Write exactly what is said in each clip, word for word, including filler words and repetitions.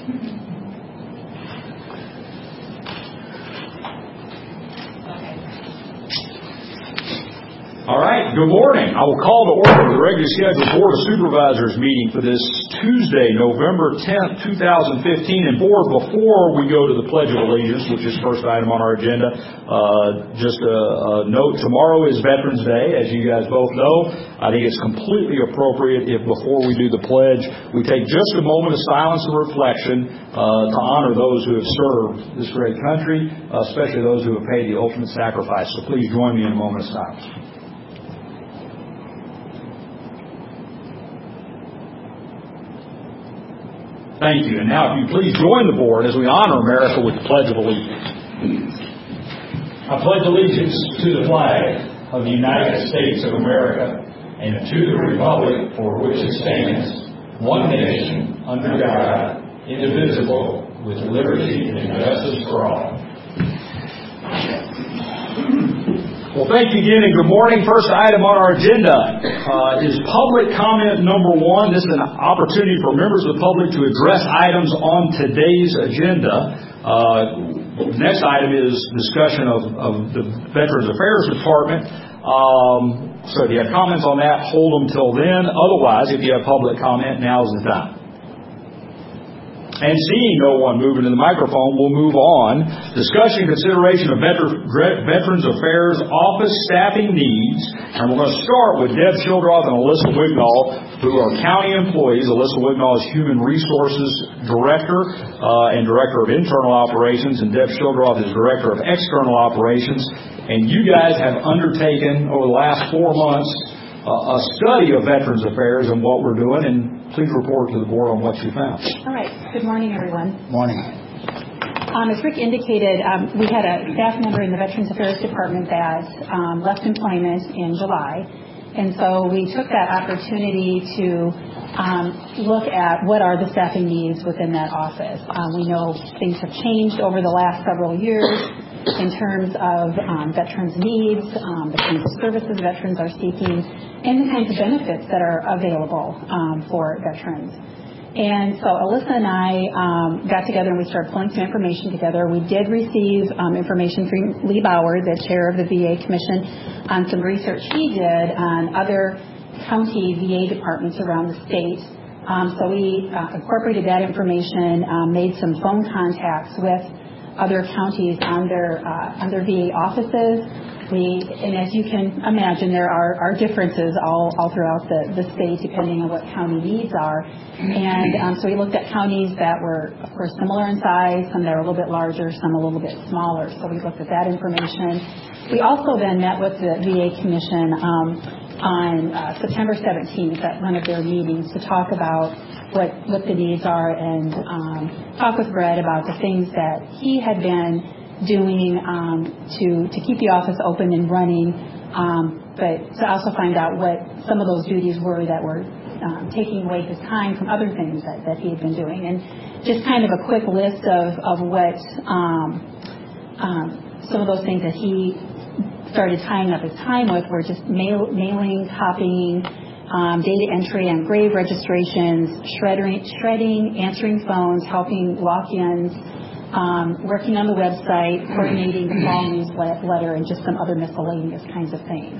All right, good morning. I will call to order the regularly scheduled Board of Supervisors meeting for this Tuesday, November tenth, two thousand fifteen. And Board, before we go to the Pledge of Allegiance, which is the first item on our agenda, uh, just a, a note, tomorrow is Veterans Day, as you guys both know. I think it's completely appropriate if before we do the pledge, we take just a moment of silence and reflection uh, to honor those who have served this great country, uh, especially those who have paid the ultimate sacrifice. So please join me in a moment of silence. Thank you. And now, if you please join the Board as we honor America with the Pledge of Allegiance. I pledge allegiance to the flag of the United States of America and to the republic for which it stands, one nation, under God, indivisible, with liberty and justice for all. Well, thank you again, and good morning. First item on our agenda uh, is public comment number one. This is an opportunity for members of the public to address items on today's agenda. Uh, next item is discussion of, of the Veterans Affairs Department. Um, so if you have comments on that, hold them till then. Otherwise, if you have public comment, now's the time. And seeing no one moving to the microphone, we'll move on. Discussion and consideration of Veterans Affairs Office staffing needs. And we're going to start with Deb Childroth and Alyssa Wignall, who are county employees. Alyssa Wignall is Human Resources Director uh, and Director of Internal Operations, and Deb Childroth is Director of External Operations. And you guys have undertaken, over the last four months, uh, a study of Veterans Affairs and what we're doing, and please report to the Board on what you found. All right. Good morning, everyone. Morning. Um, as Rick indicated, um, we had a staff member in the Veterans Affairs Department that um, left employment in July. And so we took that opportunity to um, look at what are the staffing needs within that office. Um, we know things have changed over the last several years in terms of um, veterans' needs, um, the kinds of services veterans are seeking, and the kinds of benefits that are available um, for veterans. And so Alyssa and I um, got together and we started pulling some information together. We did receive um, information from Lee Bauer, the chair of the V A Commission, on some research he did on other county V A departments around the state. Um, so we uh, incorporated that information, um, made some phone contacts with other counties on their uh, on their V A offices. We, and as you can imagine, there are, are differences all, all throughout the, the state depending on what county needs are. And um, so we looked at counties that were, of course, similar in size, some that are a little bit larger, some a little bit smaller. So we looked at that information. We also then met with the V A Commission um, on uh, September seventeenth at one of their meetings to talk about what, what the needs are and um, talk with Brett about the things that he had been doing um, to to keep the office open and running, um, but to also find out what some of those duties were that were um, taking away his time from other things that, that he had been doing. And just kind of a quick list of, of what um, um, some of those things that he started tying up his time with were just mail, mailing, copying, um, data entry on grave registrations, shredding, shredding, answering phones, helping walk-ins, Um, working on the website, coordinating the fall newsletter, and just some other miscellaneous kinds of things.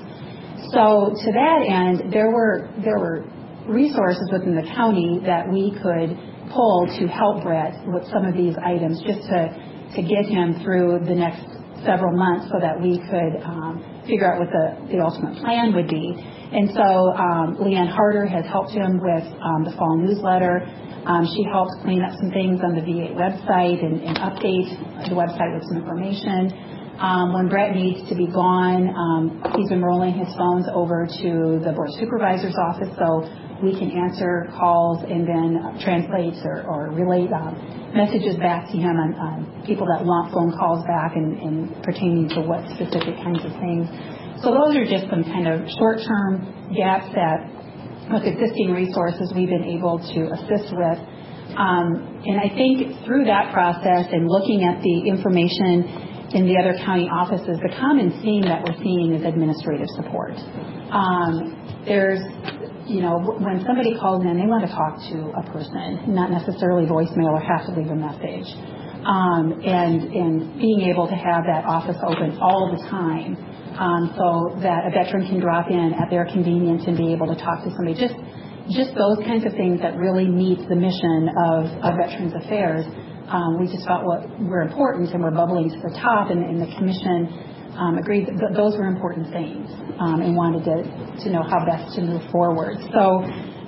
So to that end, there were there were resources within the county that we could pull to help Brett with some of these items, just to to get him through the next several months, so that we could um, figure out what the, the ultimate plan would be. And so um, Leanne Harder has helped him with um, the fall newsletter. Um, she helps clean up some things on the V A website and, and update the website with some information. Um, when Brett needs to be gone, um, he's been rolling his phones over to the Board of Supervisors office so we can answer calls and then translate or, or relay um, messages back to him on, on people that want phone calls back and, and pertaining to what specific kinds of things. So those are just some kind of short-term gaps that with existing resources we've been able to assist with. Um, and I think through that process and looking at the information in the other county offices, the common theme that we're seeing is administrative support. Um, there's you know, when somebody calls in, they want to talk to a person, not necessarily voicemail or have to leave a message. Um, and, and being able to have that office open all the time um, so that a veteran can drop in at their convenience and be able to talk to somebody. Just, just those kinds of things that really meet the mission of, of Veterans Affairs. Um, we just felt what were important and were bubbling to the top, and, and the commission um, agreed that th- those were important things um, and wanted to, to know how best to move forward. So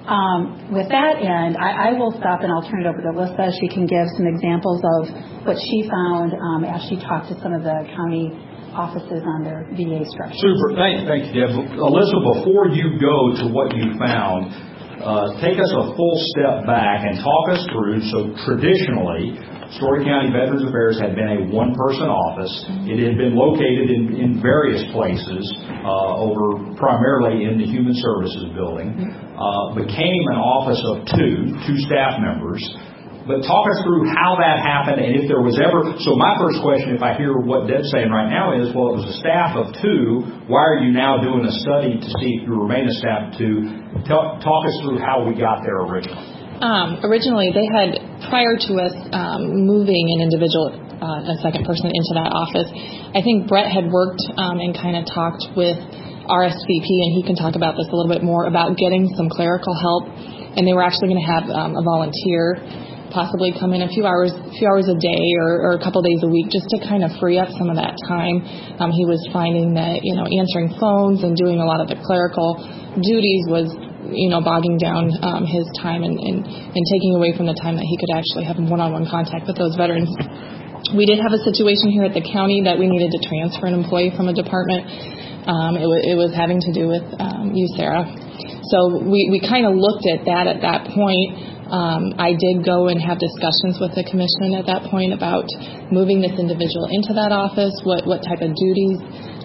um, with that end, I, I will stop and I'll turn it over to Alyssa. She can give some examples of what she found um, as she talked to some of the county offices on their V A structure. Super. Thank, thank you, Deb. Alyssa, before you go to what you found, Uh, take us a full step back and talk us through. So traditionally, Story County Veterans Affairs had been a one-person office. It had been located in, in various places uh, over primarily in the Human Services building. Uh, became an office of two, two staff members. But talk us through how that happened and if there was ever... So my first question, if I hear what Deb's saying right now, is, well, it was a staff of two. Why are you now doing a study to see if you remain a staff of two? Talk, talk us through how we got there originally. Um, originally, they had, prior to us um, moving an individual, uh, a second person into that office, I think Brett had worked um, and kind of talked with R S V P, and he can talk about this a little bit more, about getting some clerical help. And they were actually going to have um, a volunteer possibly come in a few hours, few hours a day or, or a couple days a week, just to kind of free up some of that time. Um, he was finding that, you know, answering phones and doing a lot of the clerical duties was, you know, bogging down um, his time and, and, and taking away from the time that he could actually have one-on-one contact with those veterans. We did have a situation here at the county that we needed to transfer an employee from a department. Um, it, w- it was having to do with um, U S A R A. So we, we kind of looked at that at that point. Um, I did go and have discussions with the commission at that point about moving this individual into that office, what, what type of duties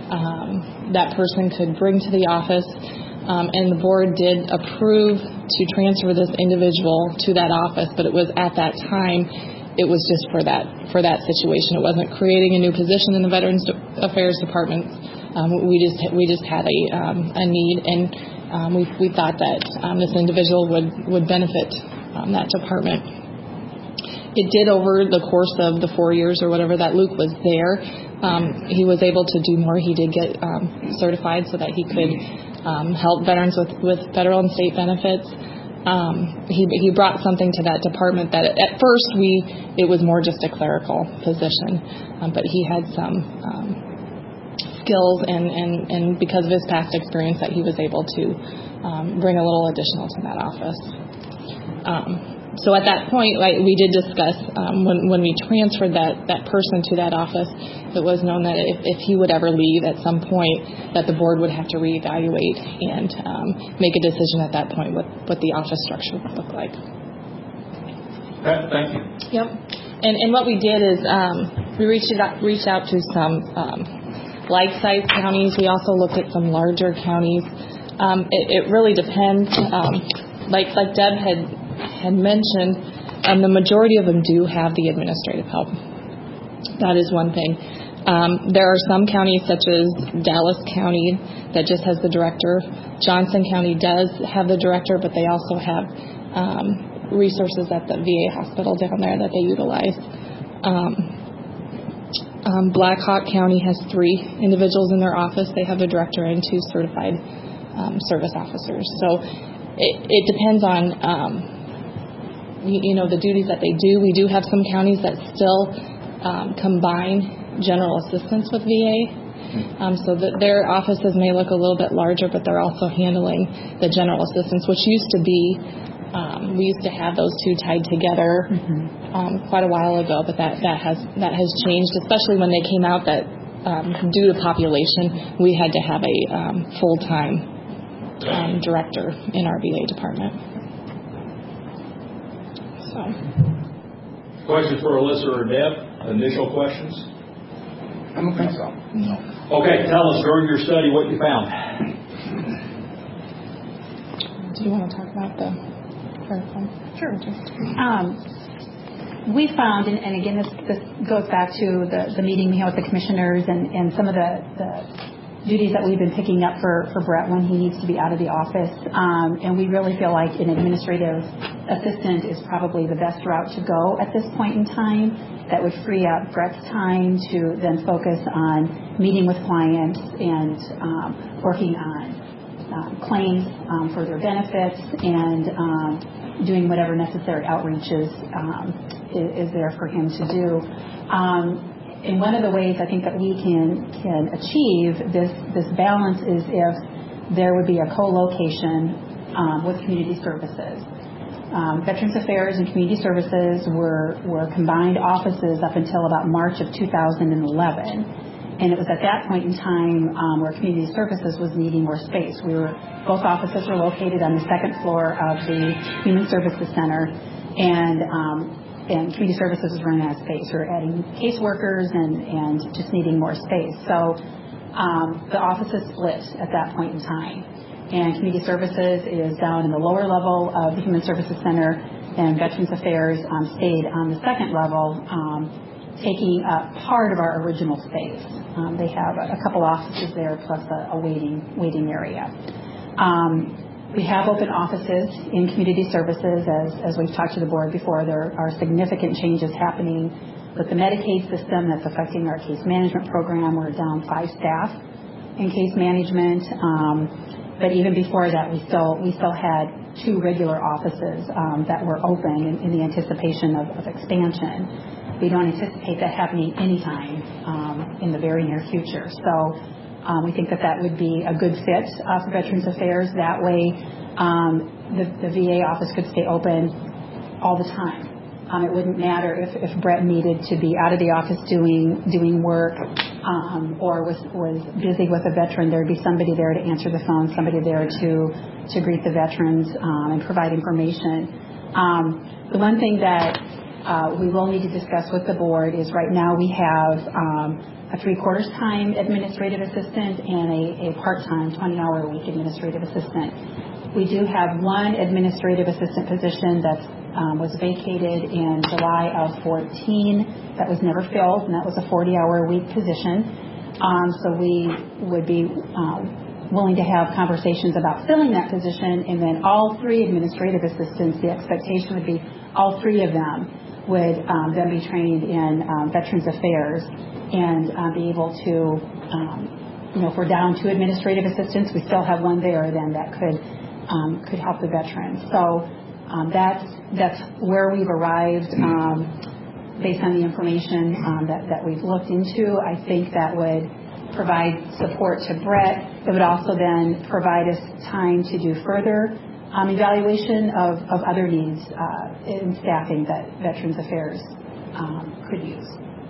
um, that person could bring to the office. Um, and the board did approve to transfer this individual to that office, but it was at that time, it was just for that for that situation. It wasn't creating a new position in the Veterans Affairs Department. Um, we just we just had a um, a need, and um, we we thought that um, this individual would would benefit um, that department. It did over the course of the four years or whatever that Luke was there. Um, he was able to do more. He did get um, certified so that he could um, help veterans with, with federal and state benefits. Um, he he brought something to that department that at first we it was more just a clerical position, um, but he had some um, skills and, and, and because of his past experience that he was able to um, bring a little additional to that office. Um, So at that point, like, we did discuss um, when when we transferred that, that person to that office, it was known that if, if he would ever leave at some point, that the board would have to reevaluate and um, make a decision at that point what, what the office structure would look like. Thank you. Yep. And and what we did is um, we reached out, reached out to some um, like-sized counties. We also looked at some larger counties. Um, it, it really depends. Um, like like Deb had. had mentioned, um, the majority of them do have the administrative help. That is one thing. Um, there are some counties, such as Dallas County, that just has the director. Johnson County does have the director, but they also have um, resources at the V A hospital down there that they utilize. Um, um, Black Hawk County has three individuals in their office. They have a director and two certified um, service officers. So it, it depends on um, you know, the duties that they do. We do have some counties that still um, combine general assistance with V A. Um, so that their offices may look a little bit larger, but they're also handling the general assistance, which used to be, um, we used to have those two tied together mm-hmm. um, quite a while ago, but that, that has that has changed, especially when they came out that um, due to population, we had to have a um, full-time um, director in our V A department. So. Questions for Alyssa or Deb? Initial questions? I don't think so. No. Okay, tell us during your study what you found. Do you want to talk about the clerical? Sure. Um, we found, and, and again, this, this goes back to the, the meeting we had with the commissioners and, and some of the, the duties that we've been picking up for, for Brett when he needs to be out of the office. Um, and we really feel like an administrative assistant is probably the best route to go at this point in time. That would free up Brett's time to then focus on meeting with clients and um, working on um, claims um, for their benefits and um, doing whatever necessary outreaches um, is, is there for him to do. Um, And one of the ways I think that we can can achieve this this balance is if there would be a co-location um, with community services. Um, Veterans Affairs and Community Services were were combined offices up until about March of two thousand eleven, and it was at that point in time um, where Community Services was needing more space. We were both offices were located on the second floor of the Human Services Center, and um, and Community Services was running out of space. We were adding caseworkers and, and just needing more space. So um, the offices split at that point in time. And Community Services is down in the lower level of the Human Services Center, and Veterans Affairs um, stayed on the second level, um, taking up part of our original space. Um, they have a, a couple offices there plus a, a waiting, waiting area. Um, We have open offices in community services. As, as we've talked to the board before, there are significant changes happening with the Medicaid system that's affecting our case management program. We're down five staff in case management. Um, but even before that, we still we still had two regular offices um, that were open in, in the anticipation of, of expansion. We don't anticipate that happening anytime um, in the very near future. So Um, we think that that would be a good fit uh, for Veterans Affairs. That way, um, the, the V A office could stay open all the time. Um, it wouldn't matter if, if Brett needed to be out of the office doing doing work um, or was, was busy with a veteran. There would be somebody there to answer the phone, somebody there to to greet the veterans um, and provide information. Um, the one thing that uh, we will need to discuss with the board is right now we have um, a three-quarters time administrative assistant and a, a part-time twenty-hour a week administrative assistant. We do have one administrative assistant position that um, was vacated in July of fourteen that was never filled, and that was a forty-hour a week position. Um, so we would be um, willing to have conversations about filling that position, and then all three administrative assistants, the expectation would be all three of them would um, then be trained in um, Veterans Affairs and uh, be able to, um, you know, if we're down two administrative assistants, we still have one there then that could um, could help the veterans. So um, that's that's where we've arrived um, based on the information um, that, that we've looked into. I think that would provide support to Brett. It would also then provide us time to do further um, evaluation of, of other needs uh, in staffing that Veterans Affairs um, could use.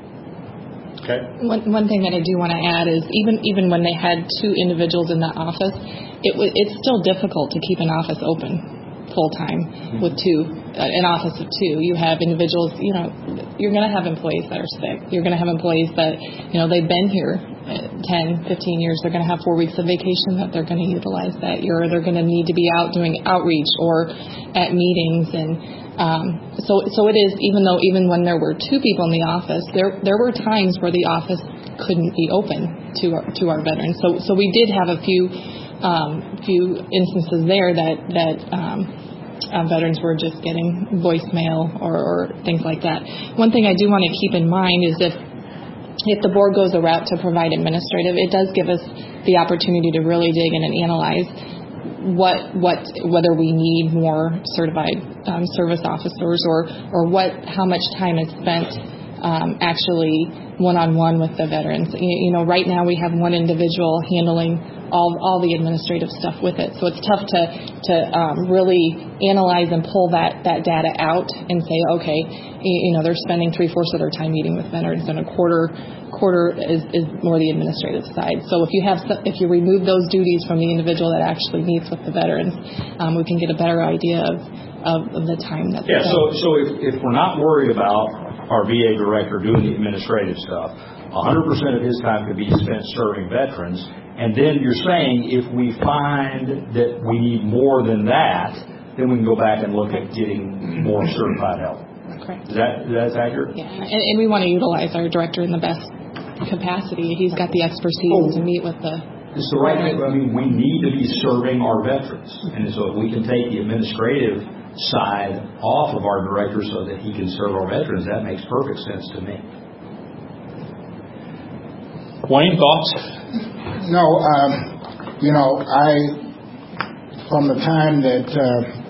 Okay. One, one thing that I do want to add is even even when they had two individuals in the office, it w- it's still difficult to keep an office open full time mm-hmm. with two, uh, an office of two. You have individuals, you know, you're going to have employees that are sick. You're going to have employees that, you know, they've been here ten, fifteen years. They're going to have four weeks of vacation that they're going to utilize that year. Or they're going to need to be out doing outreach or at meetings. And um, so so it is, even though even when there were two people in the office, there there were times where the office couldn't be open to our, to our veterans. So so we did have a few um, few instances there that that um, uh, veterans were just getting voicemail or, or things like that. One thing I do want to keep in mind is if if the board goes a route to provide administrative, it does give us the opportunity to really dig in and analyze what what whether we need more certified um, service officers or or what how much time is spent um, actually one-on-one with the veterans. You, you know, right now we have one individual handling all all the administrative stuff with it, so it's tough to to um, really analyze and pull that that data out and say, okay, you, you know, they're spending three-fourths of their time meeting with veterans, and a quarter quarter is, is more the administrative side. So if you have if you remove those duties from the individual that actually meets with the veterans, um, we can get a better idea of, of, of the time that's yeah. spent. So so if, if we're not worried about our V A director doing the administrative stuff, one hundred percent of his time could be spent serving veterans. And then you're saying if we find that we need more than that, then we can go back and look at getting more certified help. Correct. Is that that's accurate? Yeah, and, and we want to utilize our director in the best capacity. He's got the expertise oh. to meet with the It's the right thing. I mean, we need to be serving our veterans. And so if we can take the administrative side off of our director so that he can serve our veterans, that makes perfect sense to me. Wayne, thoughts? No, um, you know, I, from the time that uh,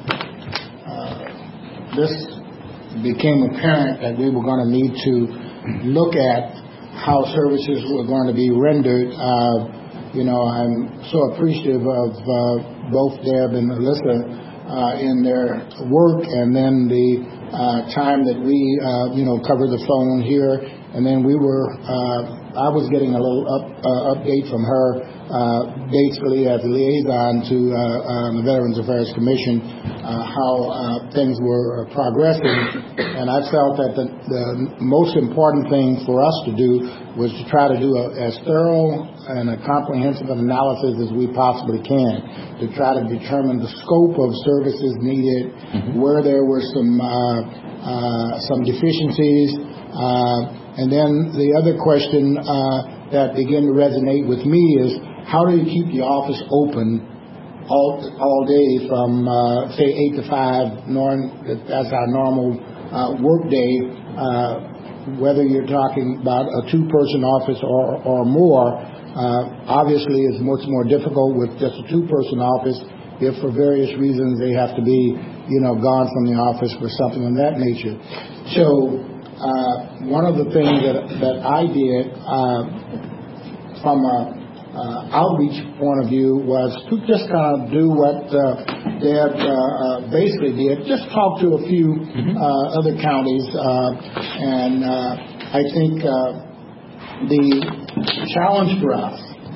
uh, this became apparent that we were going to need to look at how services were going to be rendered, uh, you know, I'm so appreciative of uh, both Deb and Alyssa uh, in their work, and then the uh, time that we, uh, you know, covered the phone here, and then we were, uh, I was getting a little up, uh, update from her, uh, basically as a liaison to uh, uh, the Veterans Affairs Commission, uh, how uh, things were progressing, and I felt that the, the most important thing for us to do was to try to do a, as thorough and a comprehensive analysis as we possibly can to try to determine the scope of services needed, mm-hmm. where there were some uh, uh, some deficiencies, uh, and then the other question uh, that began to resonate with me is how do you keep the office open all all day from uh, say eight to five? Norm, that's our normal uh, work day. Uh, whether you're talking about a two-person office or, or more, uh, obviously is much more difficult with just a two-person office if for various reasons they have to be, you know, gone from the office for something of that nature. So uh, one of the things that, that I did uh, from a Uh, outreach point of view was to just kind of do what uh, Deb uh, uh, basically did, just talk to a few mm-hmm. uh, other counties, uh, and uh, I think uh, the challenge for us,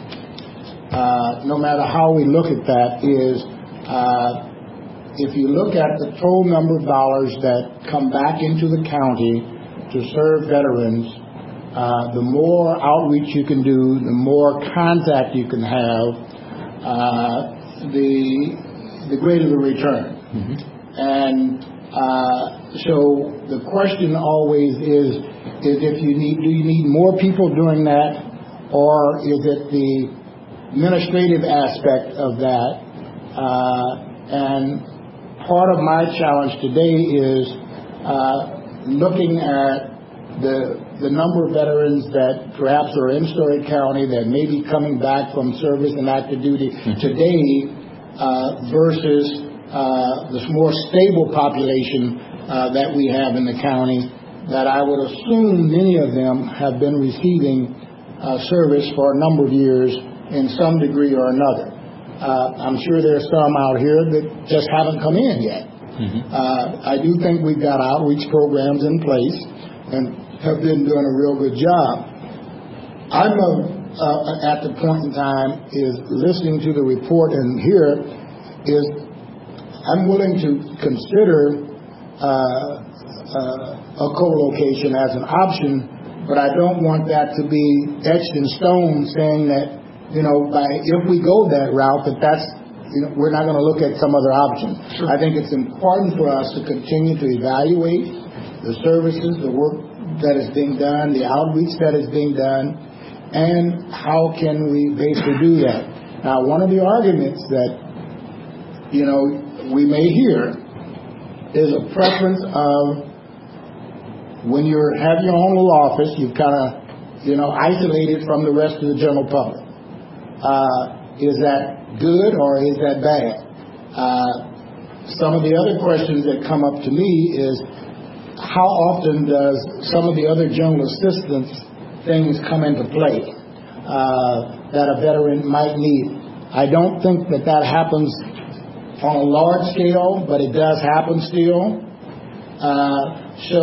uh, no matter how we look at that, is uh, if you look at the total number of dollars that come back into the county to serve veterans, Uh, the more outreach you can do, the more contact you can have, uh, the the greater the return. Mm-hmm. And uh, so the question always is, is if you need, do you need more people doing that, or is it the administrative aspect of that? Uh, and part of my challenge today is uh, looking at the the number of veterans that perhaps are in Story County that may be coming back from service and active duty today uh, versus uh, this more stable population uh, that we have in the county, that I would assume many of them have been receiving uh, service for a number of years in some degree or another. Uh, I'm sure there's some out here that just haven't come in yet. Mm-hmm. Uh, I do think we've got outreach programs in place and have been doing a real good job. I'm uh, uh, at the point in time is listening to the report and here is I'm willing to consider uh, uh, a co-location as an option, but I don't want that to be etched in stone saying that, you know, by if we go that route, that that's, you know, we're not going to look at some other option. Sure. I think it's important for us to continue to evaluate the services, the work that is being done, the outreach that is being done, and how can we basically do that. Now, one of the arguments that, you know, we may hear is a preference of when you have your own little office, you've kind of, you know, isolated from the rest of the general public. Uh, is that good or is that bad? Uh, some of the other questions that come up to me is, how often does some of the other general assistance things come into play uh, that a veteran might need? I don't think that that happens on a large scale, but it does happen still. Uh, so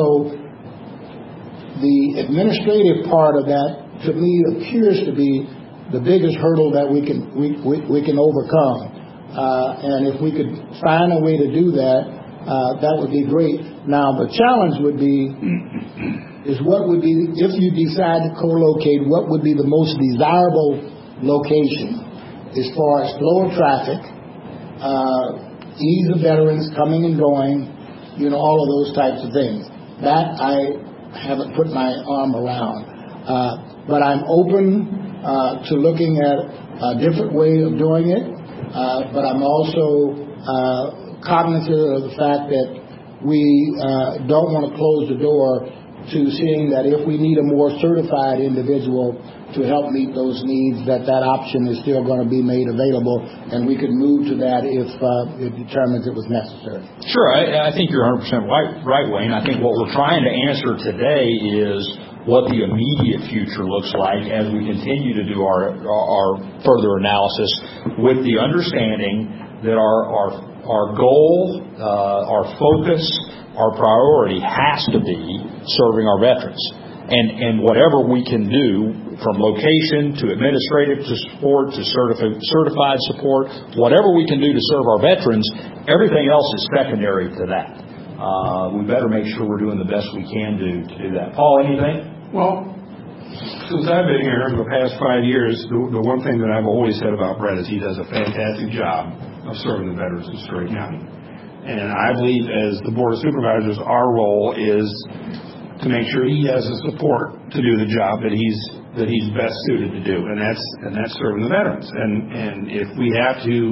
the administrative part of that, to me, appears to be the biggest hurdle that we can we we, we can overcome. Uh, and if we could find a way to do that, uh, that would be great. Now, the challenge would be, is what would be, if you decide to co-locate, what would be the most desirable location as far as flow of traffic, uh, ease of veterans coming and going, you know, all of those types of things. That I haven't put my arm around. Uh, but I'm open uh, to looking at a different way of doing it, uh, but I'm also uh, cognizant of the fact that we uh, don't want to close the door to seeing that if we need a more certified individual to help meet those needs, that that option is still going to be made available, and we could move to that if uh, it determines it was necessary. Sure, I, I think you're one hundred percent right, right, Wayne. I think what we're trying to answer today is what the immediate future looks like as we continue to do our our further analysis, with the understanding that our our our goal, uh, our focus, our priority has to be serving our veterans. And, and whatever we can do, from location to administrative to support to certified, certified support, whatever we can do to serve our veterans, everything else is secondary to that. Uh, we better make sure we're doing the best we can do to do that. Paul, anything? Well, since I've been here for the past five years, the, the one thing that I've always said about Brett is he does a fantastic job of serving the veterans of Story County. And I believe as the Board of Supervisors, our role is to make sure he has the support to do the job that he's that he's best suited to do, and that's and that's serving the veterans. And and if we have to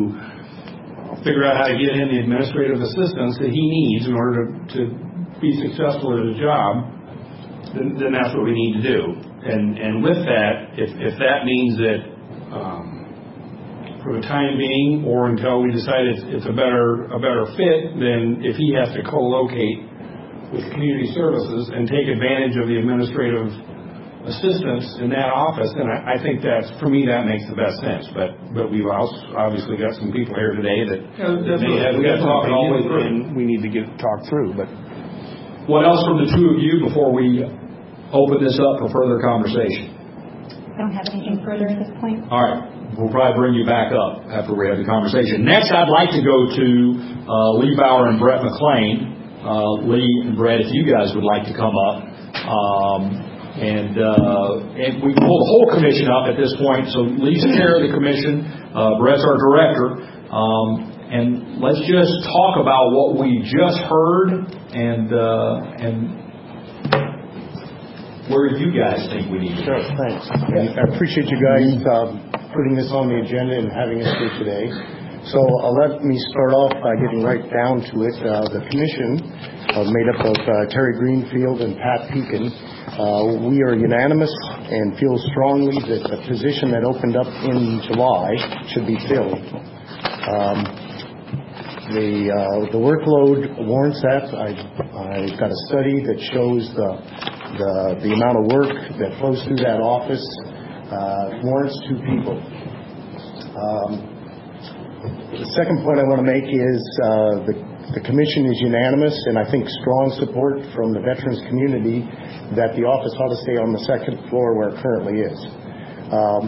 figure out how to get him the administrative assistance that he needs in order to, to be successful at his job, then, then that's what we need to do. And and with that, if if that means that um, for the time being, or until we decide it's, it's a better a better fit, then if he has to co-locate with community services and take advantage of the administrative assistance in that office, and I, I think that's, for me, that makes the best sense. But but we've also obviously got some people here today that yeah, may have we got to talk all the way through, and we need to get talked through. But what else from the two of you before we open this up for further conversation? I don't have anything further at this point. All right. We'll probably bring you back up after we have the conversation. Next, I'd like to go to uh, Lee Bauer and Brett McLean. Uh, Lee and Brett, if you guys would like to come up, um, and, uh, and we pull the whole commission up at this point. So Lee's the chair of the commission, uh, Brett's our director, um, and let's just talk about what we just heard and uh, and where you guys think we need to go. Sure, thanks. And I appreciate you guys um, putting this on the agenda and having us here today. So uh, let me start off by getting right down to it. Uh, the commission, uh, made up of uh, Terry Greenfield and Pat Pekin, uh, we are unanimous and feel strongly that the position that opened up in July should be filled. Um, the uh, the workload warrants that. I, I've got a study that shows the the, the amount of work that flows through that office uh, warrants two people. Um, The second point I want to make is uh, the, the commission is unanimous, and I think strong support from the veterans community that the office ought to stay on the second floor where it currently is. Um,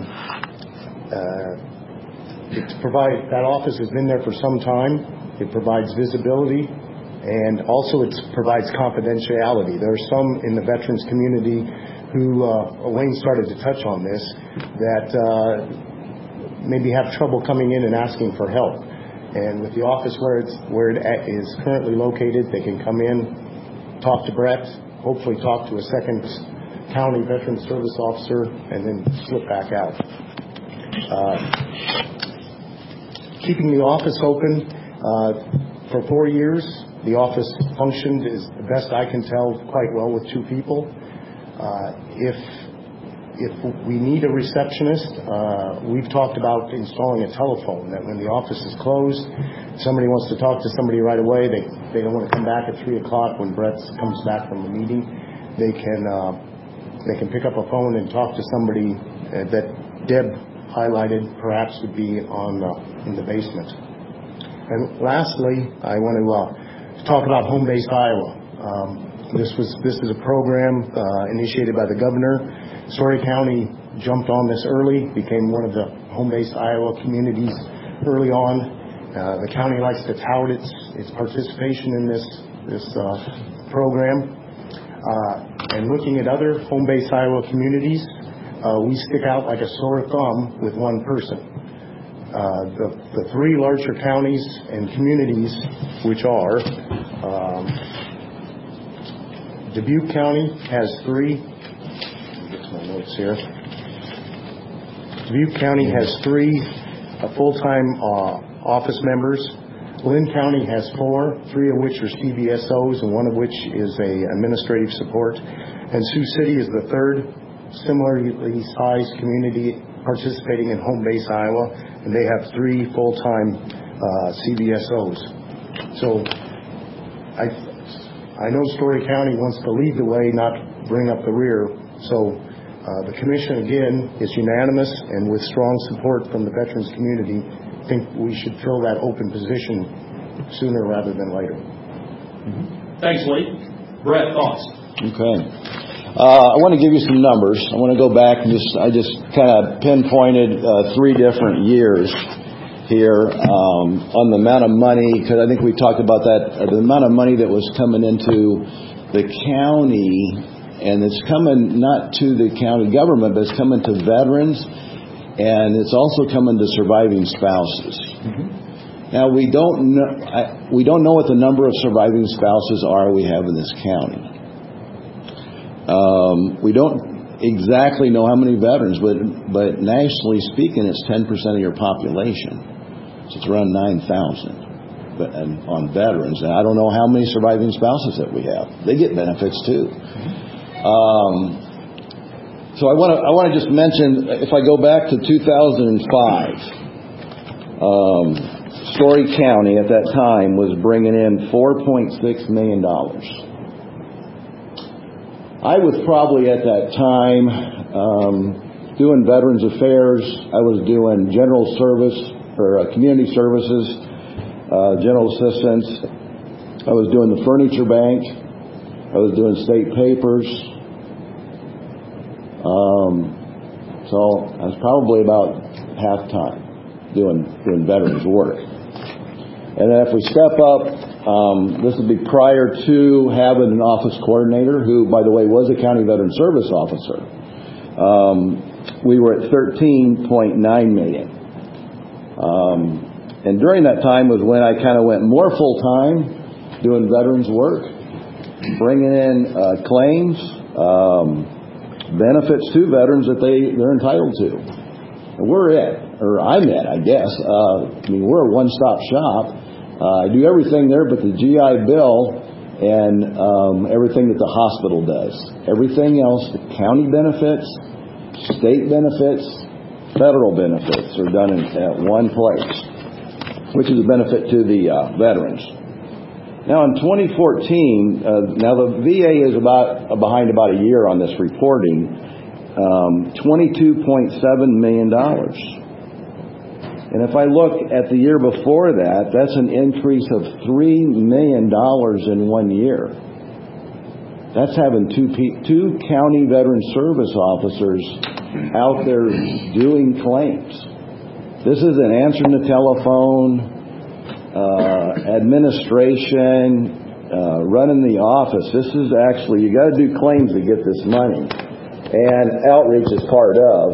uh, it's provide, that office has been there for some time. It provides visibility, and also it provides confidentiality. There are some in the veterans community who, uh, Wayne started to touch on this, that uh, maybe have trouble coming in and asking for help. And with the office where it's where it is currently located, they can come in, talk to Brett, hopefully talk to a second county veteran service officer, and then slip back out. Uh, keeping the office open uh, for four years, the office functioned, is the best I can tell, quite well with two people. Uh, if If we need a receptionist, uh, we've talked about installing a telephone, that when the office is closed, somebody wants to talk to somebody right away, they, they don't want to come back at three o'clock when Brett comes back from the meeting, they can uh, they can pick up a phone and talk to somebody uh, that Deb highlighted perhaps would be on uh, in the basement. And lastly, I want to uh, talk about Home-Based Iowa. Um, this was this is a program uh, initiated by the governor. Story County jumped on this early, became one of the home-based Iowa communities early on. Uh, the county likes to tout its its participation in this this uh, program. Uh, and looking at other home-based Iowa communities, uh, we stick out like a sore thumb with one person. Uh, the, the three larger counties and communities, which are um, Dubuque County has three. My notes here. Dubuque County has three uh, full-time uh, office members. Lynn County has four, three of which are C V S Os and one of which is a administrative support. And Sioux City is the third similarly sized community participating in Home Base Iowa, and they have three full-time uh, C V S Os. So I, I know Story County wants to lead the way, not bring up the rear. So uh, the commission, again, is unanimous, and with strong support from the veterans community, think we should fill that open position sooner rather than later. Mm-hmm. Thanks, Lee. Brett, thoughts? Okay. Uh, I want to give you some numbers. I want to go back and just, I just kind of pinpointed uh, three different years here um, on the amount of money, because I think we talked about that, uh, the amount of money that was coming into the county, and it's coming not to the county government, but it's coming to veterans. And it's also coming to surviving spouses. Mm-hmm. Now we don't know I, we don't know what the number of surviving spouses are we have in this county. Um, we don't exactly know how many veterans, but but nationally speaking, it's ten percent of your population, so it's around nine thousand. But and on veterans, and I don't know how many surviving spouses that we have. They get benefits too. Mm-hmm. Um, So I want to I want to just mention, if I go back to two thousand five, um, Story County at that time was bringing in four point six million dollars. I was probably at that time um, doing Veterans Affairs. I was doing general service or uh, community services, uh, general assistance. I was doing the furniture bank. I was doing state papers. Um, so I was probably about half time doing doing veterans work. And then if we step up, um, this would be prior to having an office coordinator, who, by the way, was a county veteran service officer. Um, we were at thirteen point nine million. Um, and during that time was when I kind of went more full time doing veterans work, bringing in uh, claims. Um, benefits to veterans that they, they're entitled to. And we're it, or I'm it, I guess. Uh, I mean, we're a one-stop shop. Uh, I do everything there but the G I Bill and um, everything that the hospital does. Everything else, the county benefits, state benefits, federal benefits are done in, at one place, which is a benefit to the uh, veterans. Now, in twenty fourteen, uh, now the V A is about uh, behind about a year on this reporting, um, twenty-two point seven million dollars. And if I look at the year before that, that's an increase of three million dollars in one year. That's having two, pe- two county veteran service officers out there doing claims. This isn't answering the telephone, Uh, administration, uh, running the office. This is actually, you got to do claims to get this money. And outreach is part of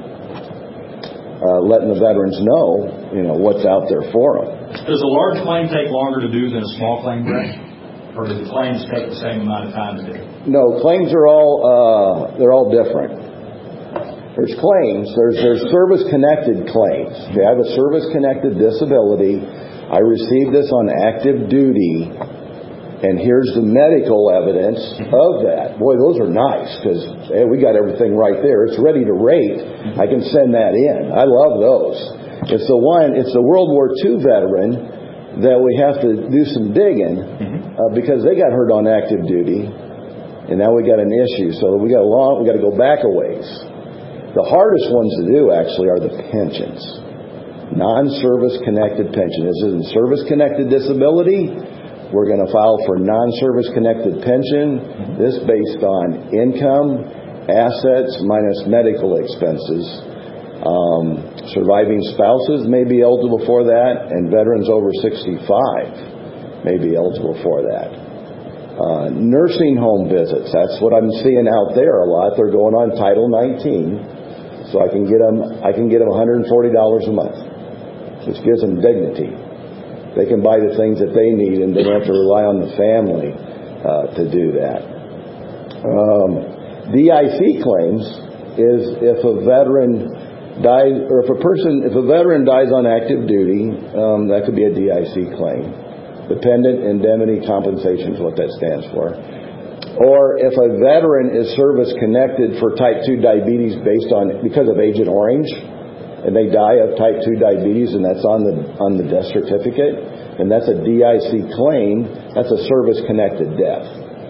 uh, letting the veterans know, you know, what's out there for them. Does a large claim take longer to do than a small claim, Brett? Or do the claims take the same amount of time to do? No, claims are all, uh, they're all different. There's claims, there's, there's service-connected claims. They have a service-connected disability. I received this on active duty, and here's the medical evidence of that. Boy, those are nice, because hey, we got everything right there. It's ready to rate. I can send that in. I love those. It's the one, it's the World War Two veteran that we have to do some digging, uh, because they got hurt on active duty, and now we got an issue. So we got a long, we got to go back a ways. The hardest ones to do, actually, are the pensions. Non-service connected pension. This isn't service connected disability. We're going to file for non-service connected pension. This based on income, assets minus medical expenses. Um, surviving spouses may be eligible for that, and veterans over sixty-five may be eligible for that. Uh, nursing home visits. That's what I'm seeing out there a lot. They're going on Title nineteen, so I can get them. I can get them one hundred forty dollars a month, which gives them dignity. They can buy the things that they need, and they don't have to rely on the family uh, to do that. Um, D I C claims is if a veteran dies, or if a person, if a veteran dies on active duty, um, that could be a D I C claim. Dependent Indemnity Compensation is what that stands for. Or if a veteran is service connected for type two diabetes based on, because of Agent Orange, and they die of type two diabetes, and that's on the on the death certificate, and that's a D I C claim, that's a service-connected death.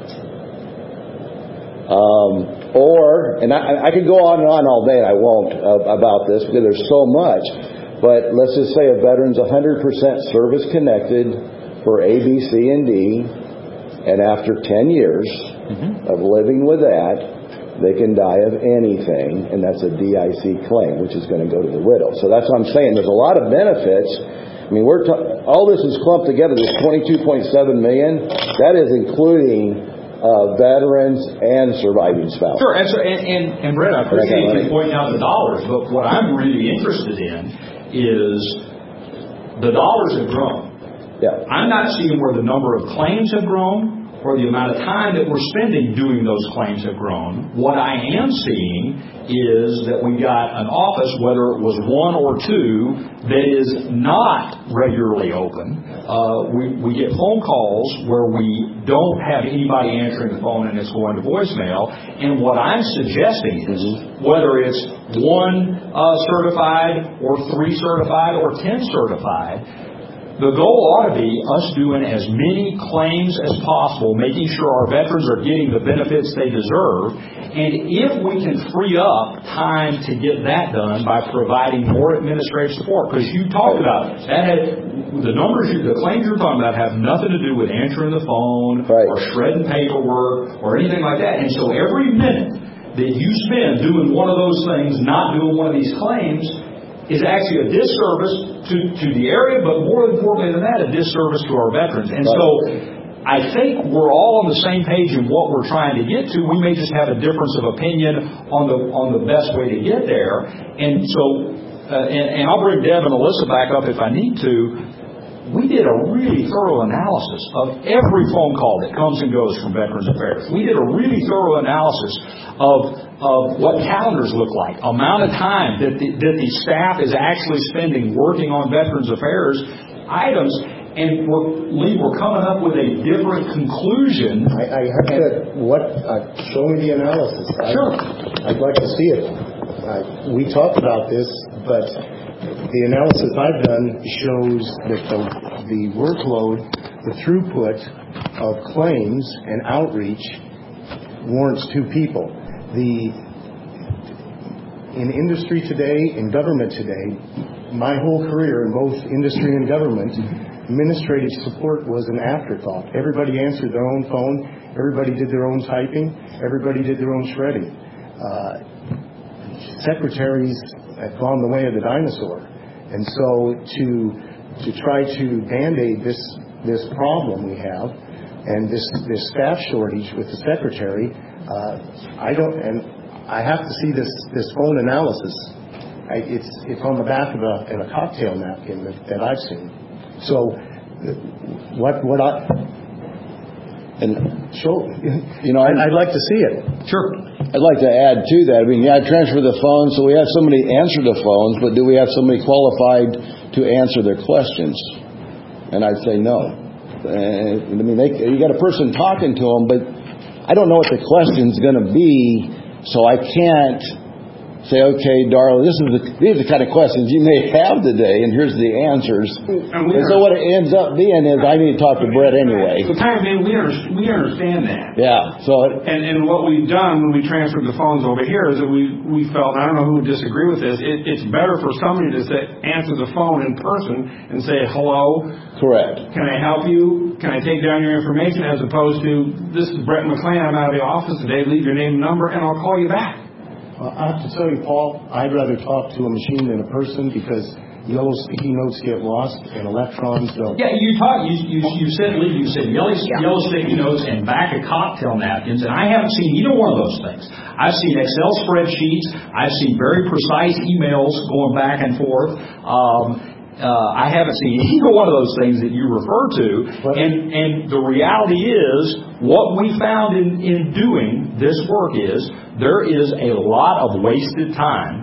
Um, or, and I, I could go on and on all day, and I won't, uh, about this, because there's so much, but let's just say a veteran's one hundred percent service-connected for A, B, C, and D, and after ten years mm-hmm. of living with that, they can die of anything, and that's a D I C claim, which is going to go to the widow. So that's what I'm saying. There's a lot of benefits. I mean, we're t- all this is clumped together. This twenty-two point seven million dollars, that is including uh, veterans and surviving spouses. Sure, and, so, and, and, and Brett, I appreciate you pointing out the dollars, but what I'm really interested in is the dollars have grown. Yeah. I'm not seeing where the number of claims have grown or the amount of time that we're spending doing those claims have grown. What I am seeing is that we got an office, whether it was one or two, that is not regularly open. Uh, we, we get phone calls where we don't have anybody answering the phone and it's going to voicemail. And what I'm suggesting is, mm-hmm. whether it's one uh, certified or three certified or ten certified, the goal ought to be us doing as many claims as possible, making sure our veterans are getting the benefits they deserve. And if we can free up time to get that done by providing more administrative support, because you talked about it, that had, the numbers, you, the claims you're talking about have nothing to do with answering the phone right. or shredding paperwork or anything like that. And so every minute that you spend doing one of those things, not doing one of these claims, is actually a disservice to, to the area, but more importantly than that, a disservice to our veterans. And so I think we're all on the same page in what we're trying to get to. We may just have a difference of opinion on the on the best way to get there. And so, uh, and, and I'll bring Deb and Alyssa back up if I need to. We did a really thorough analysis of every phone call that comes and goes from Veterans Affairs. We did a really thorough analysis of of what calendars look like, amount of time that the, that the staff is actually spending working on Veterans Affairs items, and we're, Lee, we're coming up with a different conclusion. I, I have to, what, uh, show me the analysis. Sure. I, I'd like to see it. Uh, we talked about this, but the analysis I've done shows that the, the workload, the throughput of claims and outreach warrants two people. The in industry today, in government today, my whole career in both industry and government, administrative support was an afterthought. Everybody answered their own phone. Everybody did their own typing. Everybody did their own shredding. Uh, secretaries have gone the way of the dinosaur. And so to to try to band-aid this this problem we have and this this staff shortage with the secretary, uh, I don't, and I have to see this this phone analysis. I, it's it's on the back of a, of a cocktail napkin that, that I've seen. So what what I and show you know I'd, I'd like to see it. Sure. I'd like to add to that. I mean, yeah, transfer the phone, so we have somebody answer the phones, but do we have somebody qualified to answer their questions? And I'd say no. And, I mean, they, you got a person talking to them, but I don't know what the question's going to be, so I can't say, okay, Darla, this is the, these are the kind of questions you may have today, and here's the answers. And, and so what it ends up being is I need to talk to Brett anyway. So kind of, we, understand, we understand that. Yeah. So it, and, and what we've done when we transferred the phones over here is that we, we felt, I don't know who would disagree with this, it, it's better for somebody to say, answer the phone in person and say, hello. Correct. Can I help you? Can I take down your information? As opposed to, this is Brett McLean, I'm out of the office today, leave your name and number, and I'll call you back. Uh, I have to tell you, Paul, I'd rather talk to a machine than a person because yellow sticky notes get lost and electrons don't. Yeah, you talk. You you, you said Lee, you said yellow yeah. yellow sticky notes and back of cocktail napkins, and I haven't seen either one of those things. I've seen Excel spreadsheets. I've seen very precise emails going back and forth. Um, Uh, I haven't seen either one of those things that you refer to. And, and the reality is, what we found in, in doing this work is, there is a lot of wasted time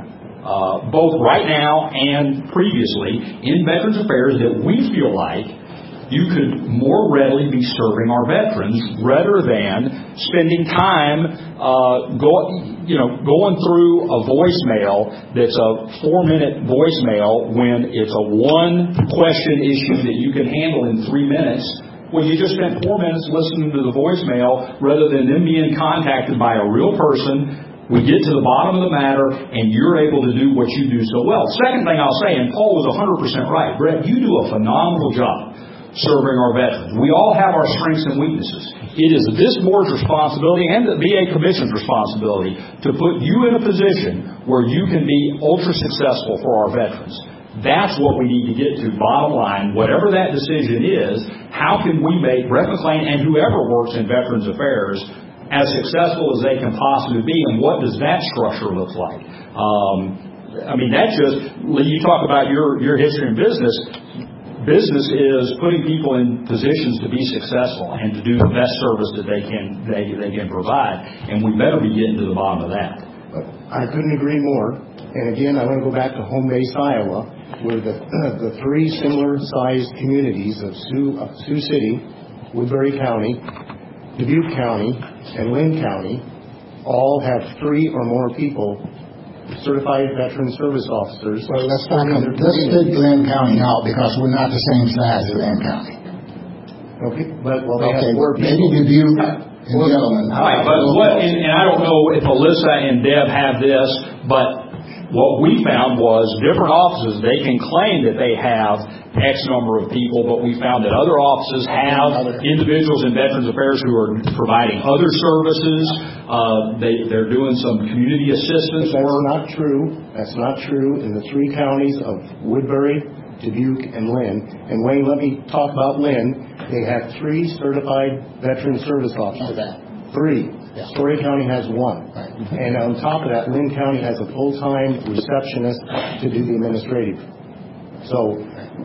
uh, both right now and previously in Veterans Affairs that we feel like you could more readily be serving our veterans rather than spending time uh, go, you know, going through a voicemail that's a four-minute voicemail when it's a one-question issue that you can handle in three minutes. Well, you just spent four minutes listening to the voicemail rather than them being contacted by a real person. We get to the bottom of the matter, and you're able to do what you do so well. Second thing I'll say, and Paul was one hundred percent right, Brett, you do a phenomenal job serving our veterans. We all have our strengths and weaknesses. It is this board's responsibility and the V A Commission's responsibility to put you in a position where you can be ultra successful for our veterans. That's what we need to get to. Bottom line, whatever that decision is, how can we make Brett McLean and whoever works in Veterans Affairs as successful as they can possibly be, and what does that structure look like? Um, I mean, that's just, you talk about your, your history in business. Business is putting people in positions to be successful and to do the best service that they can they, they can provide, and we better be getting to the bottom of that. I couldn't agree more. And again, I want to go back to home base Iowa, where the uh, the three similar-sized communities of Sioux, of Sioux City, Woodbury County, Dubuque County, and Lynn County all have three or more people, certified veteran service officers. Well, let's not let's take Lynn County out because we're not the same size as Lynn County. Okay, but well, they okay, have four maybe people. Dubuque and well, Gentlemen. Right, but what? And, and I don't know if Alyssa and Deb have this, but what we found was different offices, they can claim that they have X number of people, but we found that other offices have individuals in Veterans Affairs who are providing other services. Uh, they, they're doing some community assistance But that's work. not true. That's not true in the three counties of Woodbury, Dubuque, and Lynn. And Wayne, let me talk about Lynn. They have three certified veteran service officers. Three. Yeah. Story County has one. Right. And on top of that, Lynn County has a full-time receptionist to do the administrative. So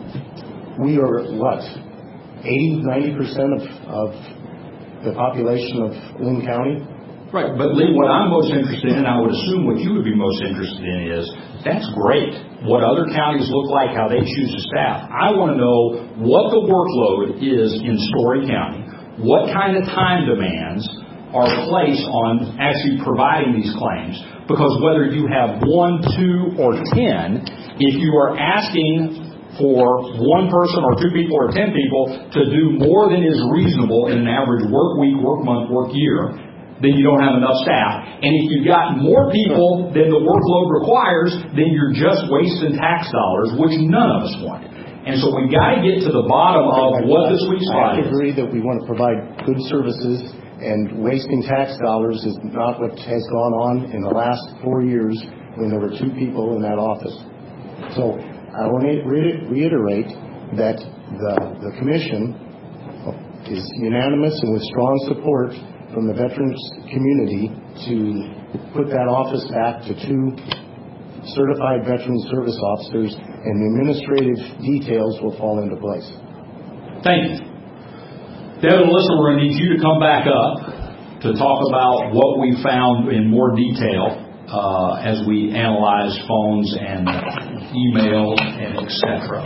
we are, what, eighty, ninety percent of, of the population of Lynn County? Right, but Lee, what I'm most interested in, I would assume what you would be most interested in is, that's great, what other counties look like, how they choose to staff. I want to know what the workload is in Story County, what kind of time demands are placed on actually providing these claims, because whether you have one, two, or ten, if you are asking for one person or two people or ten people to do more than is reasonable in an average work week, work month, work year, then you don't have enough staff. And if you've got more people than the workload requires, then you're just wasting tax dollars, which none of us want. And so we've got to get to the bottom of what the sweet spot is. I agree that we want to provide good services, and wasting tax dollars is not what has gone on in the last four years when there were two people in that office. So I want to reiterate that the, the commission is unanimous and with strong support from the veterans community to put that office back to two certified veteran service officers, and the administrative details will fall into place. Thank you. Deb and Alyssa, we're going to need you to come back up to talk about what we found in more detail uh, as we analyze phones and emails and et cetera.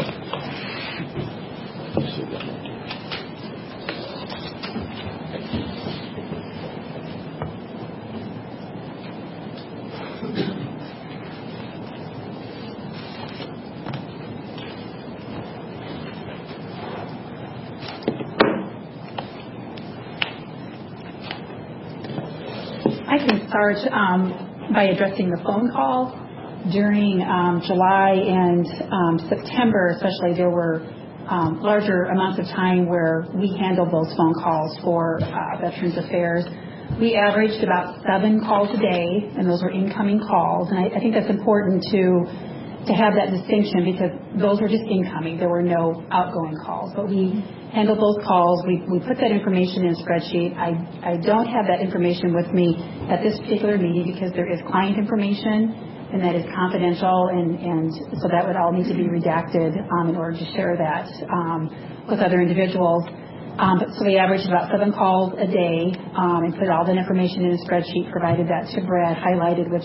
I can start um, by addressing the phone call. During um, July and um, September, especially, there were um, larger amounts of time where we handled those phone calls for uh, Veterans Affairs. We averaged about seven calls a day, and those were incoming calls. And I, I think that's important to to have that distinction, because those were just incoming. There were no outgoing calls. But we handled those calls. We, we put that information in a spreadsheet. I, I don't have that information with me at this particular meeting because there is client information, and that is confidential, and, and so that would all need to be redacted um, in order to share that um, with other individuals. Um, but, so we averaged about seven calls a day um, and put all that information in a spreadsheet, provided that to Brad, highlighted which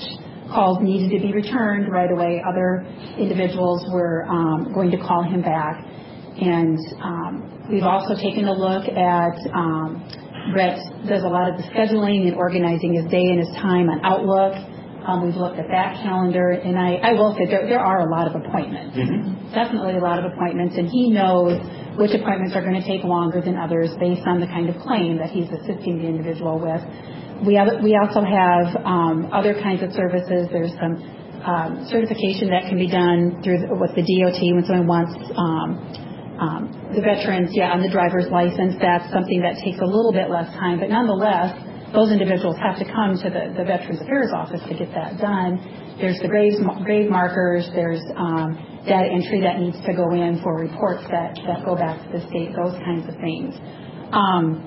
calls needed to be returned right away. Other individuals were um, going to call him back. And um, we've also taken a look at, um, Brett does a lot of the scheduling and organizing his day and his time on Outlook. Um, we've looked at that calendar, and I, I will say there, there are a lot of appointments, mm-hmm. definitely a lot of appointments, and he knows which appointments are going to take longer than others based on the kind of claim that he's assisting the individual with. We have, we also have um, other kinds of services. There's some um, certification that can be done through the, with the D O T when someone wants um, um, the veterans, yeah, on the driver's license. That's something that takes a little bit less time, but nonetheless, those individuals have to come to the, the Veterans Affairs Office to get that done. There's the grave, grave markers. There's um, data entry that needs to go in for reports that, that go back to the state, those kinds of things. Um,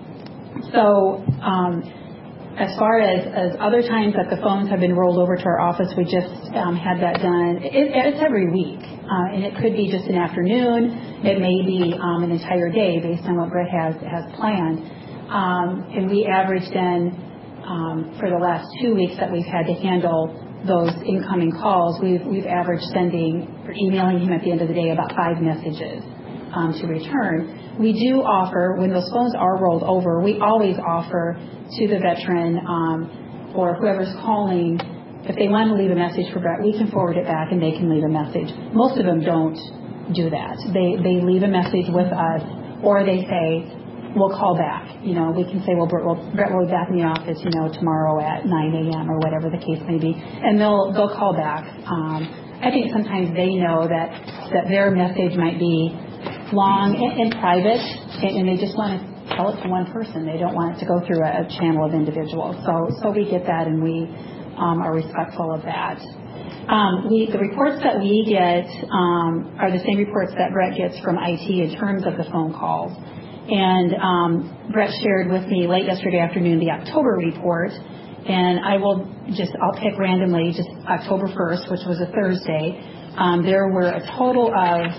so um, as far as, as other times that the phones have been rolled over to our office, we just um, had that done. It, it's every week, uh, and it could be just an afternoon. It may be um, an entire day based on what Brett has, has planned. Um, and we averaged in, um, for the last two weeks that we've had to handle those incoming calls, we've, we've averaged sending or emailing him at the end of the day about five messages um, to return. We do offer, when those phones are rolled over, we always offer to the veteran um, or whoever's calling, if they want to leave a message for Brett, we can forward it back and they can leave a message. Most of them don't do that. They, they leave a message with us, or they say, we'll call back. You know, we can say, well, Brett will, Brett will be back in the office, you know, tomorrow at nine a.m. or whatever the case may be, and they'll they'll call back. Um, I think sometimes they know that that their message might be long and, and private, and, and they just want to tell it to one person. They don't want it to go through a, a channel of individuals. So so we get that, and we um, are respectful of that. Um, we, the reports that we get um, are the same reports that Brett gets from I T in terms of the phone calls. And um, Brett shared with me late yesterday afternoon the October report, and I will just, I'll pick randomly just October first, which was a Thursday. Um, there were a total of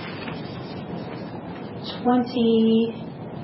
twenty,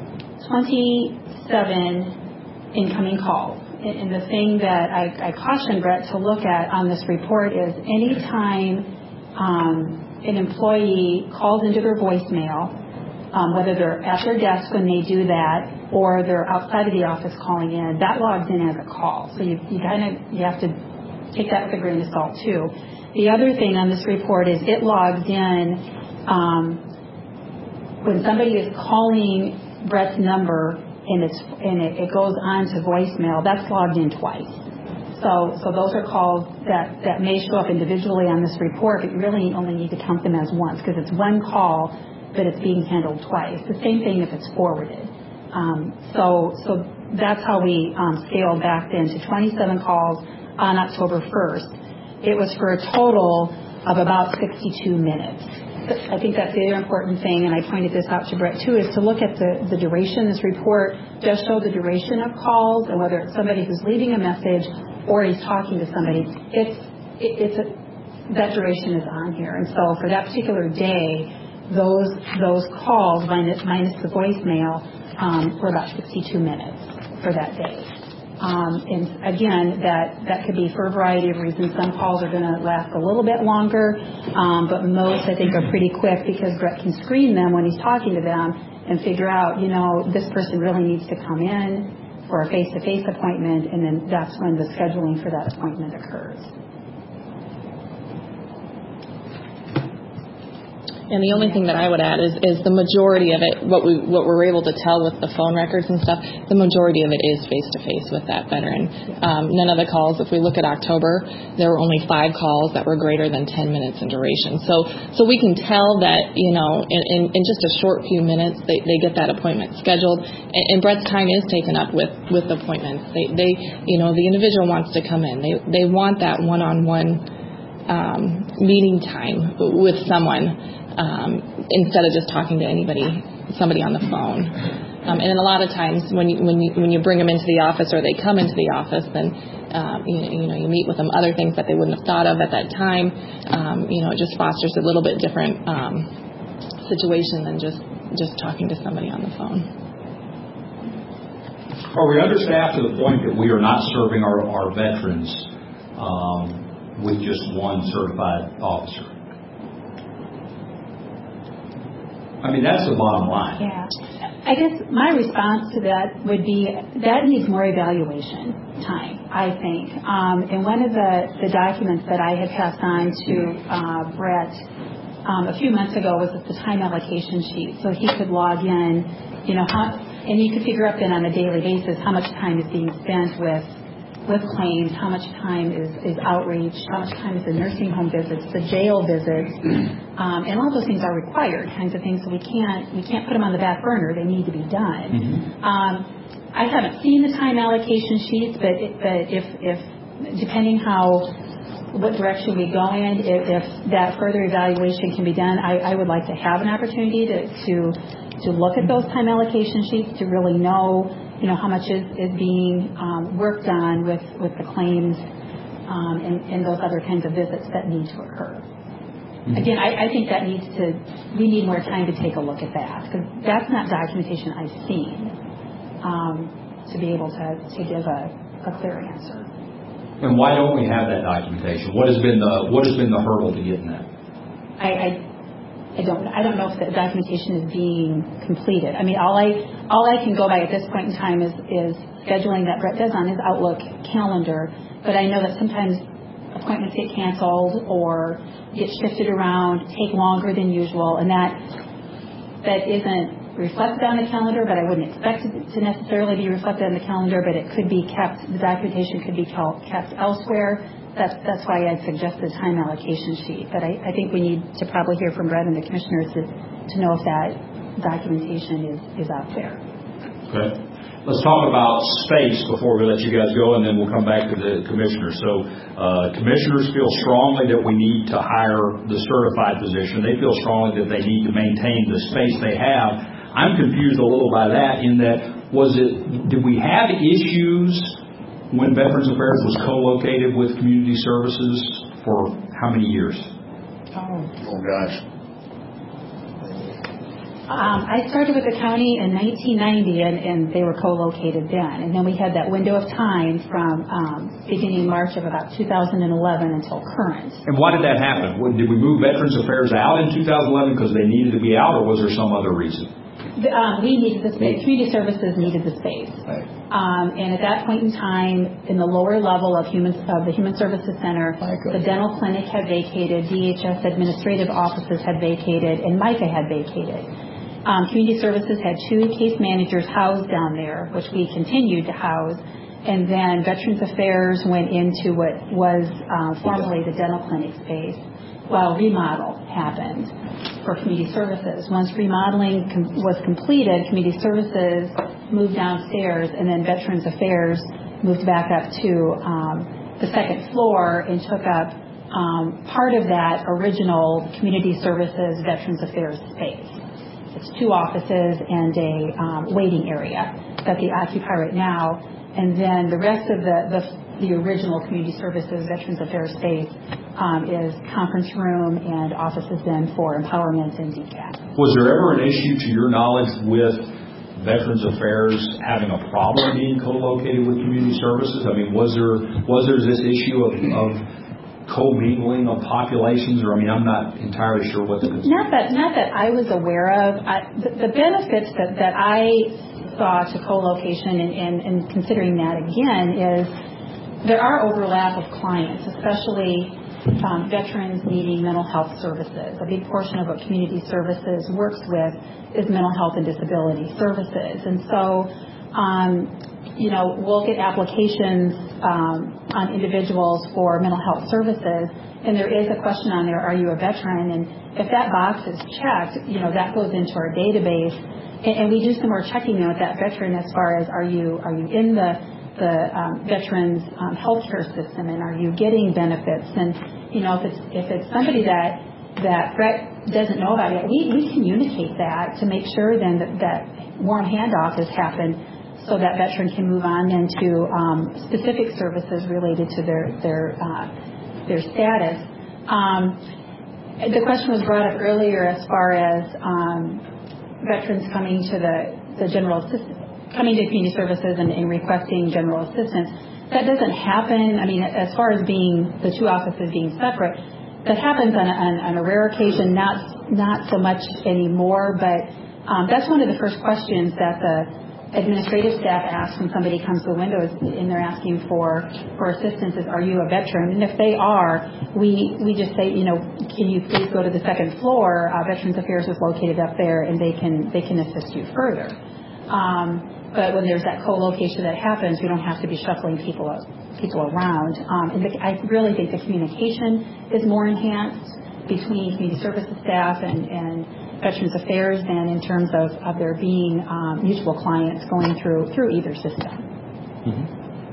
twenty-seven incoming calls. And, and the thing that I, I caution Brett to look at on this report is anytime um, an employee calls into their voicemail, Um, whether they're at their desk when they do that or they're outside of the office calling in, that logs in as a call. So you, you kind of you have to take that with a grain of salt too. The other thing on this report is it logs in um, when somebody is calling Brett's number and it's and it, it goes on to voicemail. That's logged in twice. So so those are calls that that may show up individually on this report, but you really only need to count them as once because it's one call, but it's being handled twice. The same thing if it's forwarded. Um, so so that's how we um, scaled back then to twenty-seven calls on October first. It was for a total of about sixty-two minutes. I think that's the other important thing, and I pointed this out to Brett too, is to look at the, the duration. This report does show the duration of calls and whether it's somebody who's leaving a message or he's talking to somebody. It's, it, it's a, that duration is on here. And so for that particular day, those those calls minus, minus the voicemail um, were about sixty-two minutes for that day. Um, and again, that, that could be for a variety of reasons. Some calls are going to last a little bit longer, um, but most I think are pretty quick because Brett can screen them when he's talking to them and figure out, you know, this person really needs to come in for a face-to-face appointment, and then that's when the scheduling for that appointment occurs. And the only thing that I would add is, is the majority of it, what we what we're able to tell with the phone records and stuff, the majority of it is face-to-face with that veteran. Um, none of the calls, if we look at October, there were only five calls that were greater than ten minutes in duration. So so we can tell that, you know, in, in, in just a short few minutes, they, they get that appointment scheduled. And, and Brett's time is taken up with, with appointments. They, they, you know, the individual wants to come in. They, they want that one-on-one um, meeting time with someone. Um, instead of just talking to anybody, somebody on the phone. Um, and a lot of times when you, when you, when you bring them into the office or they come into the office, then, um, you, you know, you meet with them other things that they wouldn't have thought of at that time. Um, you know, it just fosters a little bit different, um, situation than just, just talking to somebody on the phone. Are we understaffed to the point that we are not serving our, our veterans, um, with just one certified officer? I mean, that's the bottom line. Yeah. I guess my response to that would be that needs more evaluation time, I think. Um, and one of the, the documents that I had passed on to uh, Brett um, a few months ago was the time allocation sheet. So he could log in, you know, how, and you could figure out then on a daily basis how much time is being spent with with claims, how much time is, is outreach, how much time is the nursing home visits, the jail visits, um, and all those things are required kinds of things. So we can't we can't put them on the back burner. They need to be done. Mm-hmm. um, I haven't seen the time allocation sheets, but it, but if if depending how what direction we go in, if, if that further evaluation can be done, I, I would like to have an opportunity to to to look at those time allocation sheets to really know, you know, how much is, is being um, worked on with, with the claims um, and, and those other kinds of visits that need to occur. Mm-hmm. Again, I, I think that needs to, we need more time to take a look at that, because that's not documentation I've seen um, to be able to, to give a, a clear answer. And why don't we have that documentation? What has been the what has been the hurdle to getting that? I, I I don't I don't know if the documentation is being completed. I mean, all I all I can go by at this point in time is is scheduling that Brett does on his Outlook calendar. But I know that sometimes appointments get canceled or get shifted around, take longer than usual, and that that isn't reflected on the calendar. But I wouldn't expect it to necessarily be reflected on the calendar. But it could be kept. The documentation could be kept elsewhere. That's that's why I suggested time allocation sheet. But I, I think we need to probably hear from Brett and the commissioners to, to know if that documentation is, is out there. Okay. Let's talk about space before we let you guys go, and then we'll come back to the commissioners. So uh, commissioners feel strongly that we need to hire the certified position. They feel strongly that they need to maintain the space they have. I'm confused a little by that in that was it, did we have issues when Veterans Affairs was co-located with Community Services for how many years? Oh, oh gosh. Um, I started with the county in nineteen ninety, and, and they were co-located then. And then we had that window of time from um, beginning March of about two thousand eleven until current. And why did that happen? Did we move Veterans Affairs out in two thousand eleven because they needed to be out, or was there some other reason? The, um, we needed the space. Community Services needed the space. Right. Um, and at that point in time, in the lower level of human of the Human Services Center, the dental clinic had vacated, D H S administrative offices had vacated, and MICA had vacated. Um, Community Services had two case managers housed down there, which we continued to house. And then Veterans Affairs went into what was uh, formerly the dental clinic space while remodel happened for Community Services. Once remodeling com- was completed, Community Services moved downstairs, and then Veterans Affairs moved back up to um, the second floor and took up um, part of that original Community Services Veterans Affairs space. It's two offices and a um, waiting area that they occupy right now, and then the rest of the the, the original Community Services Veterans Affairs space um, is conference room and offices then for empowerment and D C A T. Was there ever an issue, to your knowledge, with Veterans Affairs having a problem being co-located with Community Services? I mean, was there was there this issue of, of co-mingling of populations, or I mean, I'm not entirely sure what the not that not that I was aware of. I, the, the benefits that, that I saw to co-location and, and, and considering that again is there are overlap of clients, especially um, veterans needing mental health services. A big portion of what Community Services works with is mental health and disability services, and so um, you know we'll get applications um, on individuals for mental health services, and there is a question on there: are you a veteran? And if that box is checked, you know that goes into our database, and, and we do some more checking now with that veteran as far as are you are you in the the um, veterans um, healthcare system, and are you getting benefits? And you know if it's if it's somebody that that Brett doesn't know about yet, we, we communicate that to make sure then that, that warm handoff has happened, so that veteran can move on into um, specific services related to their their uh, their status. Um, the question was brought up earlier as far as um, veterans coming to the the general assistance, coming to Community Services and, and requesting general assistance. that doesn't happen. I mean, as far as being the two offices being separate, that happens on a, on, on a rare occasion, not not so much anymore. But um, that's one of the first questions that the administrative staff asks when somebody comes to the windows and they're asking for for assistance is, are you a veteran? And if they are, we we just say, you know, can you please go to the second floor? Uh, Veterans Affairs is located up there, and they can they can assist you further. Um, but when there's that co-location that happens, we don't have to be shuffling people people around. Um, and the, I really think the communication is more enhanced between community services staff and, and Veterans Affairs than in terms of, of there being um, mutual clients going through through either system. Mm-hmm.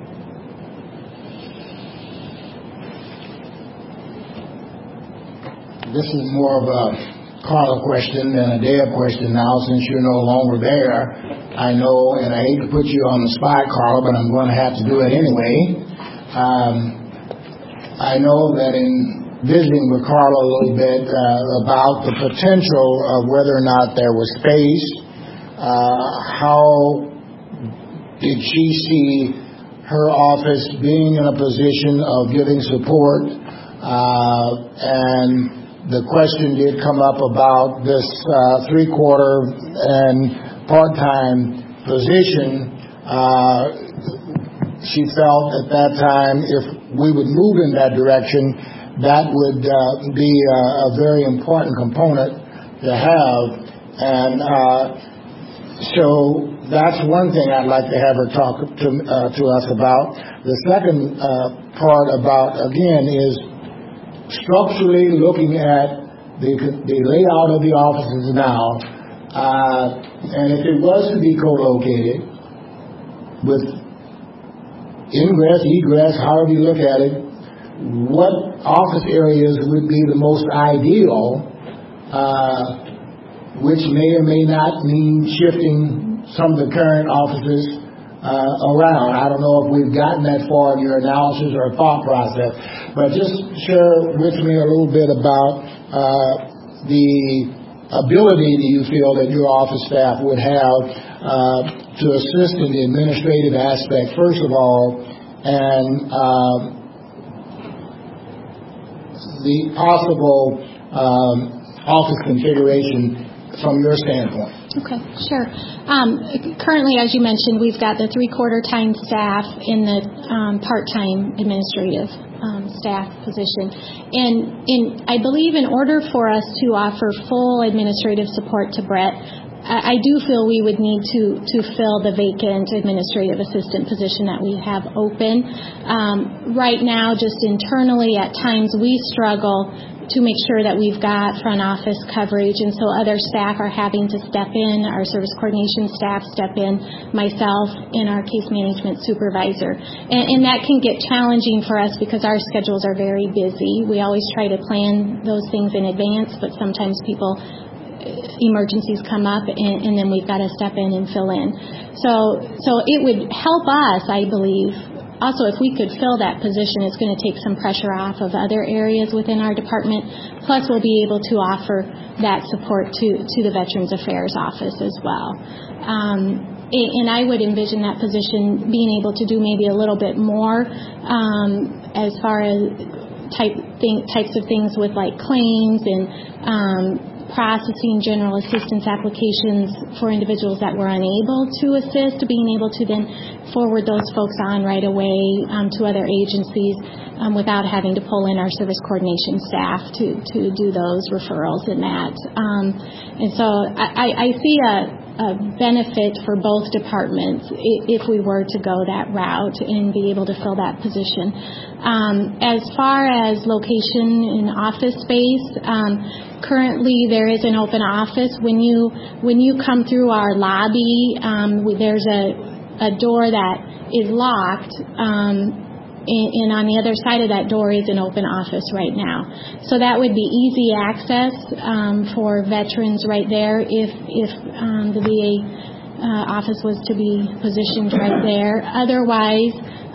This is more of a Carla question than a Deb question now, since you're no longer there. I know, and I hate to put you on the spot, Carla, but I'm going to have to do it anyway. Um, I know that in visiting with Carla a little bit uh, about the potential of whether or not there was space, uh, how did she see her office being in a position of giving support, uh, and the question did come up about this uh, three-quarter and part-time position. Uh, she felt at that time if we would move in that direction, that would uh, be a, a very important component to have. And uh, so that's one thing I'd like to have her talk to, uh, to us about. The second uh, part about, again, is structurally looking at the, the layout of the offices now, uh, and if it was to be co-located with ingress, egress, however you look at it, what office areas would be the most ideal, uh, which may or may not mean shifting some of the current offices Uh, around. I don't know if we've gotten that far in your analysis or thought process, but just share with me a little bit about uh, the ability that you feel that your office staff would have uh, to assist in the administrative aspect, first of all, and uh, the possible um, office configuration from your standpoint. Okay, sure. Um, currently, as you mentioned, we've got the three-quarter time staff in the um, part-time administrative um, staff position. And in, I believe in order for us to offer full administrative support to Brett, I, I do feel we would need to, to fill the vacant administrative assistant position that we have open. Um, right now, just internally, at times we struggle to make sure that we've got front office coverage, and so other staff are having to step in, our service coordination staff step in, myself and our case management supervisor. And, and that can get challenging for us because our schedules are very busy. We always try to plan those things in advance, but sometimes people, emergencies come up, and, and then we've got to step in and fill in. So, so it would help us, I believe. Also, if we could fill that position, it's going to take some pressure off of other areas within our department. Plus, we'll be able to offer that support to, to the Veterans Affairs office as well. Um, and I would envision that position being able to do maybe a little bit more um, as far as type thing, types of things with like claims and um, processing general assistance applications for individuals that were unable to assist, being able to then forward those folks on right away um, to other agencies um, without having to pull in our service coordination staff to, to do those referrals and that. Um, and so I, I see a, a benefit for both departments if we were to go that route and be able to fill that position. Um, as far as location in office space, um, currently, there is an open office. When you when you come through our lobby, um, there's a, a door that is locked, um, and, and on the other side of that door is an open office right now. So that would be easy access um, for veterans right there if if um, the V A uh, office was to be positioned right there. Otherwise,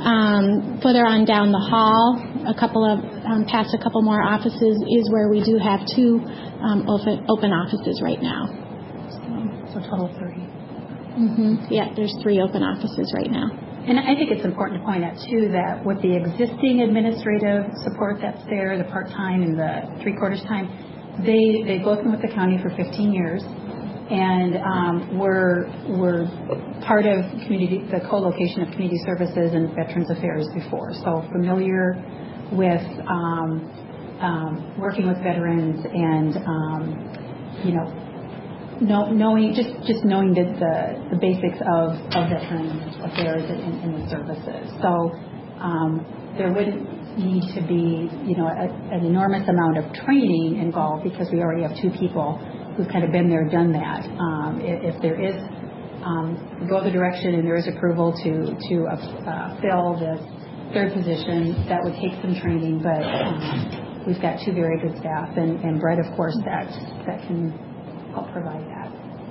um, further on down the hall, a couple of um, past a couple more offices is where we do have two um, open, open offices right now. So, so total three. Mm-hmm. Yeah, there's three open offices right now. And I think it's important to point out, too, that with the existing administrative support that's there, the part-time and the three-quarters time, they, they've both been with the county for fifteen years, and um, we're, we're part of community, the co-location of community services and Veterans Affairs before, so familiar with um, um, working with veterans and, um, you know, Know, knowing just just knowing the, the, the basics of, of veteran affairs and, and the services. So um, there wouldn't need to be, you know, a, an enormous amount of training involved because we already have two people who've kind of been there, done that. Um, if, if there is um, go the direction and there is approval to to uh, fill this third position, that would take some training, but um, we've got two very good staff, and, and Brett, of course, that that can help provide that.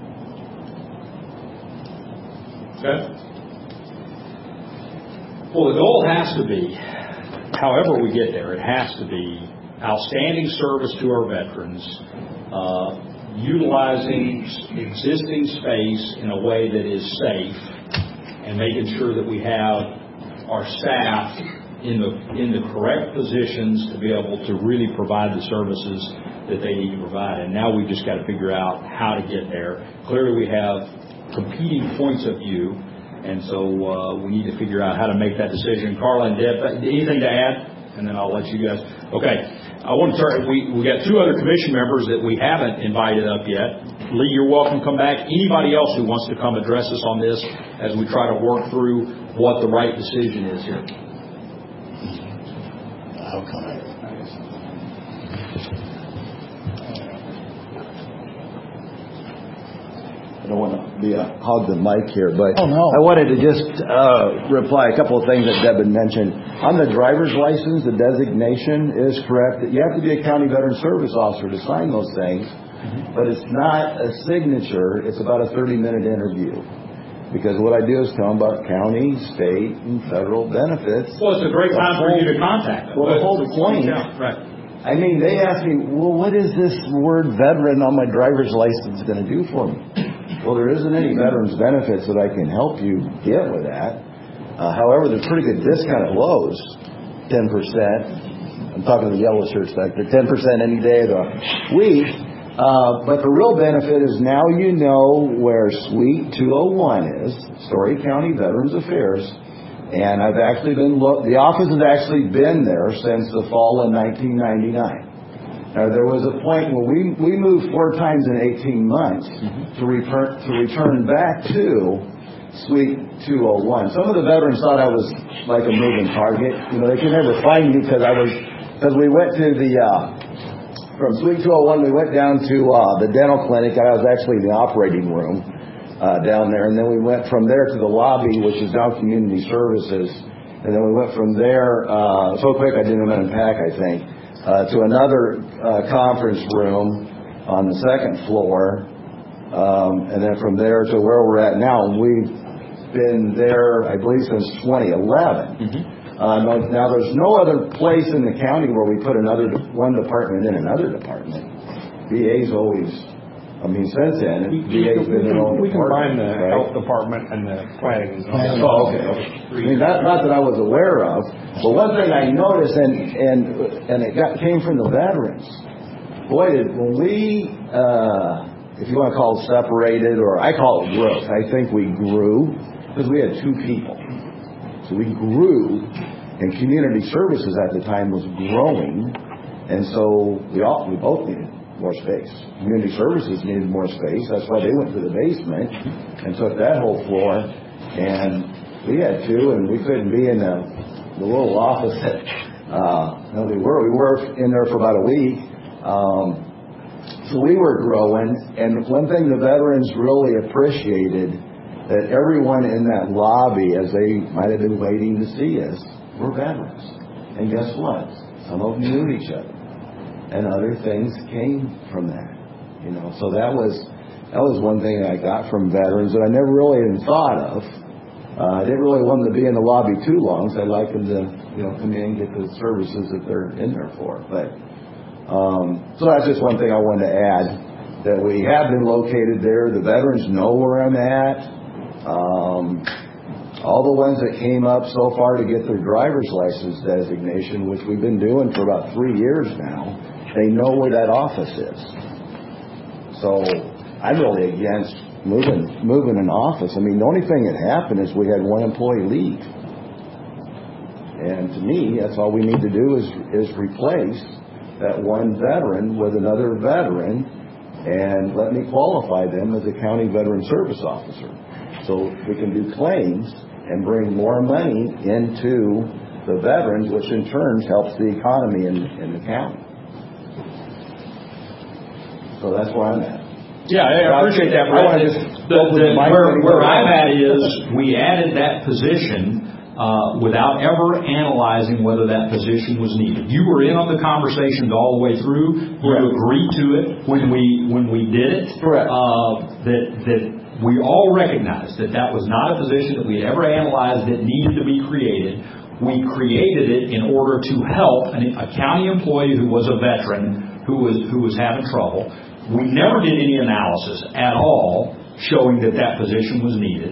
Okay. Well, the goal has to be, however we get there, it has to be outstanding service to our veterans, uh, utilizing existing space in a way that is safe, and making sure that we have our staff in the in the correct positions to be able to really provide the services that they need to provide. And now we've just got to figure out how to get there. Clearly we have competing points of view, and so uh, we need to figure out how to make that decision. Carla and Deb, anything to add? And then I'll let you guys. Okay, I want to start. We we got two other commission members that we haven't invited up yet. Lee, you're welcome to come back. Anybody else who wants to come address us on this as we try to work through what the right decision is here. I'll come in. I don't want to be a hog the mic here, but oh, no. I wanted to just uh, reply a couple of things that Deb had mentioned. On the driver's license, the designation is correct. You have to be a county veteran service officer to sign those things, mm-hmm. but it's not a signature. It's about a thirty-minute interview. Because what I do is tell them about county, state, and federal benefits. Well, it's a great time for you to contact them. Well, the whole point. Yeah, right. I mean, they ask me, well, what is this word veteran on my driver's license going to do for me? Well, there isn't any veterans benefits that I can help you get with that. Uh, however, there's pretty good discount at Lowe's, ten percent. I'm talking to the yellow shirt sector, ten percent any day of the week. Uh, but the real benefit is now you know where Suite two oh one is, Story County Veterans Affairs. And I've actually been, lo- the office has actually been there since the fall of nineteen ninety-nine. Now, there was a point where we, we moved four times in eighteen months mm-hmm. to, return, to return back to Suite two oh one. Some of the veterans thought I was like a moving target. You know, they could never find me because I was, because we went to the, uh, from Suite two oh one, we went down to uh, the dental clinic. I was actually in the operating room uh, down there. And then we went from there to the lobby, which is now Community Services. And then we went from there, uh, so quick I didn't even unpack, I think. Uh, to another uh, conference room on the second floor, um, and then from there to where we're at now. We've been there, I believe, since twenty eleven. Mm-hmm. Uh, no, now, there's no other place in the county where we put another one department in another department. V A's always, I mean, since then, we, V A's been their own we department. We combine the right? health department and the planning and zoning. Oh, okay. I mean, not, not that I was aware of, but one thing I noticed, and and and it got came from the veterans. Boy, did, when we, uh, if you want to call it separated, or I call it growth, I think we grew because we had two people. So we grew, and community services at the time was growing, and so we all we both needed more space. Community services needed more space. That's why they went to the basement and took that whole floor. And we had two, and we couldn't be in the, the little office that uh, no, we were. We were in there for about a week. Um, so we were growing, and one thing the veterans really appreciated, that everyone in that lobby, as they might have been waiting to see us, were veterans. And guess what? Some of them knew each other. And other things came from that. You know, so that was that was one thing I got from veterans that I never really even thought of. Uh, I didn't really want them to be in the lobby too long, so I'd like them to, you know, come in and get the services that they're in there for. But um, so that's just one thing I wanted to add, that we have been located there. The veterans know where I'm at. Um, All the ones that came up so far to get their driver's license designation, which we've been doing for about three years now, they know where that office is. So I'm really against moving moving an office. I mean, the only thing that happened is we had one employee leave. And to me, that's all we need to do is, is replace that one veteran with another veteran and let me qualify them as a county veteran service officer. So we can do claims and bring more money into the veterans, which in turn helps the economy in, in the county. So that's where I'm at. Yeah, I appreciate that, Brett. The, the, where, where I'm at is we added that position uh, without ever analyzing whether that position was needed. You were in on the conversations all the way through. You agreed to it when we when we did it. Correct. Uh, that that we all recognized that that was not a position that we had ever analyzed that needed to be created. We created it in order to help an, a county employee who was a veteran who was who was having trouble. We never did any analysis at all showing that that position was needed.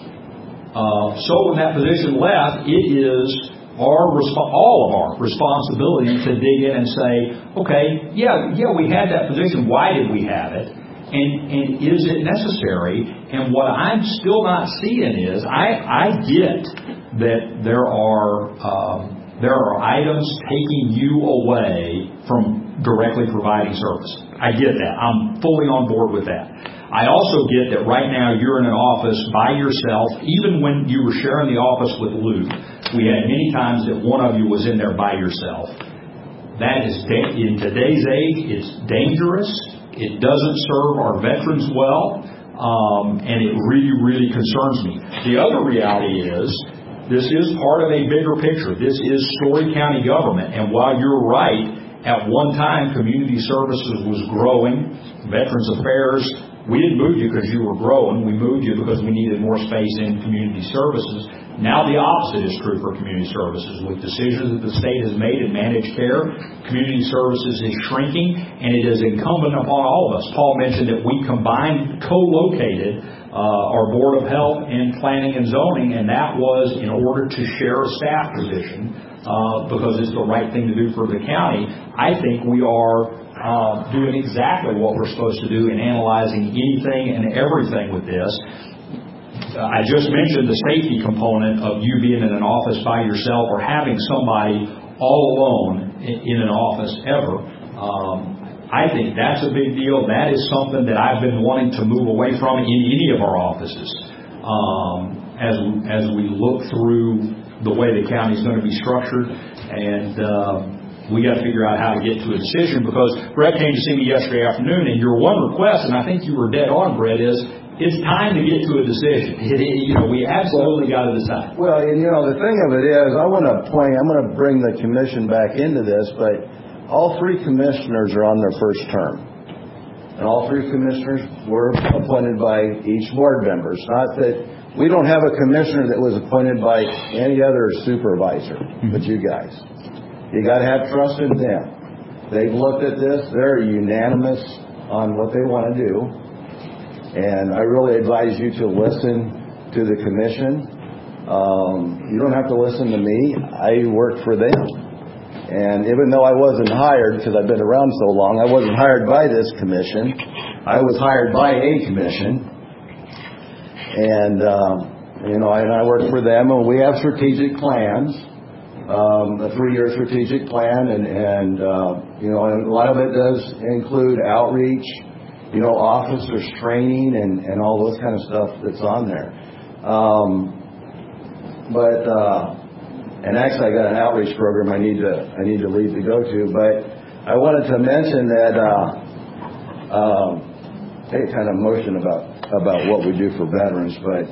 Uh, so when that position left, it is our resp- all of our responsibility to dig in and say, okay, yeah, yeah, we had that position. Why did we have it? And, and is it necessary? And what I'm still not seeing is, I, I get that there are um, there are items taking you away from directly providing service. I get that. I'm fully on board with that. I also get that right now you're in an office by yourself. Even when you were sharing the office with Luke, we had many times that one of you was in there by yourself. That is, in today's age, it's dangerous. It doesn't serve our veterans well, um, and it really, really concerns me. The other reality is, this is part of a bigger picture. This is Story County government, and while you're right, at one time, Community Services was growing. Veterans Affairs, we didn't move you because you were growing. We moved you because we needed more space in Community Services. Now the opposite is true for Community Services. With decisions that the state has made in managed care, Community Services is shrinking, and it is incumbent upon all of us. Paul mentioned that we combined, co-located uh, our Board of Health and Planning and Zoning, and that was in order to share a staff position. Uh, because it's the right thing to do for the county. I think we are uh, doing exactly what we're supposed to do in analyzing anything and everything with this. Uh, I just mentioned the safety component of you being in an office by yourself or having somebody all alone in, in an office ever. Um, I think that's a big deal. That is something that I've been wanting to move away from in any of our offices. Um, as, as we look through the way the county is going to be structured, and uh, we got to figure out how to get to a decision, because Brett came to see me yesterday afternoon, and your one request, and I think you were dead on, Brett, is it's time to get to a decision. It, it, you know, we absolutely got to decide. Well, and you know, the thing of it is, I want to point, I'm going to bring the commission back into this, but all three commissioners are on their first term. And all three commissioners were appointed by each board member. It's not that we don't have a commissioner that was appointed by any other supervisor but you guys. You got to have trust in them. They've looked at this. They're unanimous on what they want to do. And I really advise you to listen to the commission. Um, you don't have to listen to me. I work for them. And even though I wasn't hired, because I've been around so long, I wasn't hired by this commission. I was hired by a commission. And, um, you know, and I work for them, and we have strategic plans, um, a three-year strategic plan, and, and uh, you know, and a lot of it does include outreach, you know, officers training, and, and all those kind of stuff that's on there. Um, but, uh, and actually I got an outreach program I need to, I need to leave to go to, but I wanted to mention that, uh, um, I get kind of emotional about about what we do for veterans, but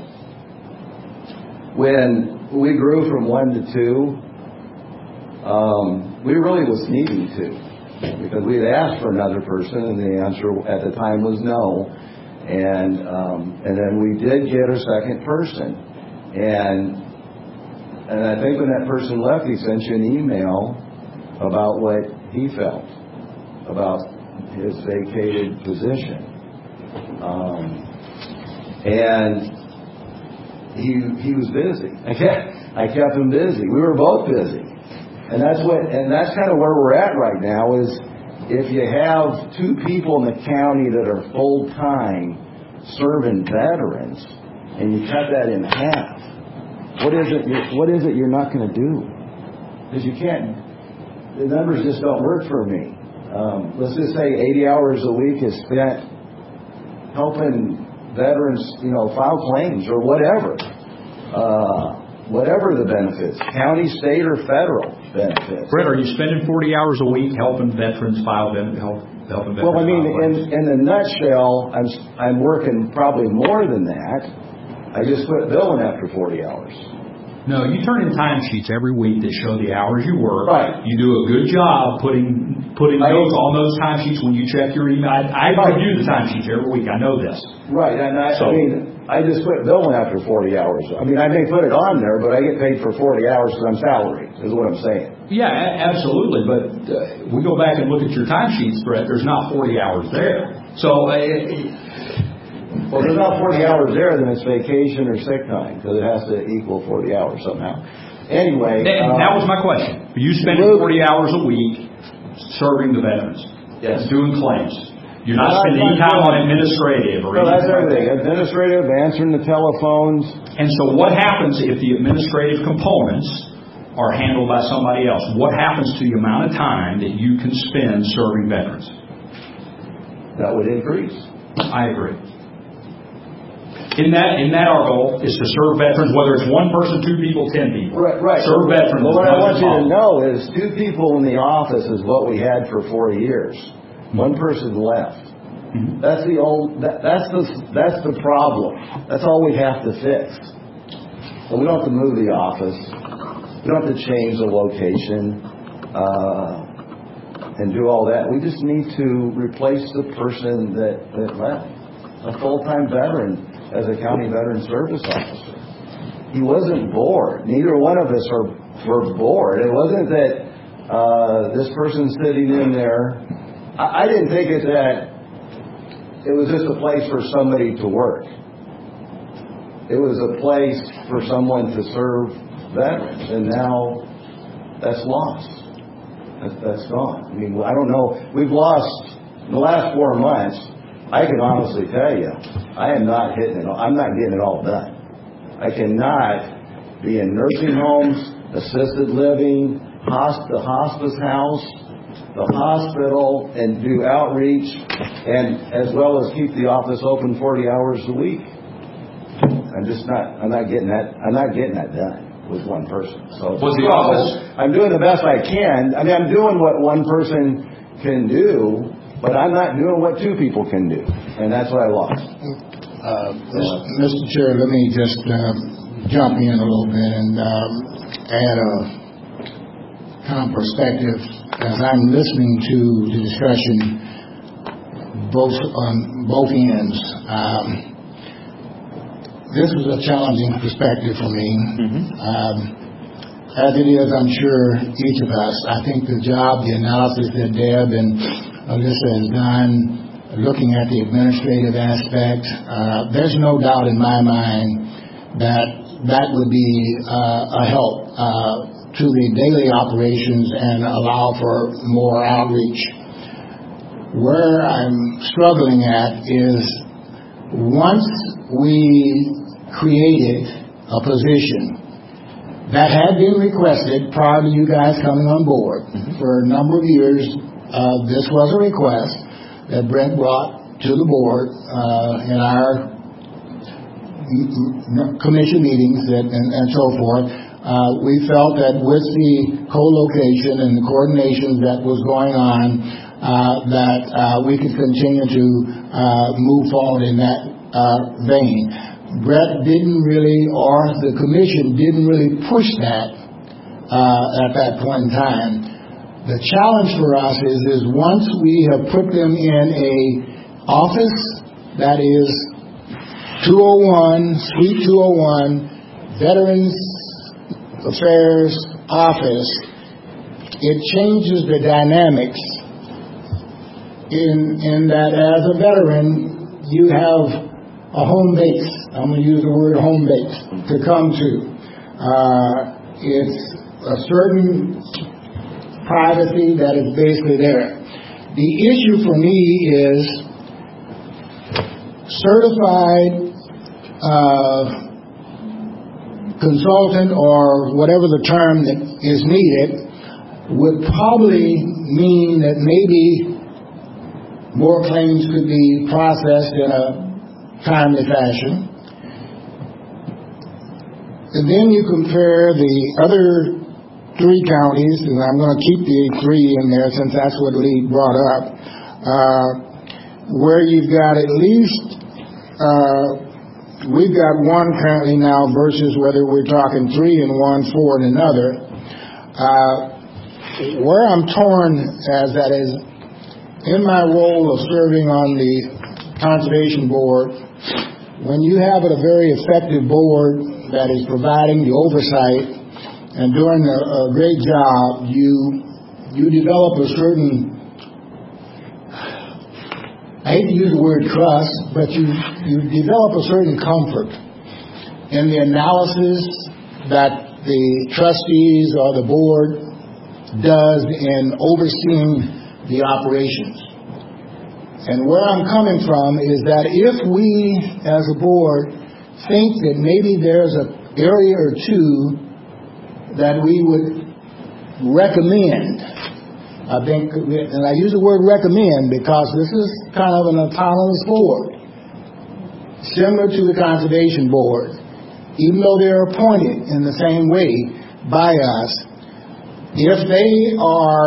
when we grew from one to two, um, we really was needing to, because we had asked for another person, and the answer at the time was no, and um, and then we did get a second person, and and I think when that person left, he sent you an email about what he felt about his vacated position. Um, and he he was busy. I kept I kept him busy. We were both busy, and that's what and that's kind of where we're at right now. Is if you have two people in the county that are full time serving veterans, and you cut that in half, what is it? You're, what is it you're not going to do? Because you can't. The numbers just don't work for me. Um, let's just say eighty hours a week is spent helping veterans, you know, file claims or whatever, uh, whatever the benefits, county, state, or federal benefits. Brett, are you spending forty hours a week helping veterans file ben- help, helping veterans? Well, I mean, file in, in a nutshell, I'm I'm working probably more than that. I just quit billing after forty hours. No, you turn in timesheets every week that show the hours you work. Right. You do a good job putting putting I, notes on those timesheets when you check your email. I, I review the timesheets every week. I know this. Right, and I, So- I mean, I just quit billing after forty hours. I mean, I may put it on there, but I get paid for forty hours because I'm salaried, is what I'm saying. Yeah, a- absolutely. But uh, we go back and look at your timesheets, Brett. There's not forty hours there. So. Uh, it, Well, if there's not forty hours there, then it's vacation or sick time, because it has to equal forty hours somehow. Anyway. that, uh, that was my question. Are you spending forty hours a week serving the veterans? Yes. Doing claims. You're not No, spending any that's time not on administrative or No, that's anything. everything. Administrative, answering the telephones. And so what happens if the administrative components are handled by somebody else? What happens to the amount of time that you can spend serving veterans? That would increase. I agree. In that, in that our goal is to serve veterans, whether it's one person, two people, ten people. Right, right. Serve veterans. But as what I much want as you to possible. know is two people in the office is what we had for four years. One person left. Mhm. That's the old. That, that's the that's the problem. That's all we have to fix. So we don't have to move the office. We don't have to change the location uh, and do all that. We just need to replace the person that, that left, a full-time veteran as a county veteran service officer. He wasn't bored. Neither one of us are were bored. It wasn't that uh, this person sitting in there. I, I didn't think it that. It was just a place for somebody to work. It was a place for someone to serve veterans, and now that's lost. That's, that's gone. I mean, I don't know. We've lost in the last four months. I can honestly tell you, I am not hitting it. I'm not getting it all done. I cannot be in nursing homes, assisted living, hosp- the hospice house, the hospital, and do outreach, and as well as keep the office open forty hours a week. I'm just not. I'm not getting that. I'm not getting that done with one person. So Was the office? I'm doing the best I can. I mean, I'm doing what one person can do, but I'm not doing what two people can do, and that's what I lost. Uh, Mister Chair, let me just um, jump in a little bit and um, add a kind of perspective as I'm listening to the discussion both on both ends. Um, this was a challenging perspective for me. Mm-hmm. Um, as it is, I'm sure each of us. I think the job, the analysis that Deb and Alyssa has done, looking at the administrative aspect, uh, there's no doubt in my mind that that would be uh, a help uh, to the daily operations and allow for more outreach. Where I'm struggling at is once we created a position that had been requested prior to you guys coming on board. Mm-hmm. For a number of years, uh, this was a request that Brent brought to the board uh, in our m- commission meetings and, and, and so forth. Uh, we felt that with the co-location and the coordination that was going on, uh, that uh, we could continue to uh, move forward in that uh, vein. Brett didn't really, or the commission didn't really push that uh, at that point in time. The challenge for us is, is once we have put them in a office that is two oh one, Suite two oh one, Veterans Affairs Office, it changes the dynamics in in that as a veteran, you have a home base. I'm going to use the word home base to come to. Uh, it's a certain privacy that is basically there. The issue for me is certified uh, consultant or whatever the term that is needed would probably mean that maybe more claims could be processed in a timely fashion. And then you compare the other three counties, and I'm going to keep the three in there since that's what Lee brought up, uh, where you've got at least, uh, we've got one currently now versus whether we're talking three in one, four in another. Uh, where I'm torn as that is, in my role of serving on the Conservation Board, when you have a very effective board that is providing the oversight and doing a, a great job, you you develop a certain, I hate to use the word trust, but you, you develop a certain comfort in the analysis that the trustees or the board does in overseeing the operations. And where I'm coming from is that if we as a board think that maybe there's an area or two that we would recommend, I think, and I use the word recommend because this is kind of an autonomous board, similar to the Conservation Board, even though they're appointed in the same way by us. If they are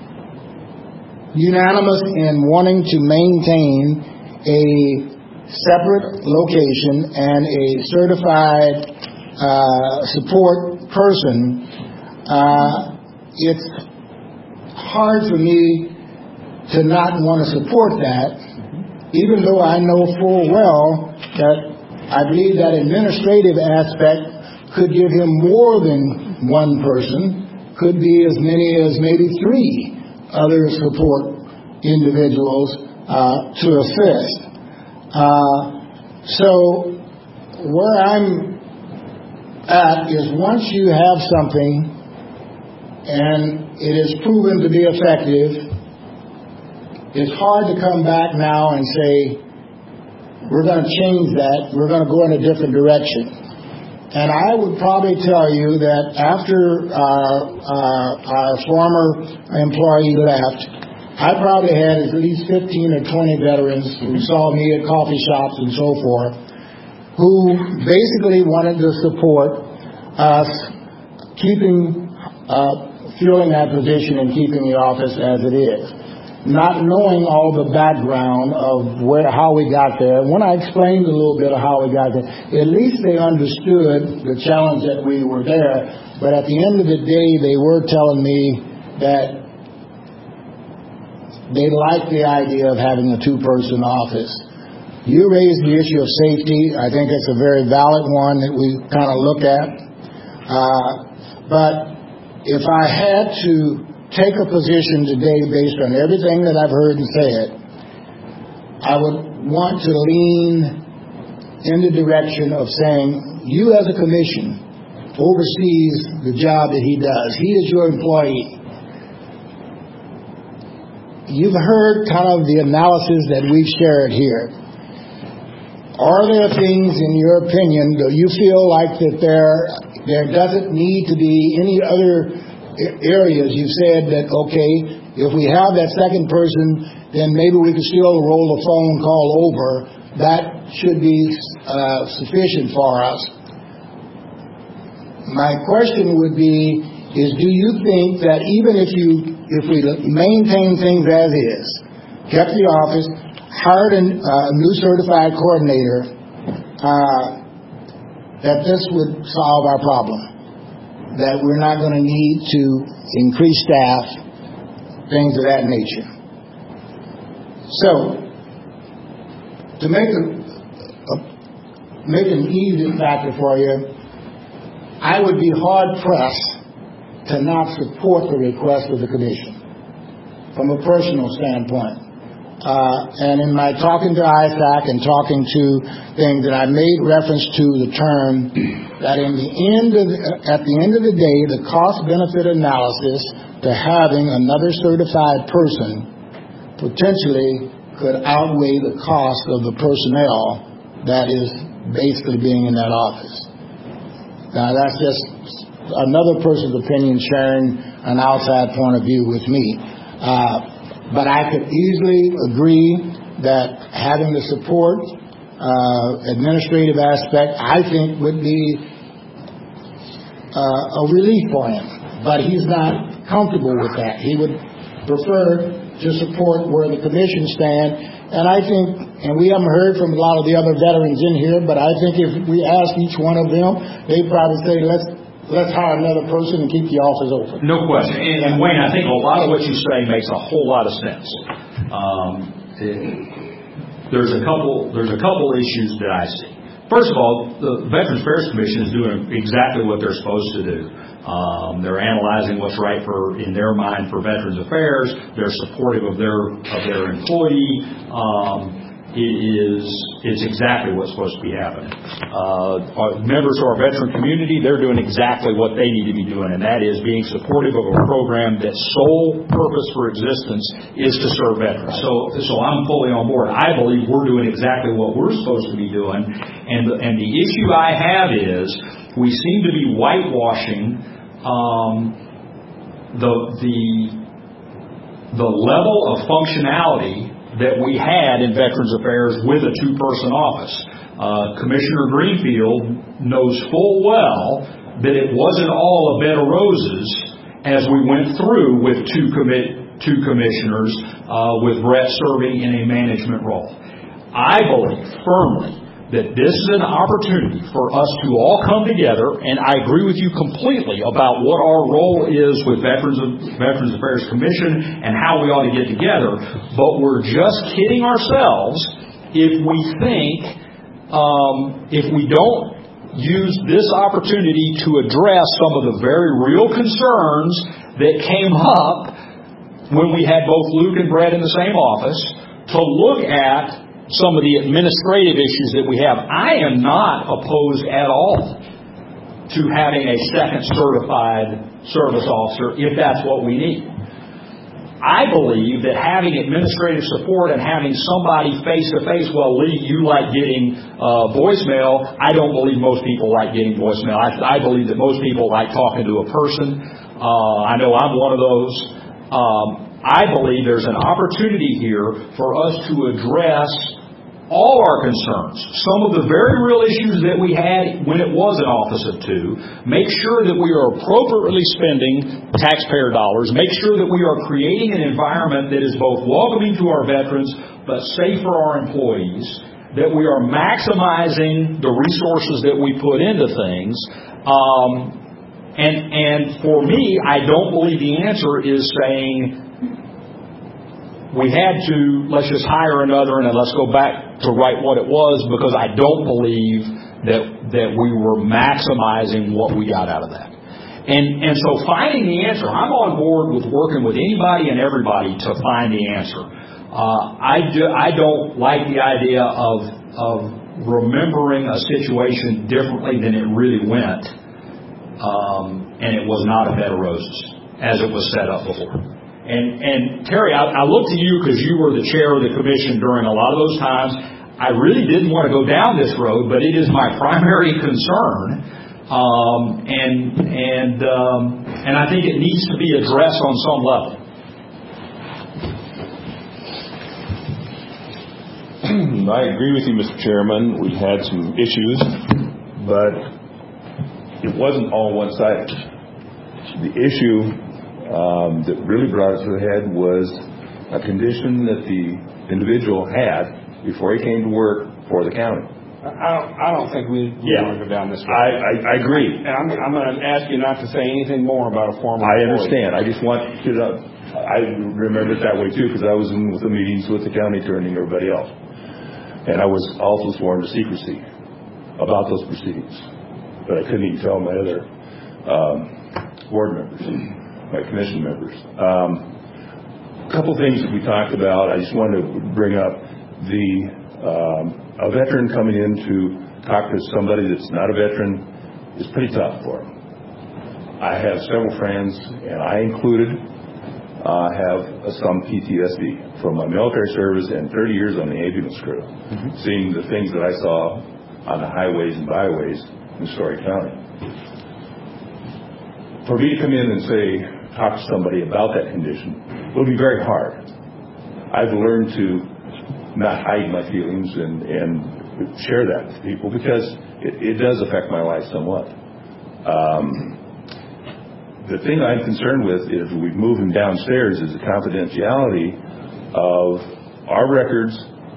unanimous in wanting to maintain a separate location and a certified uh, support person, uh, it's hard for me to not want to support that, even though I know full well that I believe that administrative aspect could give him more than one person, could be as many as maybe three other support individuals uh, to assist. Uh, so where I'm at is once you have something and it is proven to be effective, it's hard to come back now and say, we're going to change that, we're going to go in a different direction. And I would probably tell you that after uh, uh, our former employee left, I probably had at least fifteen or twenty veterans who saw me at coffee shops and so forth, who basically wanted to support us keeping, uh, filling that position and keeping the office as it is, not knowing all the background of where, how we got there. When I explained a little bit of how we got there, at least they understood the challenge that we were there. But at the end of the day, they were telling me that they liked the idea of having a two-person office. You raised the issue of safety. I think it's a very valid one that we kind of look at. Uh, but if I had to take a position today based on everything that I've heard and said, I would want to lean in the direction of saying, you as a commission oversees the job that he does. He is your employee. You've heard kind of the analysis that we've shared here. Are there things, in your opinion, do you feel like that there there doesn't need to be any other areas? You said that, okay, if we have that second person, then maybe we could still roll the phone call over. That should be uh, sufficient for us. My question would be, is do you think that even if you if we maintain things as is, kept the office, hired a uh, new certified coordinator, uh, that this would solve our problem? That we're not going to need to increase staff, things of that nature. So, to make a, a make an easy factor for you, I would be hard pressed to not support the request of the commission from a personal standpoint. uh, and in my talking to I S A C and talking to things, that I made reference to the term that in the end of the, at the end of the day, the cost-benefit analysis to having another certified person potentially could outweigh the cost of the personnel that is basically being in that office. Now, that's just another person's opinion sharing an outside point of view with me. Uh, but I could easily agree that having the support, uh, administrative aspect, I think would be uh, a relief for him. But he's not comfortable with that. He would prefer to support where the commission stand. And I think, and we haven't heard from a lot of the other veterans in here, but I think if we ask each one of them, they'd probably say, let's let's hire another person and keep the office open. No question. And, and Wayne, I think a lot of what you say makes a whole lot of sense. Um, it, there's a couple there's a couple issues that I see. First of all, the Veterans Affairs Commission is doing exactly what they're supposed to do. Um, they're analyzing what's right for, in their mind, for Veterans Affairs. They're supportive of their of their employee. Um, it is it's exactly what's supposed to be happening. Uh, our members of our veteran community, they're doing exactly what they need to be doing, and that is being supportive of a program that's sole purpose for existence is to serve veterans. So, so I'm fully on board. I believe we're doing exactly what we're supposed to be doing, and and the issue I have is we seem to be whitewashing Um, the the the level of functionality that we had in Veterans Affairs with a two-person office. Uh, Commissioner Greenfield knows full well that it wasn't all a bed of roses as we went through with two commit two commissioners, uh, with Brett serving in a management role. I believe firmly that this is an opportunity for us to all come together, and I agree with you completely about what our role is with Veterans Veterans Affairs Commission and how we ought to get together. But we're just kidding ourselves if we think, um, if we don't use this opportunity to address some of the very real concerns that came up when we had both Luke and Brett in the same office, to look at some of the administrative issues that we have. I am not opposed at all to having a second certified service officer if that's what we need. I believe that having administrative support and having somebody face-to-face, well, Lee, you like getting uh, voicemail. I don't believe most people like getting voicemail. I, I believe that most people like talking to a person. Uh, I know I'm one of those. Um, I believe there's an opportunity here for us to address all our concerns, some of the very real issues that we had when it was an office of two, make sure that we are appropriately spending taxpayer dollars, make sure that we are creating an environment that is both welcoming to our veterans but safe for our employees, that we are maximizing the resources that we put into things. Um, and, and for me, I don't believe the answer is saying, we had to, let's just hire another and then let's go back to right what it was, because I don't believe that that we were maximizing what we got out of that. And and so finding the answer, I'm on board with working with anybody and everybody to find the answer. Uh, I, do, I don't like the idea of, of remembering a situation differently than it really went, um, and it was not a bed of roses as it was set up before. And, and Terry, I, I look to you because you were the chair of the commission during a lot of those times. I really didn't want to go down this road, but it is my primary concern, um, and and um, and I think it needs to be addressed on some level. I agree with you, Mister Chairman. We've had some issues, but it wasn't all one-sided. The issue Um, that really brought it to the head was a condition that the individual had before he came to work for the county. I don't, I don't think we, we yeah. want to go down this road. I, I, I agree. And I'm, I'm going to ask you not to say anything more about a former I employee. understand. I just want you to, I remember it that way too, because I was in with the meetings with the county attorney and everybody else. And I was also sworn to secrecy about those proceedings. But I couldn't even tell my other um, board members. My commission members. Um, A couple things that we talked about, I just wanted to bring up. The um, a veteran coming in to talk to somebody that's not a veteran is pretty tough for them. I have several friends, and I included, uh, have some P T S D from my military service and thirty years on the ambulance crew, mm-hmm. seeing the things that I saw on the highways and byways in Story County. For me to come in and say, talk to somebody about that condition will be very hard. I've learned to not hide my feelings and, and share that with people because it, it does affect my life somewhat. Um, the thing I'm concerned with is we move him downstairs is the confidentiality of our records,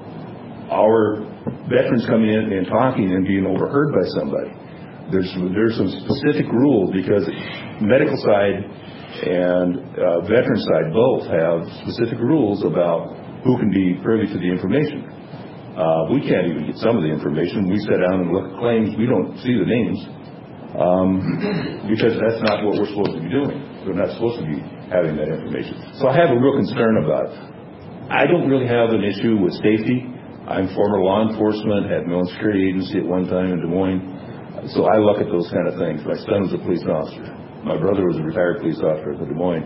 our veterans coming in and talking and being overheard by somebody. There's there's some specific rules because medical side and uh, veteran side both have specific rules about who can be privy to the information. Uh, we can't even get some of the information. We sit down and look at claims. We don't see the names um, because that's not what we're supposed to be doing. We're not supposed to be having that information. So I have a real concern about it. I don't really have an issue with safety. I'm former law enforcement, had my own security agency at one time in Des Moines. So I look at those kind of things. My son was a police officer. My brother was a retired police officer at Des Moines.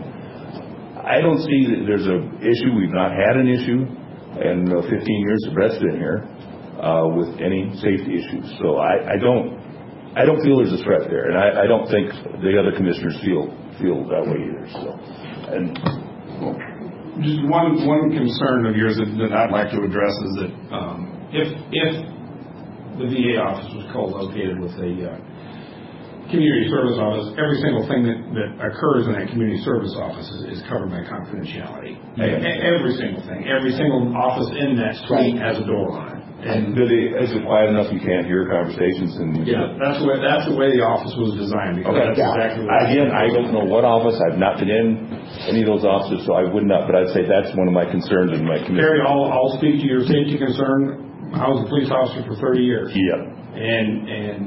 I don't see that there's an issue. We've not had an issue in the fifteen years that Brett's been here uh, with any safety issues. So I, I don't, I don't feel there's a threat there, and I, I don't think the other commissioners feel feel that way either. So, and well, just one one concern of yours that, that I'd like to address is that um, if if the V A office was co-located with a uh, community service office, every single thing that, that occurs in that community service office is, is covered by confidentiality. Yeah. Every single thing. Every single office in that suite has a door on it. And do they, is it quiet enough you can't hear conversations? And yeah, that's the way, that's the way the office was designed. Because okay. That's yeah. exactly what Again, I don't know what office. I've not been in any of those offices, so I would not. But I'd say that's one of my concerns in my community. Terry, I'll, I'll speak to your safety concern. I was a police officer for thirty years. Yeah. And and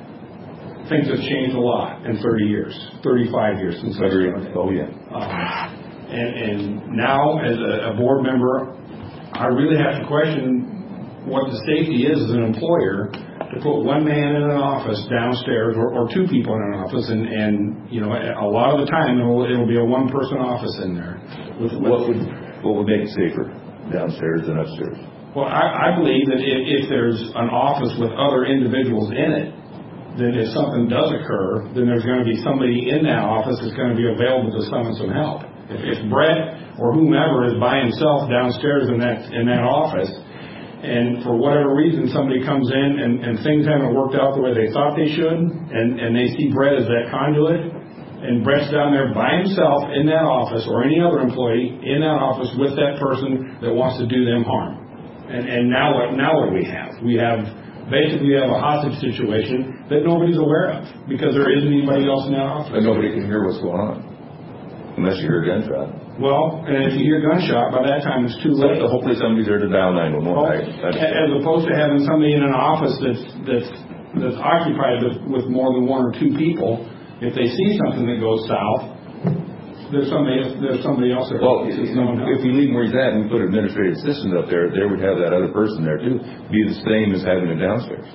things have changed a lot in thirty years, thirty-five years since I started. Oh, yeah. Um, and, and now, as a, a board member, I really have to question what the safety is as an employer to put one man in an office downstairs or, or two people in an office, and, and you know, a lot of the time it'll, it'll be a one-person office in there. With, with what would what would make it safer downstairs than upstairs? Well, I, I believe that if, if there's an office with other individuals in it, then if something does occur, then there's going to be somebody in that office that's going to be available to summon some help. If, if Brett or whomever is by himself downstairs in that in that office, and for whatever reason somebody comes in and, and things haven't worked out the way they thought they should, and, and they see Brett as that conduit, and Brett's down there by himself in that office, or any other employee in that office with that person that wants to do them harm. And, and now what? Now what do we have? We have basically we have a hostage situation that nobody's aware of because there isn't anybody else in that office. And nobody can hear what's going on unless you hear a gunshot. Well, and if you hear a gunshot, by that time it's too late. So hopefully somebody's there to dial nine one one. Well, as opposed to having somebody in an office that's that's that's occupied with, with more than one or two people, if they see something that goes south, there's somebody there's somebody else there. Well, if, if we leave him where he's at and we put an administrative assistant up there, there would have that other person there too. Be the same as having it downstairs.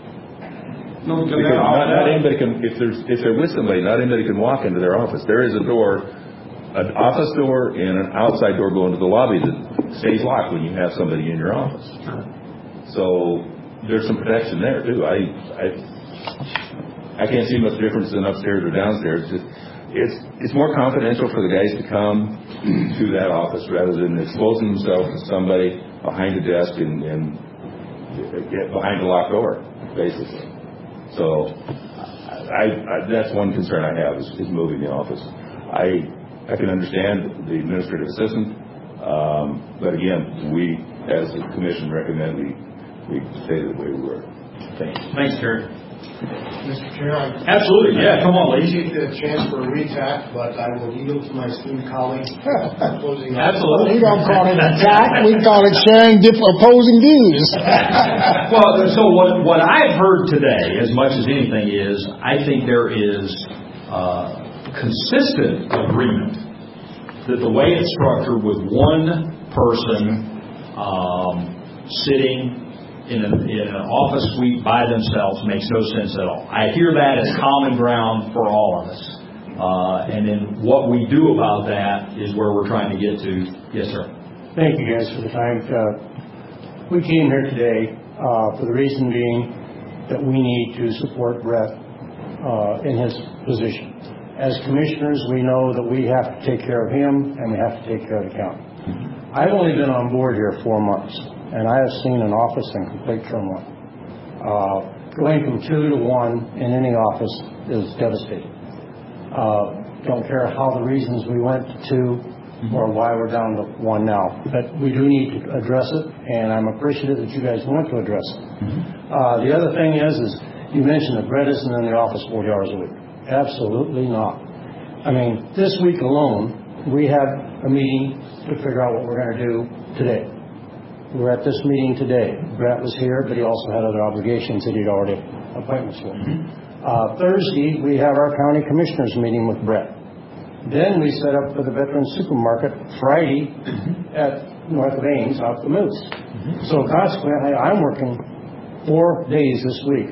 No, because because not, not anybody can. If there's if they're with somebody, not anybody can walk into their office. There is a door, an office door, and an outside door going to the lobby that stays locked when you have somebody in your office. So there's some protection there too. I I I can't see much difference than upstairs or downstairs. It's, It's it's more confidential for the guys to come to that office rather than exposing themselves to somebody behind a desk and, and get behind a locked door, basically. So I, I that's one concern I have is, is moving the office. I I can understand the administrative assistant, um, but again, we as the commission recommend we we stay the way we were. Thanks. Thanks, Terry. Mister Chair, I absolutely, yeah, come on, Lee. appreciate the chance for a retract, but I will yield to my esteemed colleague. Closing absolutely. We don't call it an attack, we call it sharing different opposing views. Well, so what, what I've heard today, as much as anything, is I think there is uh, consistent agreement that the way it's structured with one person um, sitting in, a, in an office suite by themselves makes no sense at all. I hear that as common ground for all of us. Uh, and then what we do about that is where we're trying to get to. Yes, sir. Thank you guys for the time. Uh, we came here today uh, for the reason being that we need to support Brett uh, in his position. As commissioners, we know that we have to take care of him and we have to take care of the county. I've only been on board here four months, and I have seen an office in complete turmoil. Uh, going from two to one in any office is devastating. Uh, don't care how the reasons we went to two or why we're down to one now, but we do need to address it, and I'm appreciative that you guys want to address it. Uh, the other thing is, is you mentioned that Brett isn't in the office forty hours a week. Absolutely not. I mean, this week alone, we had a meeting to figure out what we're going to do today. We're at this meeting today. Brett was here, but he also had other obligations that he'd already appointments for. Uh, Thursday, we have our county commissioners meeting with Brett. Then we set up for the Veterans Supermarket Friday at North of Ames, out the Moose. So consequently, I'm working four days this week.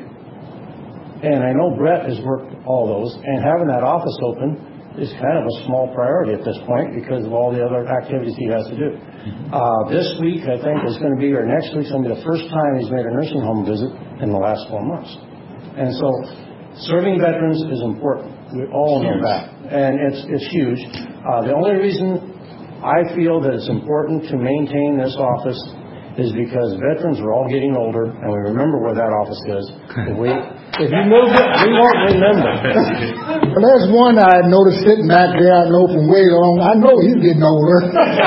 And I know Brett has worked all those, and having that office open is kind of a small priority at this point because of all the other activities he has to do. Uh, this week, I think, is going to be, or next week's going to be the first time he's made a nursing home visit in the last four months. And so serving veterans is important. We all know that. And it's, it's huge. Uh, the only reason I feel that it's important to maintain this office is because veterans are all getting older, and we remember where that office is. If, we, if you move it, we won't remember. Well, there's one I noticed sitting back there, I know from way along. I know he's getting older.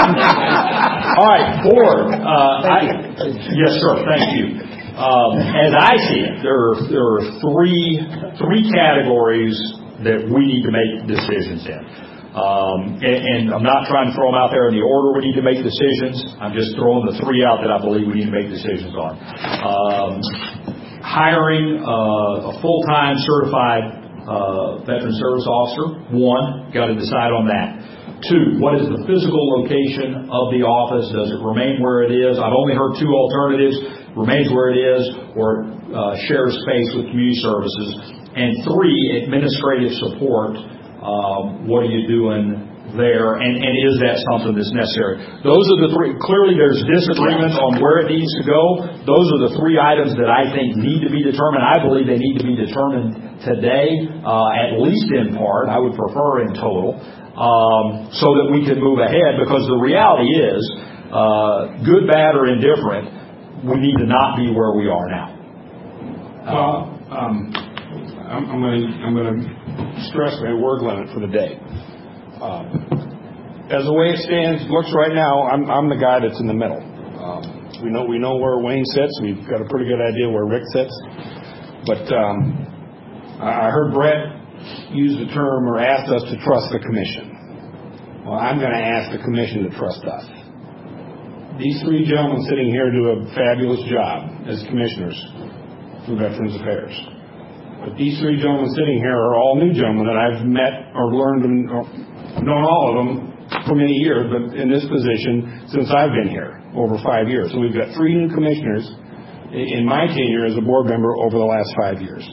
All right, board. Uh, I, yes, sir. Thank you. Um, as I see it, there are, there are three three categories that we need to make decisions in. Um, and, and I'm not trying to throw them out there in the order we need to make decisions. I'm just throwing the three out that I believe we need to make decisions on. Um, hiring uh, a full-time certified uh, veteran service officer, one, got to decide on that. Two, what is the physical location of the office? Does it remain where it is? I've only heard two alternatives, remains where it is or uh, shares space with community services. And three, administrative support. Um, what are you doing there? And, and is that something that's necessary? Those are the three. Clearly, there's disagreement on where it needs to go. Those are the three items that I think need to be determined. I believe they need to be determined today, uh, at least in part. I would prefer in total, um, so that we can move ahead. Because the reality is, uh, good, bad, or indifferent, we need to not be where we are now. Well, um, I'm, I'm going to I'm going to stress my word limit for the day. Um, as the way it stands, looks right now, I'm I'm the guy that's in the middle. Um, we know we know where Wayne sits. We've got a pretty good idea where Rick sits. But um, I heard Brett use the term or asked us to trust the commission. Well, I'm going to ask the commission to trust us. These three gentlemen sitting here do a fabulous job as commissioners for Veterans Affairs. But these three gentlemen sitting here are all new gentlemen that I've met or learned and or known all of them for many years, but in this position since I've been here, over five years. So we've got three new commissioners in my tenure as a board member over the last five years.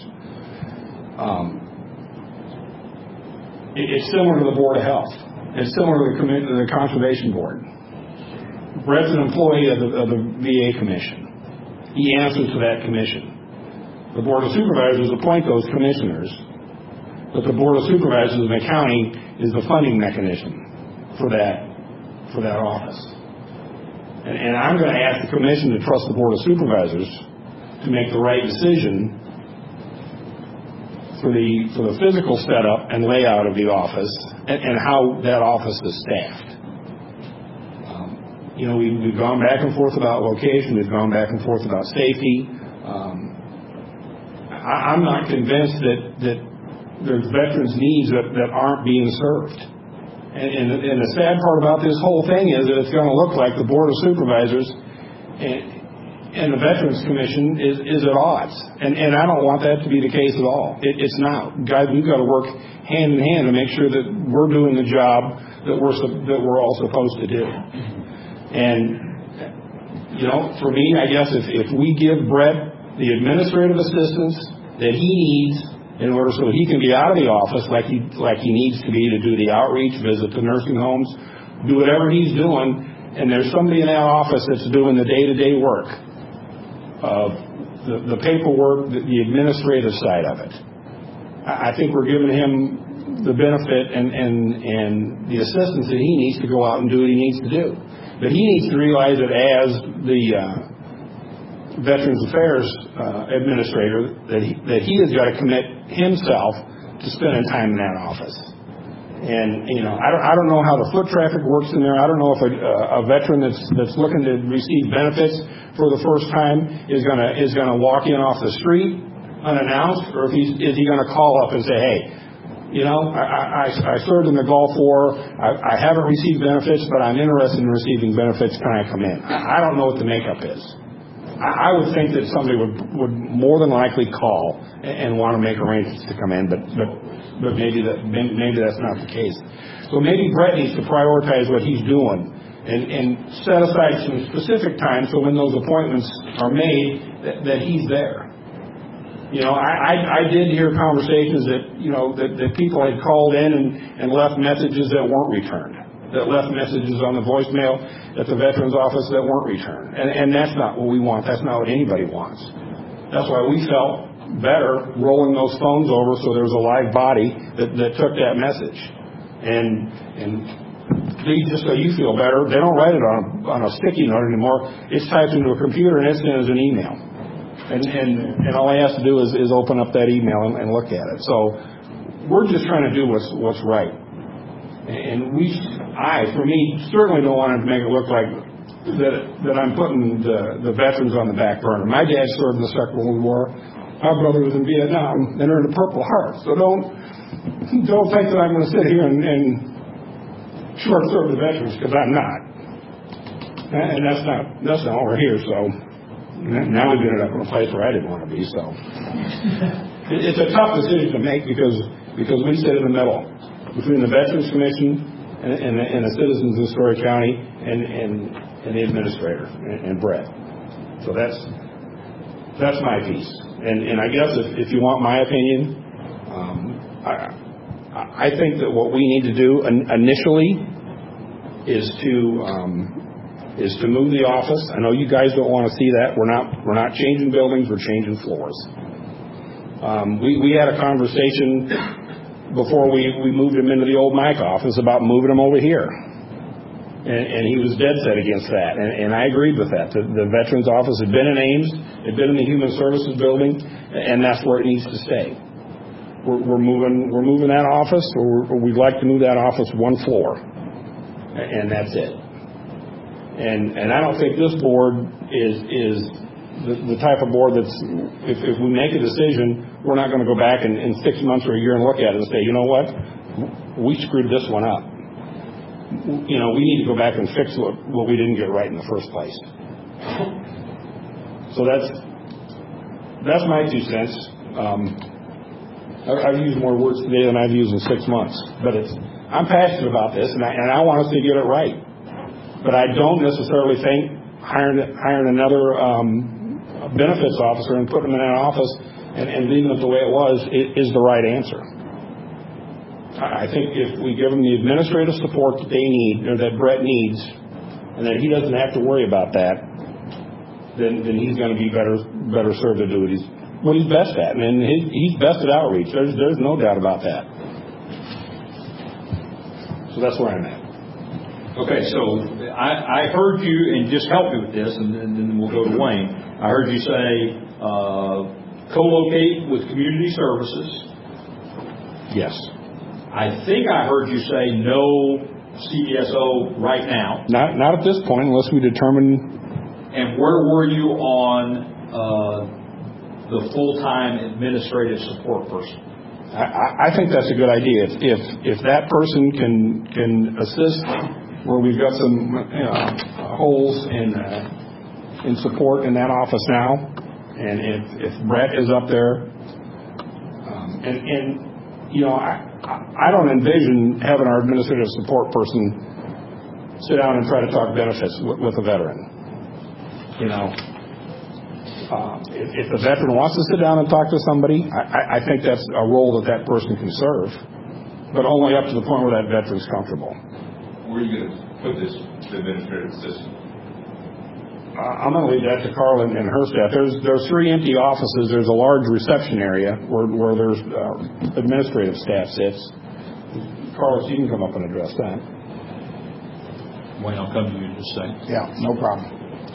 Um, it, it's similar to the Board of Health. It's similar to the, commi- to the Conservation Board. Brett's an employee of the, of the V A Commission. He answers to that commission. The Board of Supervisors appoint those commissioners, but the Board of Supervisors in the county is the funding mechanism for that for that office. And, and I'm going to ask the commission to trust the Board of Supervisors to make the right decision for the for the physical setup and layout of the office and, and how that office is staffed. Um, you know, we, we've gone back and forth about location. We've gone back and forth about safety. Um, I'm not convinced that, that there's veterans' needs that, that aren't being served. And, and, and the sad part about this whole thing is that it's going to look like the Board of Supervisors and, and the Veterans Commission is, is at odds. And, and I don't want that to be the case at all. It, it's not. Guys, we've got to work hand in hand to make sure that we're doing the job that we're that we're all supposed to do. And you know, for me, I guess if if we give Brett the administrative assistance that he needs in order so he can be out of the office like he like he needs to be to do the outreach, visit the nursing homes, do whatever he's doing, and there's somebody in that office that's doing the day-to-day work of the, the paperwork, the, the administrative side of it. I think we're giving him the benefit and, and, and the assistance that he needs to go out and do what he needs to do. But he needs to realize that as the uh, Veterans Affairs uh, Administrator, that he, that he has got to commit himself to spending time in that office. And, you know, I don't, I don't know how the foot traffic works in there. I don't know if a, a veteran that's, that's looking to receive benefits for the first time is going to, is going to walk in off the street unannounced, or if he's, is he going to call up and say, hey, you know, I, I, I served in the Gulf War, I, I haven't received benefits, but I'm interested in receiving benefits, can I come in? I don't know what the makeup is. I, I would think that somebody would, would more than likely call and, and want to make arrangements to come in, but, but, but maybe, that, maybe that's not the case. So maybe Brett needs to prioritize what he's doing and, and set aside some specific time so when those appointments are made, that, that he's there. You know, I, I, I did hear conversations that, you know, that, that people had called in and, and left messages that weren't returned, that left messages on the voicemail at the Veterans Office that weren't returned. And, and that's not what we want. That's not what anybody wants. That's why we felt better rolling those phones over so there was a live body that, that took that message. And, and just so you feel better, they don't write it on, on a sticky note anymore. It's typed into a computer and it's sent as an email. And, and and all I have to do is, is open up that email and, and look at it. So we're just trying to do what's what's right. And we, I, for me, certainly don't want to make it look like that that I'm putting the, the veterans on the back burner. My dad served in the Second World War. My brother was in Vietnam and earned a Purple Heart. So don't don't think that I'm going to sit here and, and short serve the veterans, because I'm not. And that's not that's not why we're here. So. Now we've ended up in a place where I didn't want to be, so. It's a tough decision to make because because we sit in the middle between the Veterans Commission and, and, the, and the citizens of Story County and, and, and the administrator and, and Brett. So that's that's my piece. And, and I guess if, if you want my opinion, um, I, I think that what we need to do initially is to um, is to move the office. I know you guys don't want to see that. We're not we're not changing buildings, we're changing floors. Um, we, we had a conversation before we, we moved him into the old Mike office about moving him over here. And, and he was dead set against that. And, and I agreed with that. The, the Veterans Office had been in Ames, it had been in the Human Services Building, and that's where it needs to stay. We're, we're moving we're moving that office, or, or we'd like to move that office one floor. And that's it. And and I don't think this board is is the, the type of board that's, if, if we make a decision, we're not going to go back in, in six months or a year and look at it and say, you know what, we screwed this one up. You know, we need to go back and fix what, what we didn't get right in the first place. So that's that's my two cents. Um, I've, I've used more words today than I've used in six months, but it's I'm passionate about this, and I, and I want us to get it right. But I don't necessarily think hiring hiring another um, benefits officer and putting them in an office and, and leaving it the way it was is, is the right answer. I think if we give them the administrative support that they need, or that Brett needs, and that he doesn't have to worry about that, then then he's going to be better better served to do what he's what he's best at, and his, he's best at outreach. There's there's no doubt about that. So that's where I'm at. Okay, so I, I heard you, and just help me with this, and then, then we'll go to Wayne. I heard you say uh, co-locate with community services. Yes. I think I heard you say no C D S O right now. Not not at this point, unless we determine. And where were you on uh, the full-time administrative support person? I, I think that's a good idea. If if, if that person can can assist where we've got some you know, holes in uh, in support in that office now, and if if Brett is up there, um, and and you know I I don't envision having our administrative support person sit down and try to talk benefits with, with a veteran. You know, uh, if, if the veteran wants to sit down and talk to somebody, I, I think that's a role that that person can serve, but only up to the point where that veteran's comfortable. Where are you going to put this administrative assistant? Uh, I'm going to leave that to Carla and, and her staff. There's there's three empty offices. There's a large reception area where, where there's uh, administrative staff sits. Carlos, you can come up and address that. Wayne, I'll come to you in just a second. Yeah, no problem.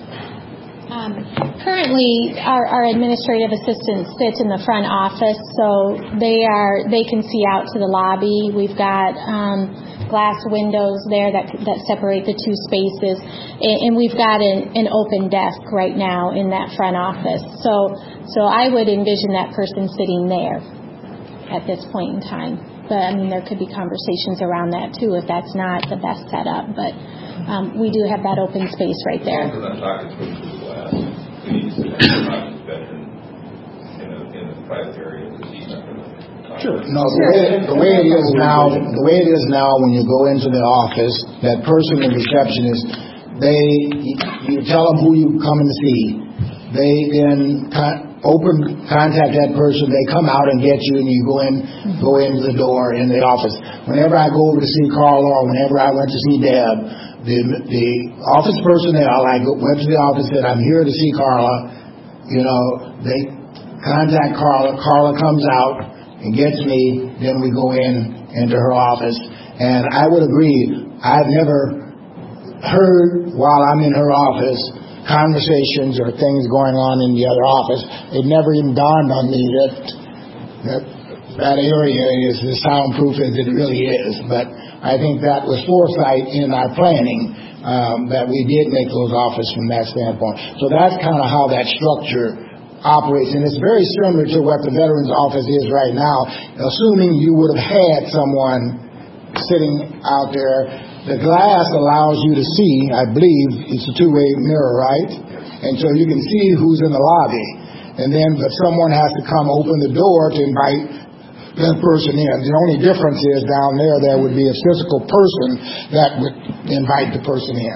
Um, currently, our, our administrative assistant sits in the front office, so they are they can see out to the lobby. We've got um, glass windows there that that separate the two spaces, and, and we've got an, an open desk right now in that front office. So, so I would envision that person sitting there at this point in time. But I mean, there could be conversations around that too if that's not the best setup. But um, we do have that open space right there. I'm talking through the glass. We need to sit down and talk to the veteran in a, in a private area because he's not going to. Sure. No, the way, the way it is now, the way it is now, when you go into the office, that person, the receptionist, they, you tell them who you come to see. They then con- open, contact that person. They come out and get you, and you go in, go into the door in the office. Whenever I go over to see Carla, or whenever I went to see Deb, the the office personnel, I go, went to the office, said, "I'm here to see Carla." You know, they contact Carla. Carla comes out and gets me. Then we go in into her office. And I would agree. I've never heard while I'm in her office conversations or things going on in the other office. It never even dawned on me that that, that area is as soundproof as it really is. But I think that was foresight in our planning, um, that we did make those offices from that standpoint. So that's kind of how that structure operates. And it's very similar to what the Veterans Office is right now, assuming you would have had someone sitting out there. The glass allows you to see, I believe, it's a two-way mirror, right? And so you can see who's in the lobby. And then, but someone has to come open the door to invite that person in. The only difference is down there, there would be a physical person that would invite the person in.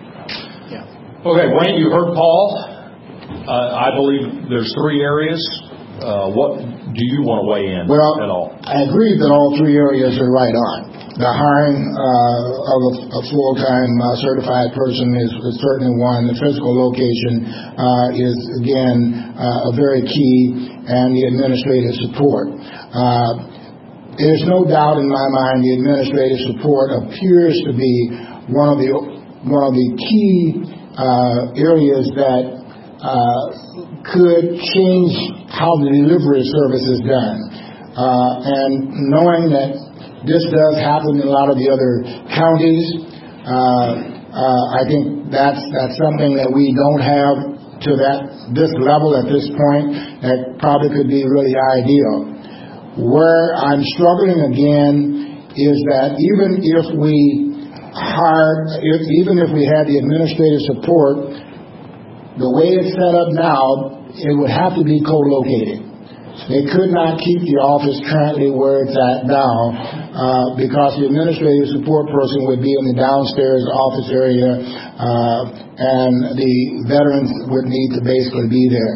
Yeah. Okay, Wayne, you heard Paul. Uh, I believe there's three areas. Uh, what do you want to weigh in well, at all? I agree that all three areas are right on. The hiring uh, of a, a full-time uh, certified person is, is certainly one. The physical location uh, is, again, uh, a very key, and the administrative support. Uh, there's no doubt in my mind the administrative support appears to be one of the one of the key uh, areas that uh, could change how the delivery service is done. Uh, and knowing that this does happen in a lot of the other counties, uh, uh, I think that's that's something that we don't have to that this level at this point that probably could be really ideal. Where I'm struggling again is that even if we hired, if, even if we had the administrative support, the way it's set up now, it would have to be co-located. They could not keep the office currently where it's at now uh, because the administrative support person would be in the downstairs office area uh, and the veterans would need to basically be there.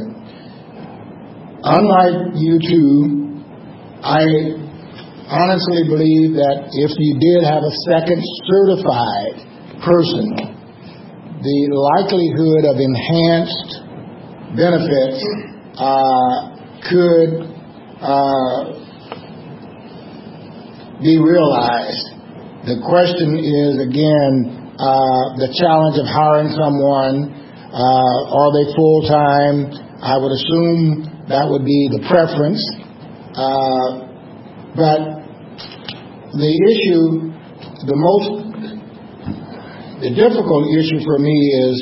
Unlike you two, I honestly believe that if you did have a second certified person, the likelihood of enhanced benefits uh, could uh, be realized. The question is, again, uh, the challenge of hiring someone. Uh, are they full-time? I would assume that would be the preference. Uh, but the issue, the most, the difficult issue for me is,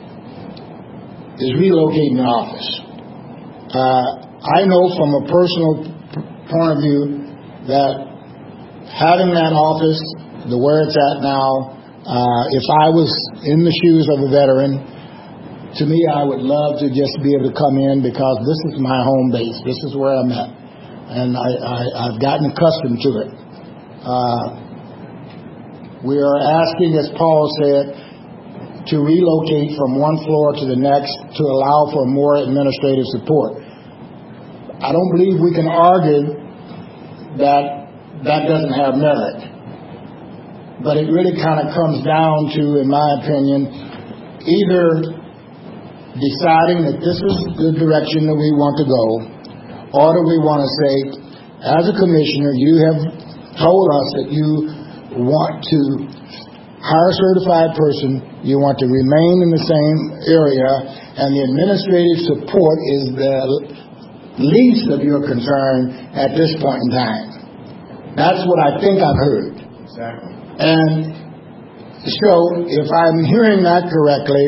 is relocating the office. Uh, I know from a personal point of view that having that office, the where it's at now, uh, if I was in the shoes of a veteran, to me I would love to just be able to come in because this is my home base. This is where I'm at. And I, I, I've gotten accustomed to it. Uh, we are asking, as Paul said, to relocate from one floor to the next to allow for more administrative support. I don't believe we can argue that that doesn't have merit. But it really kind of comes down to, in my opinion, either deciding that this is the direction that we want to go, or do we want to say, as a commissioner, you have told us that you want to hire a certified person, you want to remain in the same area, and the administrative support is the least of your concern at this point in time. That's what I think I've heard. Exactly. And so, if I'm hearing that correctly,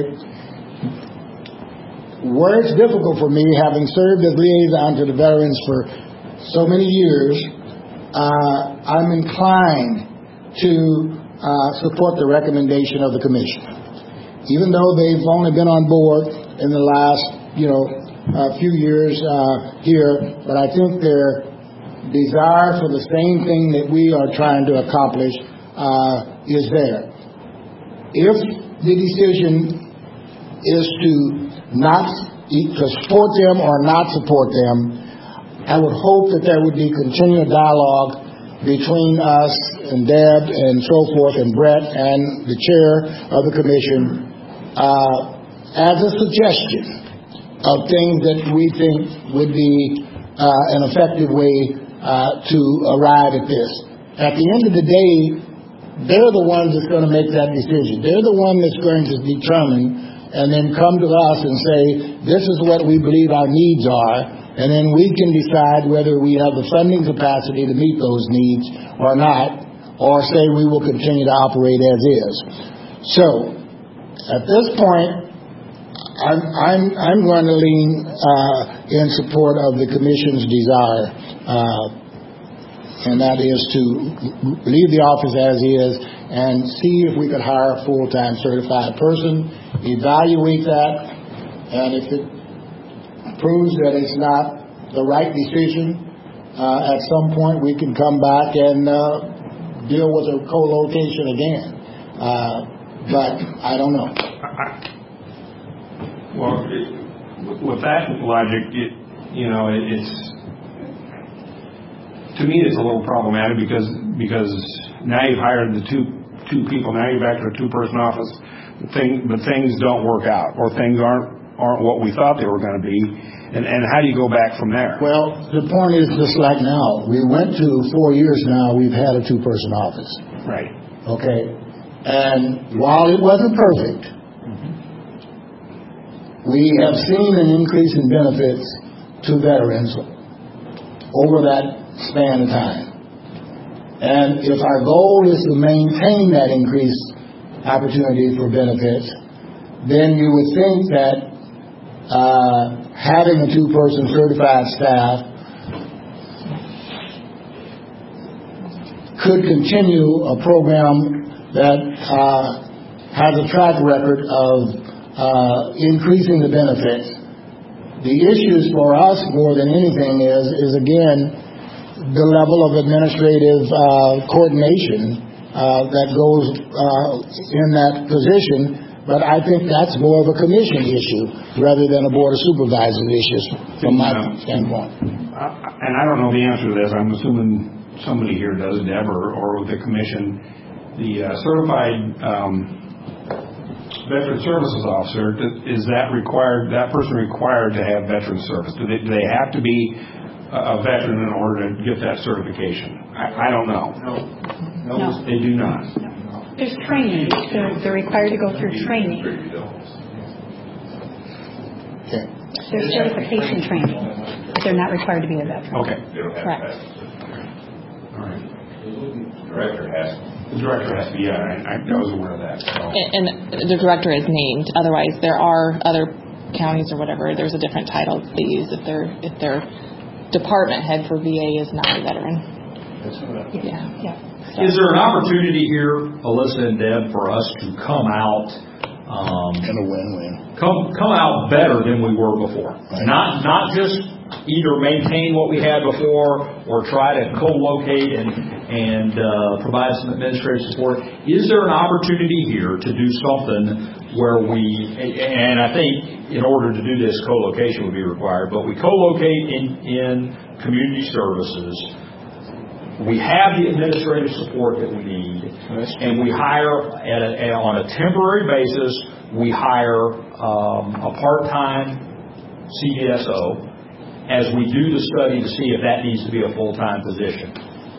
where it's difficult for me, having served as liaison to the veterans for so many years, uh, I'm inclined to uh, support the recommendation of the commission. Even though they've only been on board in the last, you know, a few years uh, here, but I think their desire for the same thing that we are trying to accomplish uh, is there. If the decision is to not to support them or not support them, I would hope that there would be continued dialogue between us and Deb and so forth and Brett and the chair of the commission uh, as a suggestion of things that we think would be uh, an effective way uh, to arrive at this. At the end of the day, they're the ones that's going to make that decision. They're the one that's going to determine and then come to us and say, this is what we believe our needs are, and then we can decide whether we have the funding capacity to meet those needs or not, or say we will continue to operate as is. So, at this point, I'm, I'm, I'm going to lean uh, in support of the Commission's desire, uh, and that is to leave the office as is and see if we could hire a full-time certified person, evaluate that, and if it proves that it's not the right decision, uh, at some point we can come back and uh, deal with a co-location again. Uh, but I don't know. Well, it, with that logic, it, you know, it, it's to me it's a little problematic because because now you've hired the two two people. Now you're back to a two-person office. The thing, the things don't work out, or things aren't aren't what we thought they were going to be. And and how do you go back from there? Well, the point is just like now. We went to four years now. We've had a two-person office. Right. Okay. And while it wasn't perfect, we have seen an increase in benefits to veterans over that span of time. And if our goal is to maintain that increased opportunity for benefits, then you would think that uh, having a two-person certified staff could continue a program that uh, has a track record of Uh, increasing the benefits. The issues for us more than anything is, is again, the level of administrative uh, coordination uh, that goes uh, in that position. But I think that's more of a commission issue rather than a board of supervisors issue from my yeah. standpoint. Uh, and I don't know the answer to this. I'm assuming somebody here does, Deb, or, or with the commission. The uh, certified um, Veteran Services Officer, is that required, that person required to have veteran service? Do they, do they have to be a veteran in order to get that certification? I, I don't know. No. No. no. They do not. No. There's training. They're, they're required to go through training. Okay. There's certification training, but they're not required to be a veteran. Okay. Correct. All right. The director has to. The director has to be, yeah, I, I was aware of that. So. And, and the director is named. Otherwise, there are other counties or whatever. There's a different title they use if their if their department head for V A is not a veteran. Yeah. Yeah. So. Is there an opportunity here, Alyssa and Deb, for us to come out um, and a win-win? Come come out better than we were before. Right. Not not just either maintain what we had before or try to co-locate and, and uh, provide some administrative support. Is there an opportunity here to do something where we, and I think in order to do this, co-location would be required, but we co-locate in, in community services. We have the administrative support that we need, and we hire at a, at, on a temporary basis. We hire um, a part-time C D S O as we do the study to see if that needs to be a full-time position.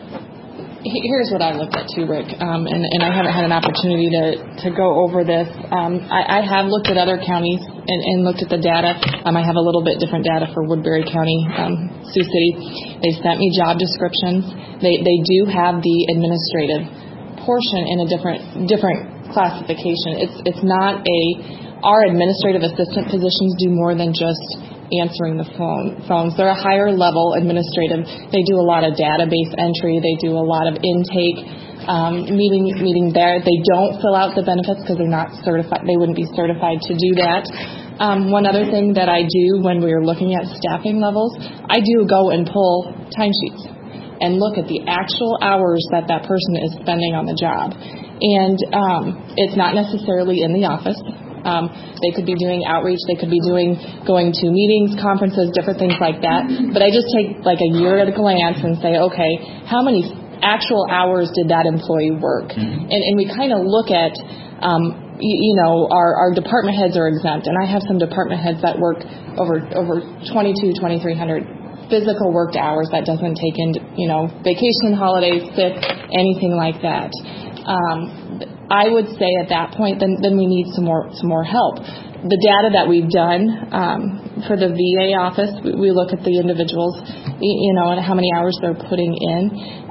Here's what I looked at too, Rick, um, and, and I haven't had an opportunity to, to go over this. Um, I, I have looked at other counties and, and looked at the data. Um, I have a little bit different data for Woodbury County, um, Sioux City. They've sent me job descriptions. They they do have the administrative portion in a different different classification. It's it's not a our administrative assistant positions do more than just answering the phone phones. They're a higher level administrative. They do a lot of database entry. They do a lot of intake, um, meeting meeting there. They don't fill out the benefits because they're not certified. They wouldn't be certified to do that. Um, one other thing that I do when we're looking at staffing levels, I do go and pull timesheets and look at the actual hours that that person is spending on the job. And um, it's not necessarily in the office. Um, they could be doing outreach. They could be doing going to meetings, conferences, different things like that. But I just take like a year at a glance and say, okay, how many actual hours did that employee work? Mm-hmm. And, and we kind of look at, um, you, you know, our, our department heads are exempt. And I have some department heads that work over over twenty-two, twenty-three hundred physical worked hours. That doesn't take in, you know, vacation, holidays, sick, anything like that. Um, I would say at that point, then, then we need some more some more help. The data that we've done um, for the V A office, we, we look at the individuals, you know, and how many hours they're putting in.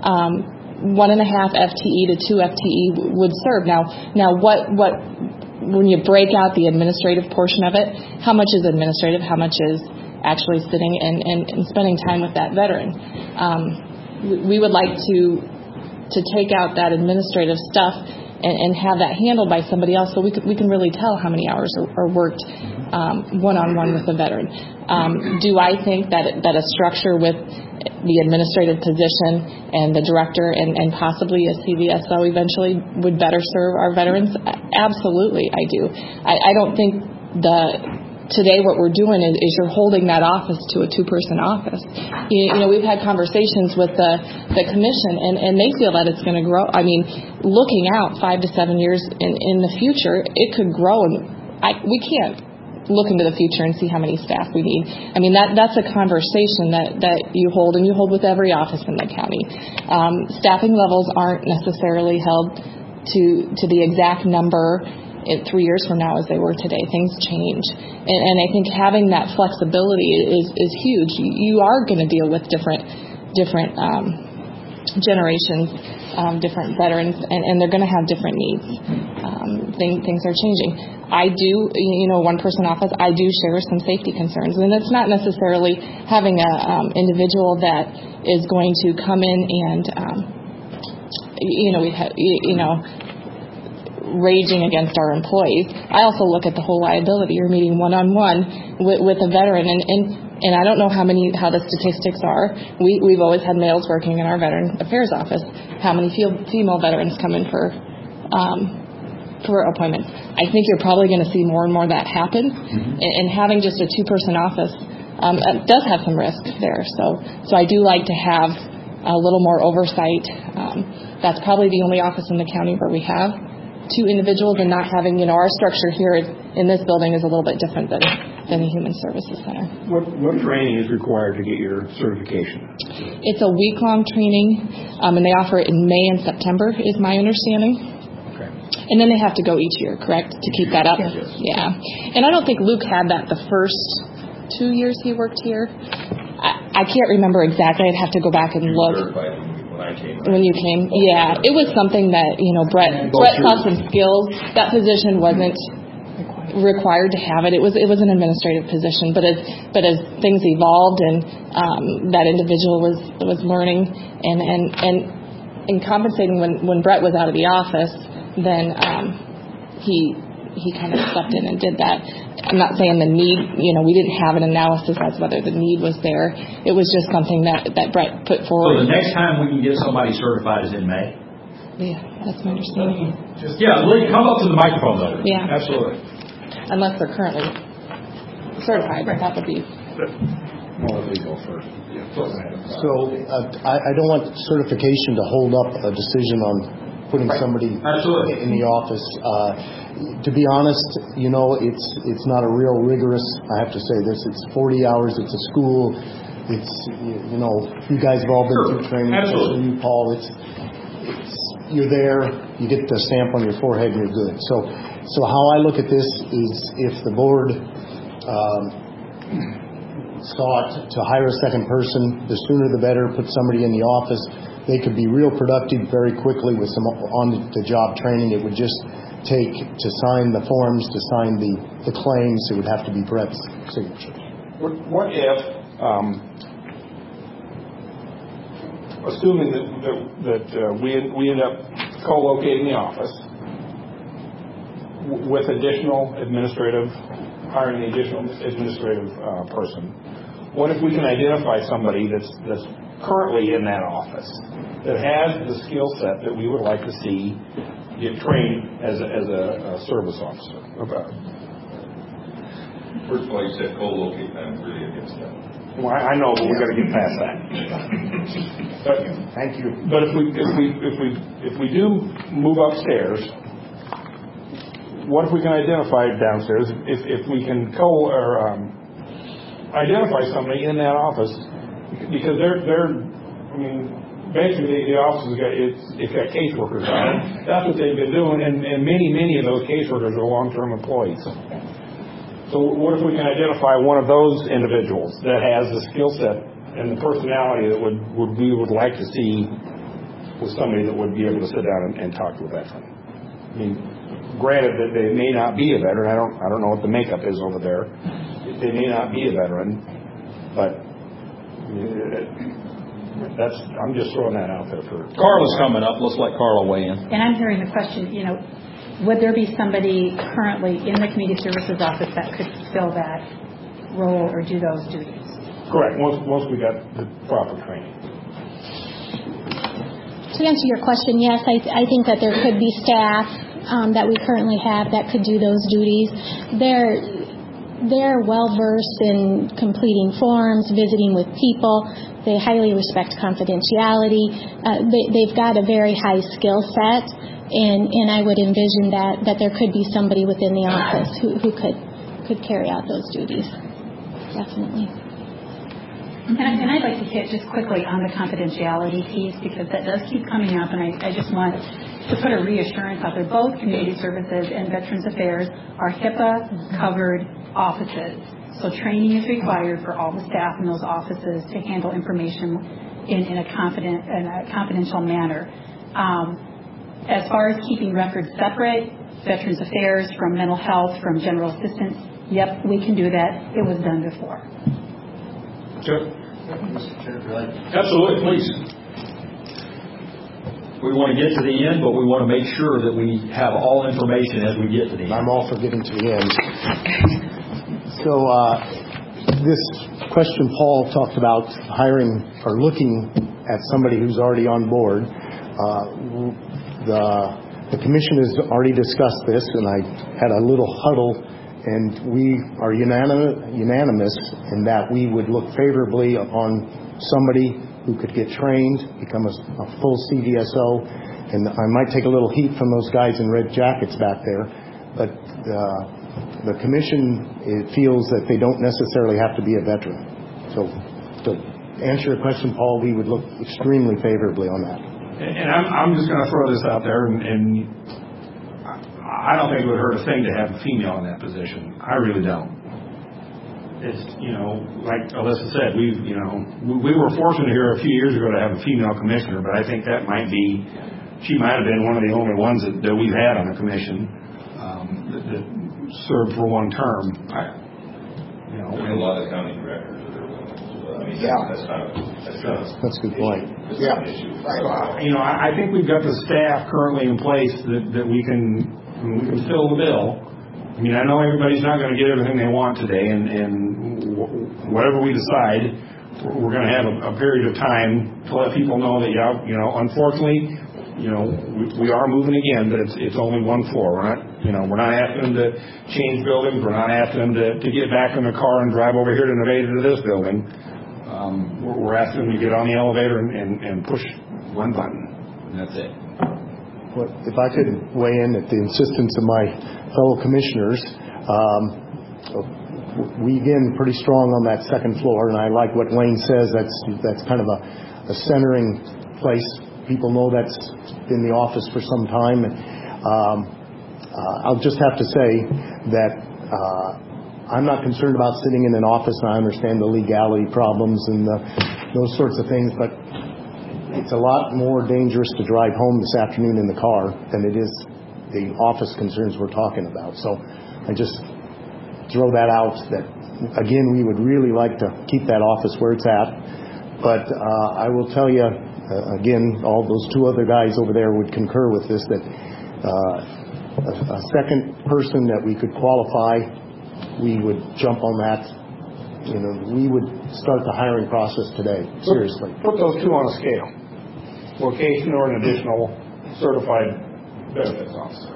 Um, one and a half F T E to two F T E would serve. Now, now what what when you break out the administrative portion of it, how much is administrative? How much is actually sitting and, and, and spending time with that veteran? Um, we, we would like to to take out that administrative stuff and, and have that handled by somebody else, so we can, we can really tell how many hours are, are worked um, one-on-one with the veteran. Um, do I think that that a structure with the administrative position and the director and, and possibly a C V S O eventually would better serve our veterans? Absolutely, I do. I, I don't think the today what we're doing is, is you're holding that office to a two-person office. You, you know, we've had conversations with the, the commission, and, and they feel that it's going to grow. I mean, looking out five to seven years in, in the future, it could grow. And I, we can't look into the future and see how many staff we need. I mean, that that's a conversation that, that you hold, and you hold with every office in the county. Um, staffing levels aren't necessarily held to to the exact number in three years from now as they were today. Things change. And, and I think having that flexibility is, is huge. You, you are going to deal with different different um, generations, um, different veterans, and, and they're going to have different needs. Um, thing, things are changing. I do, you know, one-person office, I do share some safety concerns. And it's not necessarily having an um, individual that is going to come in and, um, you know, we have, you know, raging against our employees. I also look at the whole liability. You're meeting one-on-one with, with a veteran, and, and and I don't know how many how the statistics are. We we've always had males working in our Veteran Affairs office. How many female veterans come in for um, for appointments? I think you're probably going to see more and more that happen. Mm-hmm. and, and having just a two-person office um, does have some risk there. So so I do like to have a little more oversight. Um, that's probably the only office in the county where we have two individuals, and not having, you know, our structure here is, in this building is a little bit different than, than the Human Services Center. What, what training is required to get your certification? It's a week-long training, um, and they offer it in May and September, is my understanding. Okay. And then they have to go each year, correct, to keep that up? Yes. Yeah. And I don't think Luke had that the first two years he worked here. I, I can't remember exactly. I'd have to go back and look. When I came. When you came, yeah, it was something that, you know, Brett Brett saw some skills. That position wasn't required to have it. It was it was an administrative position, but as but as things evolved and um, that individual was was learning and and and, and compensating when when Brett was out of the office, then um, he he kind of stepped in and did that. I'm not saying the need, you know, we didn't have an analysis as whether the need was there. It was just something that, that Brett put forward. So the next time we can get somebody certified is in May? Yeah, that's my understanding. Yeah, Lee, come up to the microphone, though. Yeah. Absolutely. Unless they're currently certified, but that would be... Well, let me go first. So uh, I, I don't want certification to hold up a decision on putting right. somebody Absolutely. in the office. Uh, to be honest, you know, it's it's not a real rigorous, I have to say this, it's forty hours, it's a school, it's, you know, you guys have all been sure. through training, especially you, Paul, it's, it's, you're there, you get the stamp on your forehead and you're good. So, so how I look at this is if the board um, sought to hire a second person, the sooner the better, put somebody in the office. They could be real productive very quickly with some on-the-job training. It would just take to sign the forms, to sign the, the claims, it would have to be Brett's signature. What, what if, um, assuming that, that, that uh, we, we end up co-locating the office w- with additional administrative, hiring the additional administrative uh, person, what if we can identify somebody that's that's currently in that office that has the skill set that we would like to see get trained as a, as a, a service officer? First of all, you said co-locate. I'm really against that. Well, I, I know, but we've got to get past that. But, Thank you. But if we if we if we if we do move upstairs, what if we can identify downstairs? If if we can co or um, identify somebody in that office, because they're they're I mean basically the office has got it's it's got caseworkers on it. That's what they've been doing, and, and many many of those caseworkers are long-term employees. So what if we can identify one of those individuals that has the skill set and the personality that would, would we would like to see with somebody that would be able to sit down and, and talk to a veteran? I mean, granted that they may not be a veteran. I don't I don't know what the makeup is over there. They may not be a veteran, but that's I'm just throwing that out there for. Carla's coming up. Let's let Carla weigh in. And I'm hearing the question, you know, would there be somebody currently in the community services office that could fill that role or do those duties? Correct. Once once we got the proper training. To answer your question, yes, I, I think that there could be staff um, that we currently have that could do those duties. They're they're well versed in completing forms, visiting with people. They highly respect confidentiality. Uh, they, they've got a very high skill set. And, and I would envision that, that there could be somebody within the office who, who could could carry out those duties. Definitely. And, I, and I'd like to hit just quickly on the confidentiality piece because that does keep coming up, and I, I just want to put a reassurance out there. Both Community Services and Veterans Affairs are HIPAA-covered offices. So training is required for all the staff in those offices to handle information in, in, a, confident, in a confidential manner. Um, As far as keeping records separate, Veterans Affairs from mental health, from general assistance, yep, we can do that. It was done before. Sure. Absolutely, please. We want to get to the end, but we want to make sure that we have all information as we get to the end. I'm all for getting to the end. So uh, this question Paul talked about hiring or looking at somebody who's already on board. Uh, The, the commission has already discussed this, and I had a little huddle, and we are unanimous, unanimous in that we would look favorably upon somebody who could get trained, become a, a full C D S O, and I might take a little heat from those guys in red jackets back there, but uh, the commission it feels that they don't necessarily have to be a veteran. So to answer your question, Paul, we would look extremely favorably on that. And I'm, I'm just going to throw this out there, and, and I don't think it would hurt a thing to have a female in that position. I really don't. It's, you know, like Alyssa said, we, you know, we, we were fortunate here a few years ago to have a female commissioner, but I think that might be, she might have been one of the only ones that, that we've had on the commission um, that, that served for one term. I, you know, There's a lot of county directors. I mean, yeah, that's not a, that's not a, that's a good point. Yeah, right. You know, I, I think we've got the staff currently in place that, that we can we can fill the bill. I mean, I know everybody's not going to get everything they want today, and, and whatever we decide, we're going to have a, a period of time to let people know that, yeah, you know, unfortunately, you know, we, we are moving again, but it's it's only one floor. We're not, you know, we're not asking them to change buildings. We're not asking them to, to get back in the car and drive over here to Nevada to this building. Um, we're, we're asking them to get on the elevator and, and, and push one button, and that's it. Well, if I could weigh in at the insistence of my fellow commissioners, um, we again pretty strong on that second floor, and I like what Wayne says. That's that's kind of a, a centering place. People know that's been the office for some time. Um, uh, I'll just have to say that uh, I'm not concerned about sitting in an office, and I understand the legality problems and the, those sorts of things, but it's a lot more dangerous to drive home this afternoon in the car than it is the office concerns we're talking about. So I just throw that out that, again, we would really like to keep that office where it's at. But uh, I will tell you, uh, again, all those two other guys over there would concur with this, that uh, a, a second person that we could qualify, we would jump on that. You know, we would start the hiring process today, seriously. Put those two on a scale. Location or an additional certified benefits officer.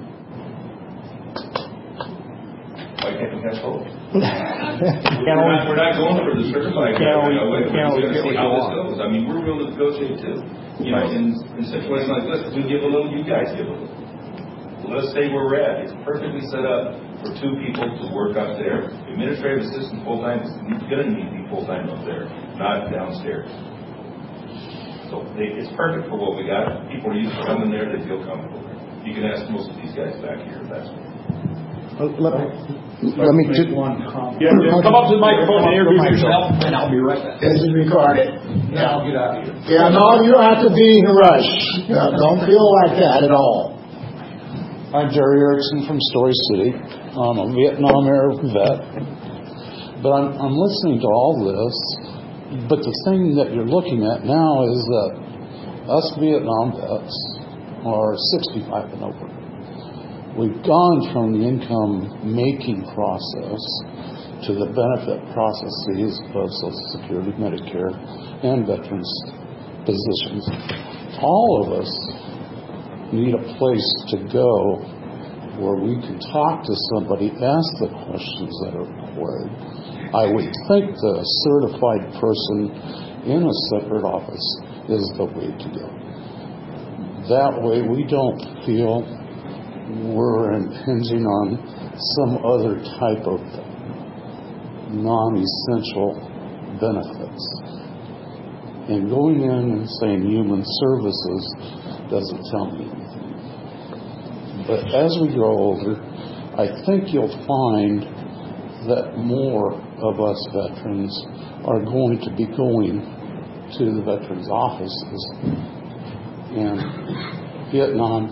Why can't we have both? we're, not, we're not going for the certified guy. We're going to see how this goes. I mean, we're willing to negotiate too. You know, in, in situations like this, we give a little, you guys give a little. Let's stay where we're at. It's perfectly set up for two people to work up there. Administrative assistant full-time is going to need to be full-time up there, not downstairs. So they, it's perfect for what we got. People are used to coming there. They feel comfortable. You can ask most of these guys back here. That's Uh, let, let me just one comment. Yeah, yeah, come up to the microphone and introduce yourself, and I'll be right back. This is recorded. Now I'll get out of here. Yeah, no, you don't have to be in a rush. No, don't feel like that at all. I'm Jerry Erickson from Story City. I'm a Vietnam era vet. But I'm, I'm listening to all this, but the thing that you're looking at now is that us Vietnam vets are sixty-five and over. We've gone from the income-making process to the benefit processes of Social Security, Medicare, and veterans positions. All of us need a place to go where we can talk to somebody, ask the questions that are required. I would think the certified person in a separate office is the way to go. That way we don't feel we're impinging on some other type of non-essential benefits. And going in and saying human services doesn't tell me anything. But as we grow older, I think you'll find that more of us veterans are going to be going to the veterans' offices and Vietnam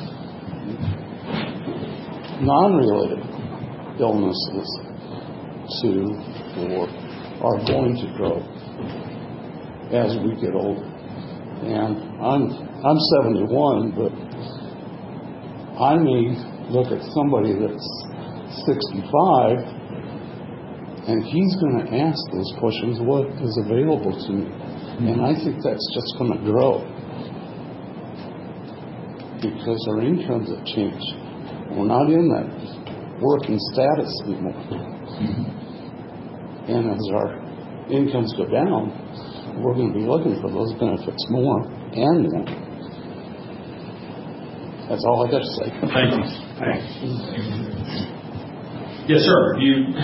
non-related illnesses too or are going to grow as we get older. And I'm I'm seventy-one, but I may look at somebody that's sixty-five and he's going to ask those questions, what is available to me? And I think that's just going to grow because our incomes have changed. We're not in that working status anymore. And as our incomes go down, we're going to be looking for those benefits more and more. That's all I got to say. Thank you. Thanks. Yes, sir. You.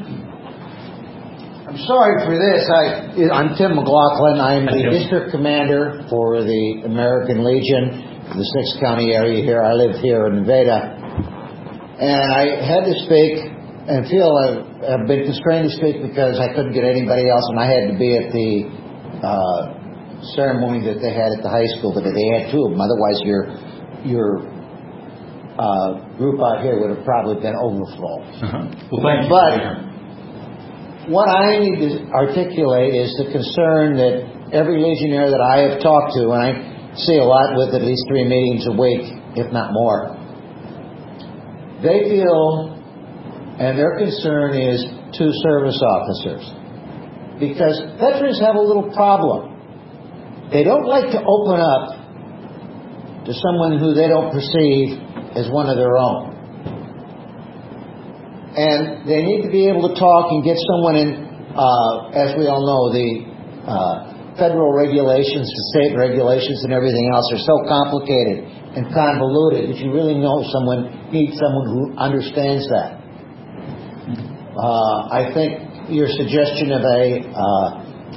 I'm sorry for this. I, I'm Tim McLaughlin. I'm the district commander for the American Legion, the sixth county area here. I live here in Nevada. And I had to speak and feel I've, I've been constrained to speak because I couldn't get anybody else, and I had to be at the uh, ceremony that they had at the high school, but they had two of them. Otherwise, your your uh, group out here would have probably been overflow. Uh-huh. Well, thank you. But what I need to articulate is the concern that every Legionnaire that I have talked to, and I see a lot with at least three meetings a week, if not more, they feel and their concern is two service officers. Because veterans have a little problem. They don't like to open up to someone who they don't perceive as one of their own. And they need to be able to talk and get someone in, uh, as we all know, the uh, federal regulations, the state regulations and everything else are so complicated and convoluted that you really know someone, need someone who understands that. Uh, I think your suggestion of a uh,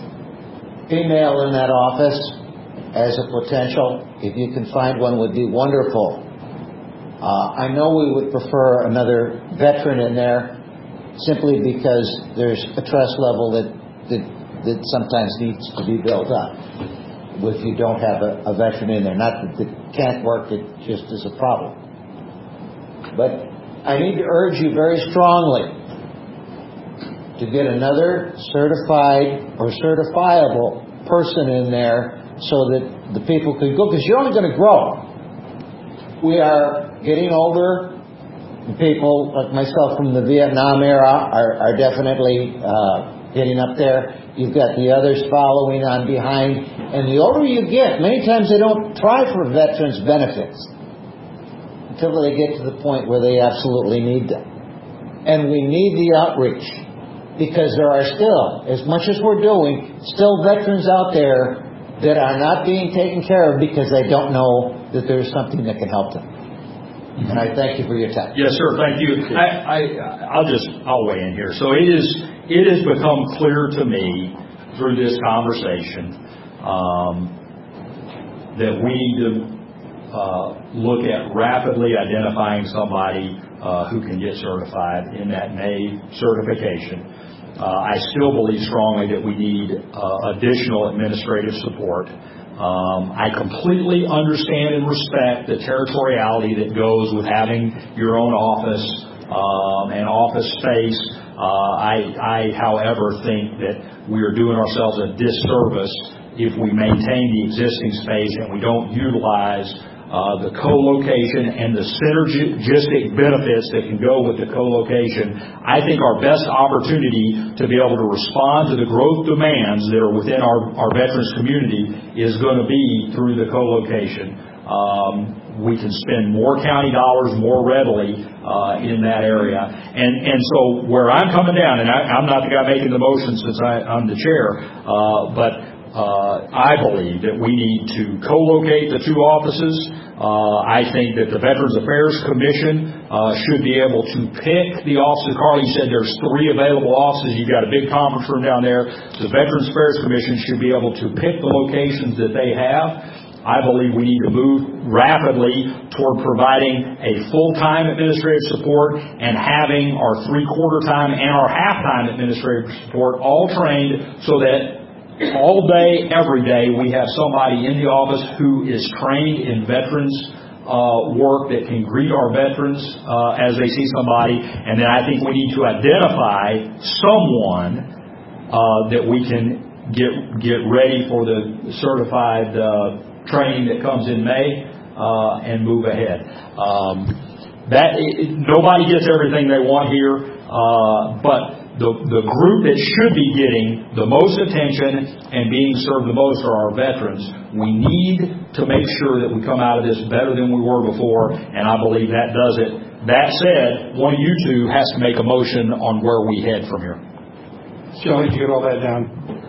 female in that office as a potential, if you can find one, would be wonderful. Uh, I know we would prefer another veteran in there simply because there's a trust level that that, that sometimes needs to be built up if you don't have a, a veteran in there. Not that it can't work, it just is a problem. But I need to urge you very strongly to get another certified or certifiable person in there so that the people can go, because you're only going to grow. We are getting older. People like myself from the Vietnam era are, are definitely uh, getting up there. You've got the others following on behind. And the older you get, many times they don't try for veterans benefits until they get to the point where they absolutely need them. And we need the outreach, because there are still, as much as we're doing, still veterans out there that are not being taken care of because they don't know that there's something that can help them. And I thank you for your time. Yes, sir. Thank you. I, I, I'll just, I'll weigh in here. So it is, it has become clear to me through this conversation um, that we need to uh, look at rapidly identifying somebody uh, who can get certified in that May certification. Uh, I still believe strongly that we need uh, additional administrative support. Um, I completely understand and respect the territoriality that goes with having your own office um, and office space. Uh, I, I, however, think that we are doing ourselves a disservice if we maintain the existing space and we don't utilize uh, the co-location and the synergistic benefits that can go with the co-location. I think our best opportunity to be able to respond to the growth demands that are within our, our veterans community is going to be through the co-location. Um, we can spend more county dollars more readily uh, in that area. And and so where I'm coming down, and I, I'm not the guy making the motion since I, I'm the chair, uh, but Uh, I believe that we need to co-locate the two offices. Uh, I think that the Veterans Affairs Commission uh, should be able to pick the offices. Carly said there's three available offices. You've got a big conference room down there. The Veterans Affairs Commission should be able to pick the locations that they have. I believe we need to move rapidly toward providing a full-time administrative support and having our three-quarter time and our half-time administrative support all trained so that all day, every day, we have somebody in the office who is trained in veterans uh, work that can greet our veterans uh, as they see somebody. And then I think we need to identify someone uh, that we can get get ready for the certified uh, training that comes in May uh, and move ahead. Um, that it, nobody gets everything they want here, uh, but The, the group that should be getting the most attention and being served the most are our veterans. We need to make sure that we come out of this better than we were before, and I believe that does it. That said, one of you two has to make a motion on where we head from here. Shelley, did you get all that down?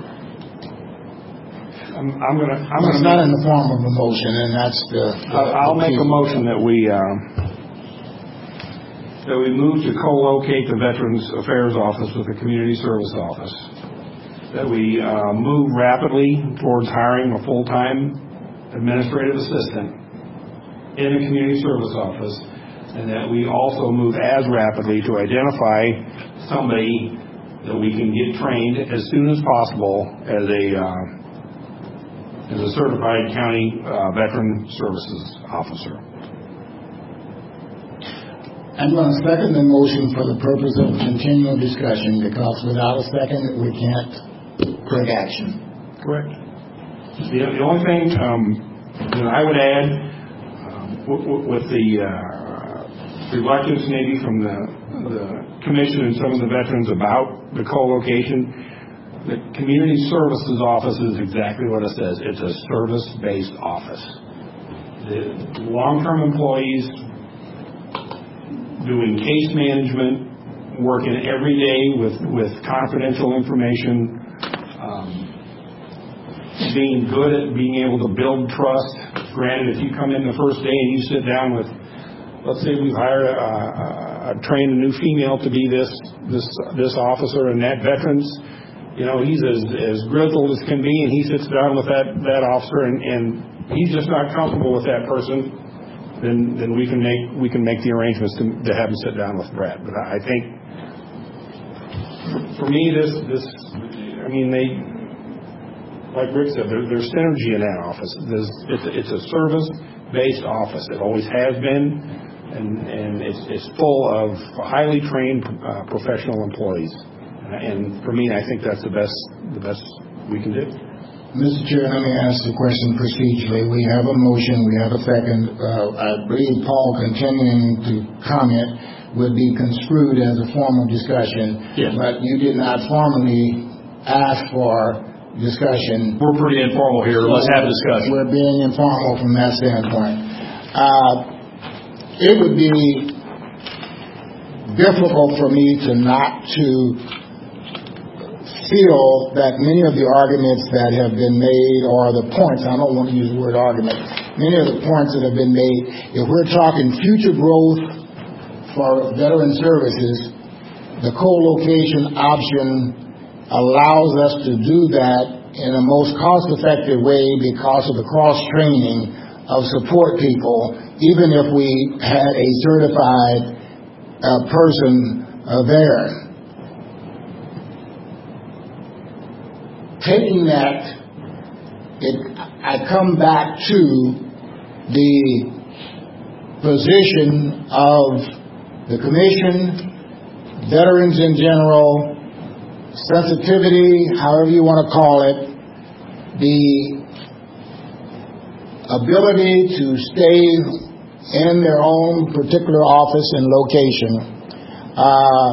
I'm, I'm going to... It's not in the form of a motion, and that's the... the I'll the make a motion that we... Um, that we move to co-locate the Veterans Affairs Office with the Community Service Office. That we uh, move rapidly towards hiring a full-time administrative assistant in the Community Service Office, and that we also move as rapidly to identify somebody that we can get trained as soon as possible as a uh, as a certified county uh, veteran services officer. I'm going to second the motion for the purpose of continual discussion, because without a second, we can't take action. Correct. The, the only thing um, that I would add, um, w- w- with the uh, reluctance maybe from the, the commission and some of the veterans about the co-location. The Community Services Office is exactly what it says. It's a service-based office. The long-term employees doing case management, working every day with, with confidential information, um, being good at being able to build trust. Granted, if you come in the first day and you sit down with, let's say we've hired a, a, a trained a new female to be this this this officer, and that veterans, you know, he's as as grizzled as can be, and he sits down with that that officer, and, and he's just not comfortable with that person. Then then we can make we can make the arrangements to, to have him sit down with Brett. But I think for me, this this I mean they. Like Rick said, there, there's synergy in that office. There's, it's, it's a service-based office. It always has been, and, and it's, it's full of highly trained uh, professional employees. And for me, I think that's the best the best we can do. Mister Chair, let me ask the question procedurally. We have a motion. We have a second. Uh, I believe Paul continuing to comment would be construed as a formal discussion. Yes. But you did not formally ask for discussion. We're pretty informal here. Let's have a discussion. We're being informal from that standpoint. Uh, it would be difficult for me to not to feel that many of the arguments that have been made, or the points, I don't want to use the word argument, many of the points that have been made, if we're talking future growth for veteran services, the co-location option allows us to do that in a most cost-effective way because of the cross-training of support people, even if we had a certified uh, person uh, there. Taking that, it, I come back to the position of the Commission, veterans in general, sensitivity, however you want to call it, the ability to stay in their own particular office and location. Uh,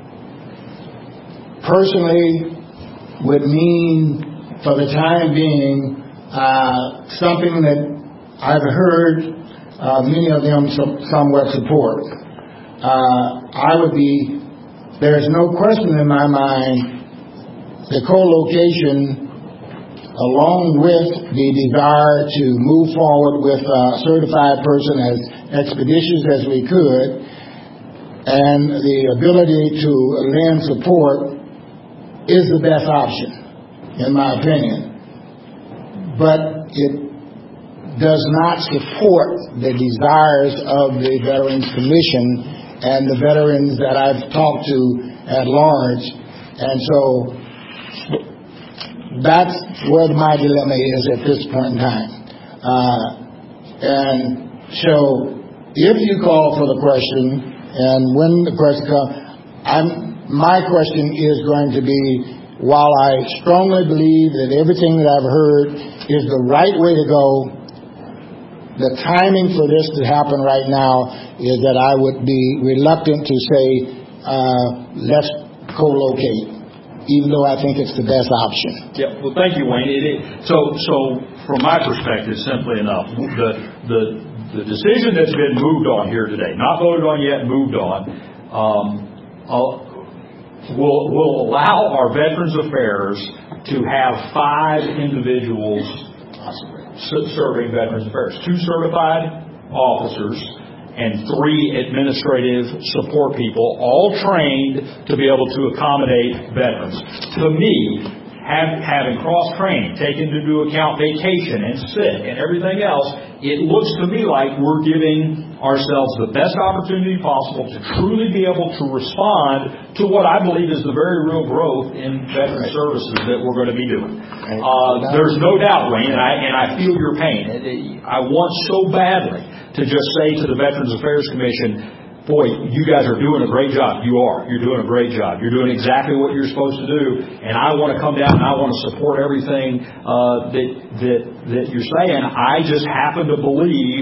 personally, would mean, for the time being, uh, something that I've heard uh, many of them some, somewhat support. Uh, I would be There's no question in my mind the co-location, along with the desire to move forward with a certified person as expeditious as we could, and the ability to lend support is the best option, in my opinion. But it does not support the desires of the Veterans Commission and the veterans that I've talked to at large. And so that's where my dilemma is at this point in time. Uh, and so if you call for the question, and when the question comes, I'm, my question is going to be, while I strongly believe that everything that I've heard is the right way to go, the timing for this to happen right now is that I would be reluctant to say, uh, let's co-locate, even though I think it's the best option. Yeah, well, thank you, Wayne. It, it, so, so from my perspective, simply enough, the, the, the decision that's been moved on here today, not voted on yet, moved on, um, will, will allow our Veterans Affairs to have five individuals serving Veterans Affairs, two certified officers and three administrative support people, all trained to be able to accommodate veterans. To me, have, having cross-training, taken into account vacation and sick and everything else, it looks to me like we're giving ourselves the best opportunity possible to truly be able to respond to what I believe is the very real growth in veteran services that we're going to be doing. Uh, there's no doubt, Wayne, and I, and I feel your pain. I want so badly to just say to the Veterans Affairs Commission, boy, you guys are doing a great job. You are. You're doing a great job. You're doing exactly what you're supposed to do. And I want to come down and I want to support everything uh, that, that, that you're saying. I just happen to believe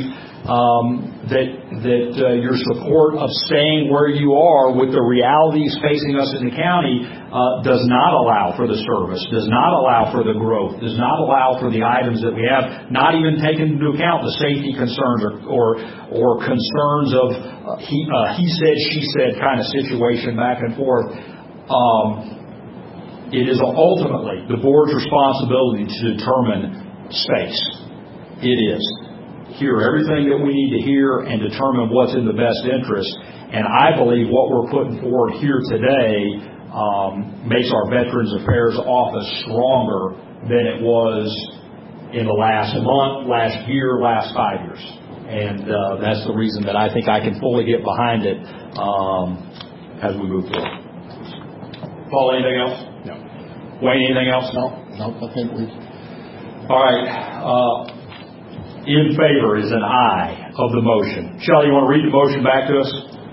um, that that uh, your support of staying where you are with the realities facing us in the county uh, does not allow for the service, does not allow for the growth, does not allow for the items that we have, not even taking into account the safety concerns or or, or concerns of uh, he, uh, he said, she said kind of situation back and forth. Um, it is ultimately the board's responsibility to determine space. It is. Hear everything that we need to hear and determine what's in the best interest. And I believe what we're putting forward here today um, makes our Veterans Affairs office stronger than it was in the last month, last year, last five years. And uh, that's the reason that I think I can fully get behind it um, as we move forward. Paul, anything else? No. Wayne, anything else? No. No, I think we've... All right. Uh, in favor is an aye of the motion. Shelley, you want to read the motion back to us?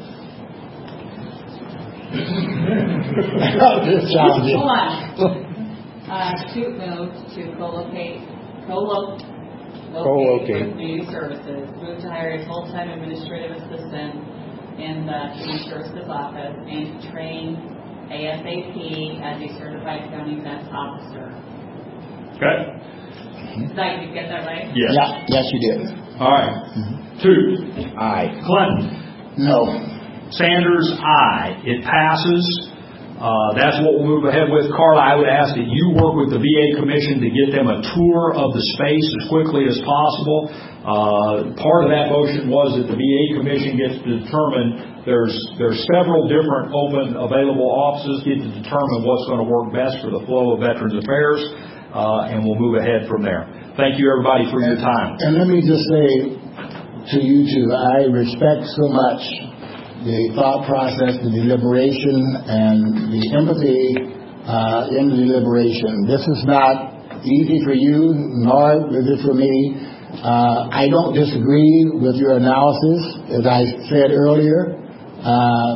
One. Uh, to move to co-locate, co-lo- Co-locate. with community services. Move to hire a full-time administrative assistant in the community services office and to train ASAP as a certified county vets officer. Okay. Did I get that right? Yes. Yeah, yes, you did. All right. Mm-hmm. Two. Aye. Clinton. No. Sanders, aye. It passes. Uh, that's what we'll move ahead with. Carla, I would ask that you work with the V A Commission to get them a tour of the space as quickly as possible. Uh, part of that motion was that the V A Commission gets to determine there's there's several different open available offices, get to determine what's going to work best for the flow of Veterans Affairs, uh, and we'll move ahead from there. Thank you, everybody, for your time. And let me just say to you two, I respect so much the thought process, the deliberation, and the empathy uh, in the deliberation. This is not easy for you, nor is it for me. Uh, I don't disagree with your analysis, as I said earlier, uh,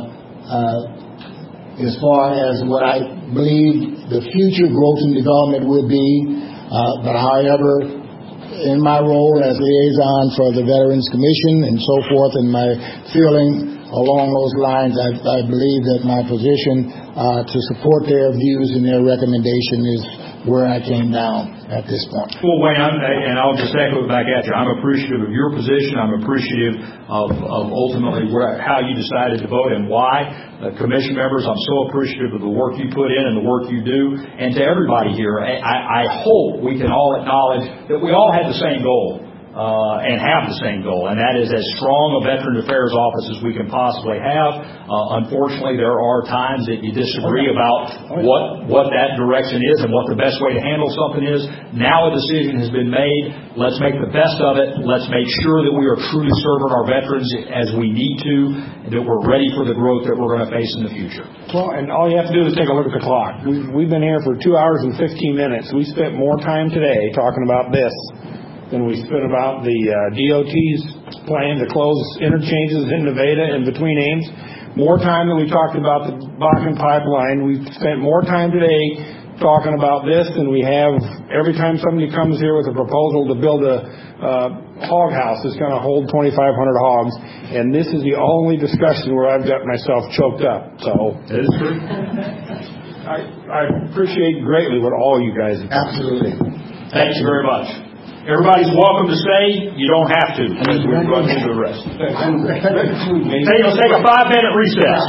uh, as far as what I believe the future growth and development would be. Uh, but however, in my role as liaison for the Veterans Commission and so forth, and my feeling along those lines, I, I believe that my position uh, to support their views and their recommendation is where I came down at this point. Well, Wayne, I'm, and I'll just echo it back at you. I'm appreciative of your position. I'm appreciative of, of ultimately where, how you decided to vote and why. Uh, commission members, I'm so appreciative of the work you put in and the work you do. And to everybody here, I, I hope we can all acknowledge that we all had the same goal. Uh, and have the same goal, and that is as strong a Veterans Affairs office as we can possibly have. Uh, unfortunately, there are times that you disagree about what what that direction is and what the best way to handle something is. Now a decision has been made. Let's make the best of it. Let's make sure that we are truly serving our veterans as we need to, and that we're ready for the growth that we're going to face in the future. Well, and all you have to do is take a look at the clock. We've, we've been here for two hours and fifteen minutes. We spent more time today talking about this than we spent about the uh, D O T's plan to close interchanges in Nevada and between Ames. More time than we talked about the Bakken pipeline. We've spent more time today talking about this than we have every time somebody comes here with a proposal to build a uh, hog house that's going to hold twenty-five hundred hogs. And this is the only discussion where I've got myself choked up. So that is true. I, I appreciate greatly what all you guys have done. Absolutely. Thank you very much. Everybody's welcome to stay. You don't have to. As we run into the rest. Take, let's take a five-minute recess.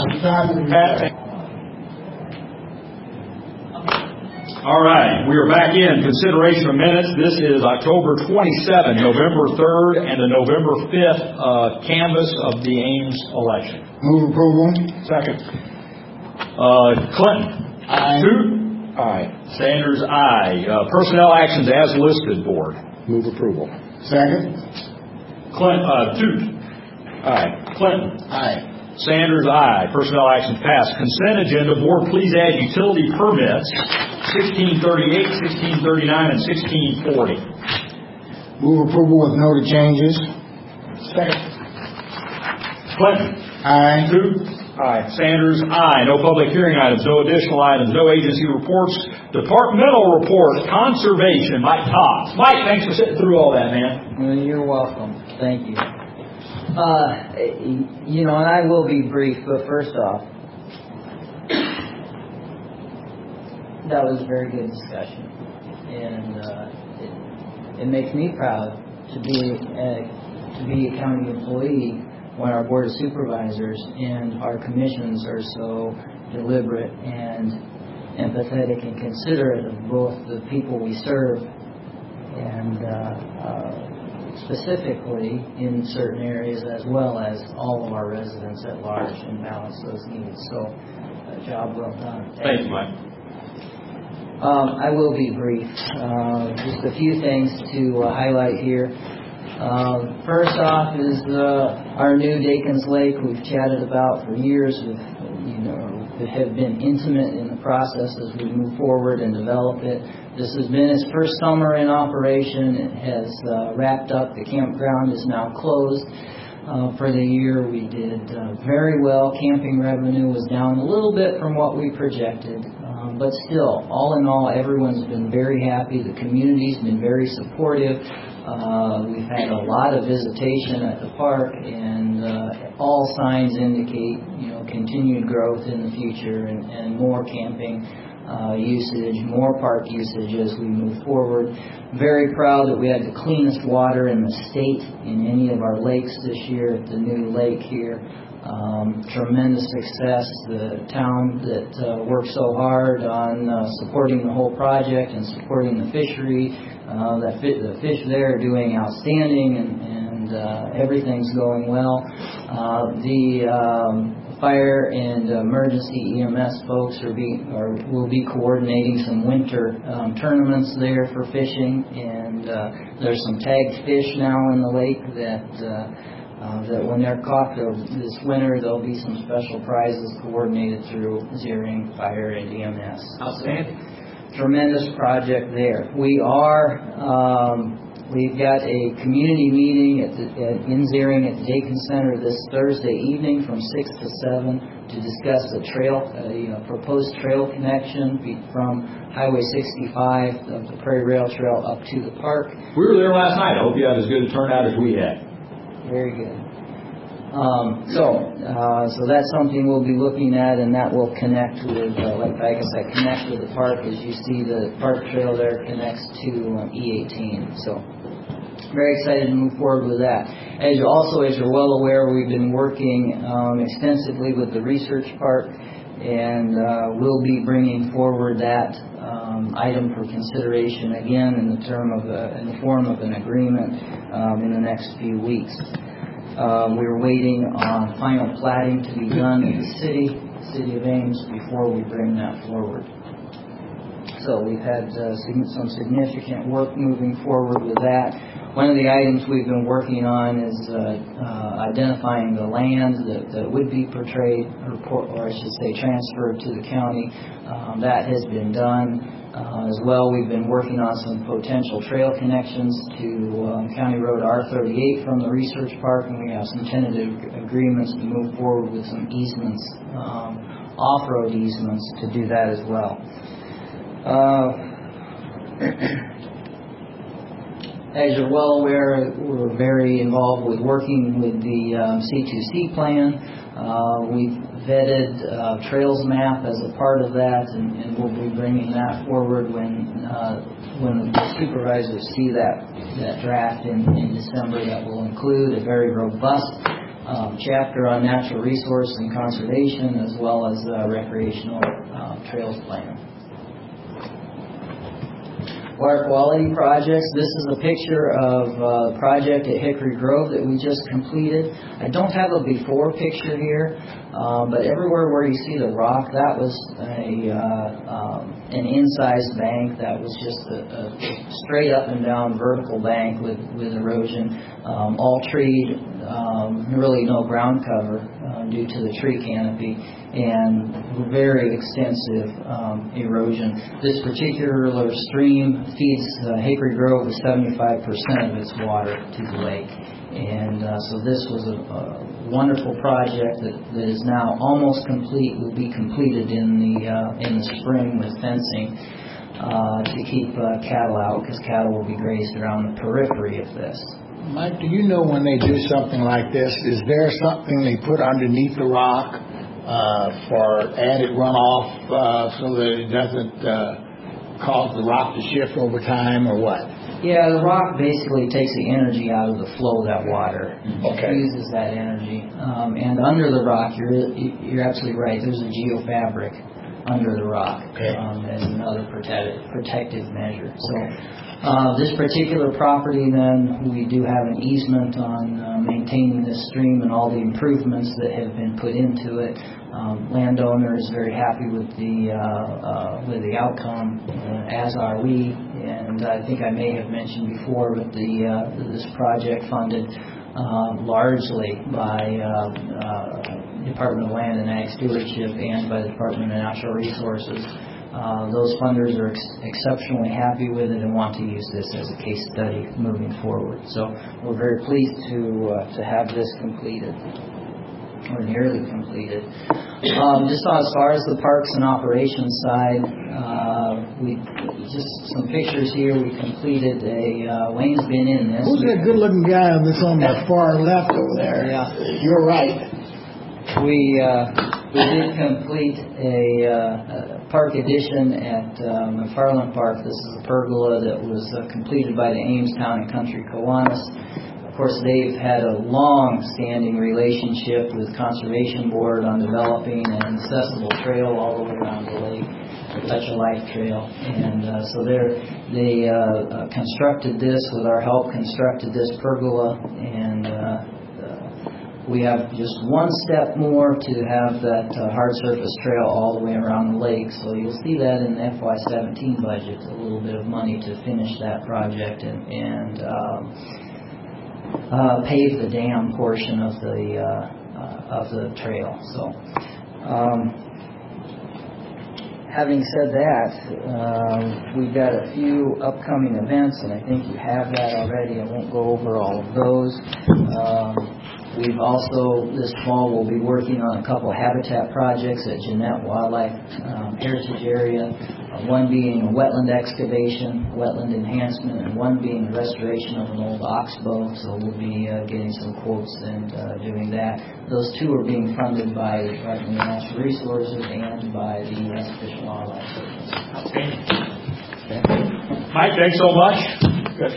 All right, we are back in. Consideration of minutes. This is October twenty-seventh, November third, and the November fifth uh, canvass of the Ames election. Move approval. Second. Uh, Clinton. Aye. Two. Aye. Sanders, aye. Uh, personnel actions as listed, board. Move approval. Second. Clinton, uh, Toots. Aye. Clinton. Aye. Sanders, aye. Personnel actions passed. Consent agenda, board, please add utility permits sixteen thirty-eight, sixteen thirty-nine, and sixteen forty. Move approval with noted changes. Second. Clinton. Aye. Toots. Aye. Sanders, aye. No public hearing items, no additional items, no agency reports. Departmental reports, conservation. Mike Todd. Mike, thanks for sitting through all that, man. Well, you're welcome. Thank you. Uh, you know, and I will be brief, but first off, that was a very good discussion, and uh, it, it makes me proud to be a, to be a county employee when our Board of Supervisors and our commissions are so deliberate and empathetic and considerate of both the people we serve and uh, uh, specifically in certain areas as well as all of our residents at large and balance those needs. So, uh, job well done. Thank, Thank you, Mike. Um, I will be brief. Uh, just a few things to uh, highlight here. Uh, first off is uh, our new Dakins Lake we've chatted about for years. We've, you know, have been intimate in the process as we move forward and develop it. This has been its first summer in operation. It has uh, wrapped up. The campground is now closed uh, for the year. We did uh, very well. Camping revenue was down a little bit from what we projected. Um, but still, all in all, everyone's been very happy. The community's been very supportive. Uh, we've had a lot of visitation at the park, and uh, all signs indicate, you know, continued growth in the future and, and more camping uh, usage, more park usage as we move forward. Very proud that we had the cleanest water in the state in any of our lakes this year at the new lake here. Um, tremendous success. The town that uh, worked so hard on uh, supporting the whole project and supporting the fishery, uh, that fi- the fish there are doing outstanding, and, and uh, everything's going well. Uh, the um, fire and emergency E M S folks are be or will be coordinating some winter um, tournaments there for fishing, and uh, there's some tagged fish now in the lake that. Uh, Uh, that when they're caught this winter, there'll be some special prizes coordinated through Zeering Fire and E M S. Outstanding. Tremendous project there. We are, um, we've got a community meeting at, the, at in Zeering at the Dakins Center this Thursday evening from six to seven to discuss the trail, a you know, proposed trail connection from Highway sixty-five of the Prairie Rail Trail up to the park. We were there last night. I hope you had as good a turnout as we had. Very good. Um, so, uh, so that's something we'll be looking at, and that will connect with, uh, like, like I said, connect with the park. As you see, the park trail there connects to um, E eighteen. So, very excited to move forward with that. As you also, as you're well aware, we've been working um, extensively with the research park, and uh, we'll be bringing forward that um, item for consideration again in the term of a, in the form of an agreement um, in the next few weeks. Um, we're waiting on final platting to be done in the city, city of Ames, before we bring that forward. So we've had uh, some significant work moving forward with that. One of the items we've been working on is uh, uh, identifying the land that, that would be portrayed, or, or I should say transferred to the county. Um, that has been done. Uh, as well, we've been working on some potential trail connections to um, County Road R thirty-eight from the research park, and we have some tentative agreements to move forward with some easements, um, off-road easements to do that as well. Uh, As you're well aware, we're very involved with working with the um, C two C plan. Uh, we've vetted uh, Trails Map as a part of that, and, and we'll be bringing that forward when uh, when the supervisors see that that draft in, in December. That will include a very robust um, chapter on natural resource and conservation, as well as a recreational uh, trails plan. Water quality projects. This is a picture of a project at Hickory Grove that we just completed. I don't have a before picture here, um, but everywhere where you see the rock, that was a uh, um, an incised bank. That was just a, a straight up and down vertical bank with, with erosion, um, all treed, um, really no ground cover um, due to the tree canopy, and very extensive um, erosion. This particular stream feeds uh, Hickory Grove with seventy-five percent of its water to the lake. And uh, so this was a, a wonderful project that, that is now almost complete, will be completed in the uh, in the spring with fencing uh, to keep uh, cattle out, because cattle will be grazed around the periphery of this. Mike, do you know when they do something like this, is there something they put underneath the rock uh, for added runoff uh, so that it doesn't uh, cause the rock to shift over time, or what? Yeah, the rock basically takes the energy out of the flow of that water. Okay. It uses that energy. Um, and under the rock, you're you're absolutely right. There's a geofabric under the rock okay. um, as another protective protective measure. So uh, this particular property, then, we do have an easement on uh, maintaining this stream and all the improvements that have been put into it. Um, landowner is very happy with the uh, uh, with the outcome, uh, as are we. And I think I may have mentioned before, with the uh, this project funded uh, largely by uh, uh, Department of Land and Ag Stewardship and by the Department of Natural Resources. Uh, those funders are ex- exceptionally happy with it and want to use this as a case study moving forward. So we're very pleased to uh, to have this completed, or nearly completed. Um, just as far as the parks and operations side, uh, we just some pictures here. We completed a uh, Wayne's been in this. Who's that good-looking guy that's on the far left over there? Yeah, you're right. We uh, we did complete a, uh, a park addition at uh, McFarland Park. This is a pergola that was uh, completed by the Ames Town and Country Kiwanis. Of course, they've had a long-standing relationship with Conservation Board on developing an accessible trail all the way around the lake, the Touch of Life Trail. And uh, so they're, they uh, uh, constructed this, with our help, constructed this pergola, and uh, uh, we have just one step more to have that uh, hard surface trail all the way around the lake. So you'll see that in the F Y seventeen budget, a little bit of money to finish that project and, and um, Uh, pave the dam portion of the uh, uh, of the trail. So, um, having said that, um, we've got a few upcoming events, and I think you have that already. I won't go over all of those. Um, we've also, this fall, we'll be working on a couple habitat projects at Jeannette Wildlife um, Heritage Area. Uh, one being a wetland excavation, wetland enhancement, and one being restoration of an old oxbow. So we'll be uh, getting some quotes and uh, doing that. Those two are being funded by the Department of Natural Resources and by the U S Fish and Wildlife Service. Outstanding. Okay. Mike, thanks so much. Good.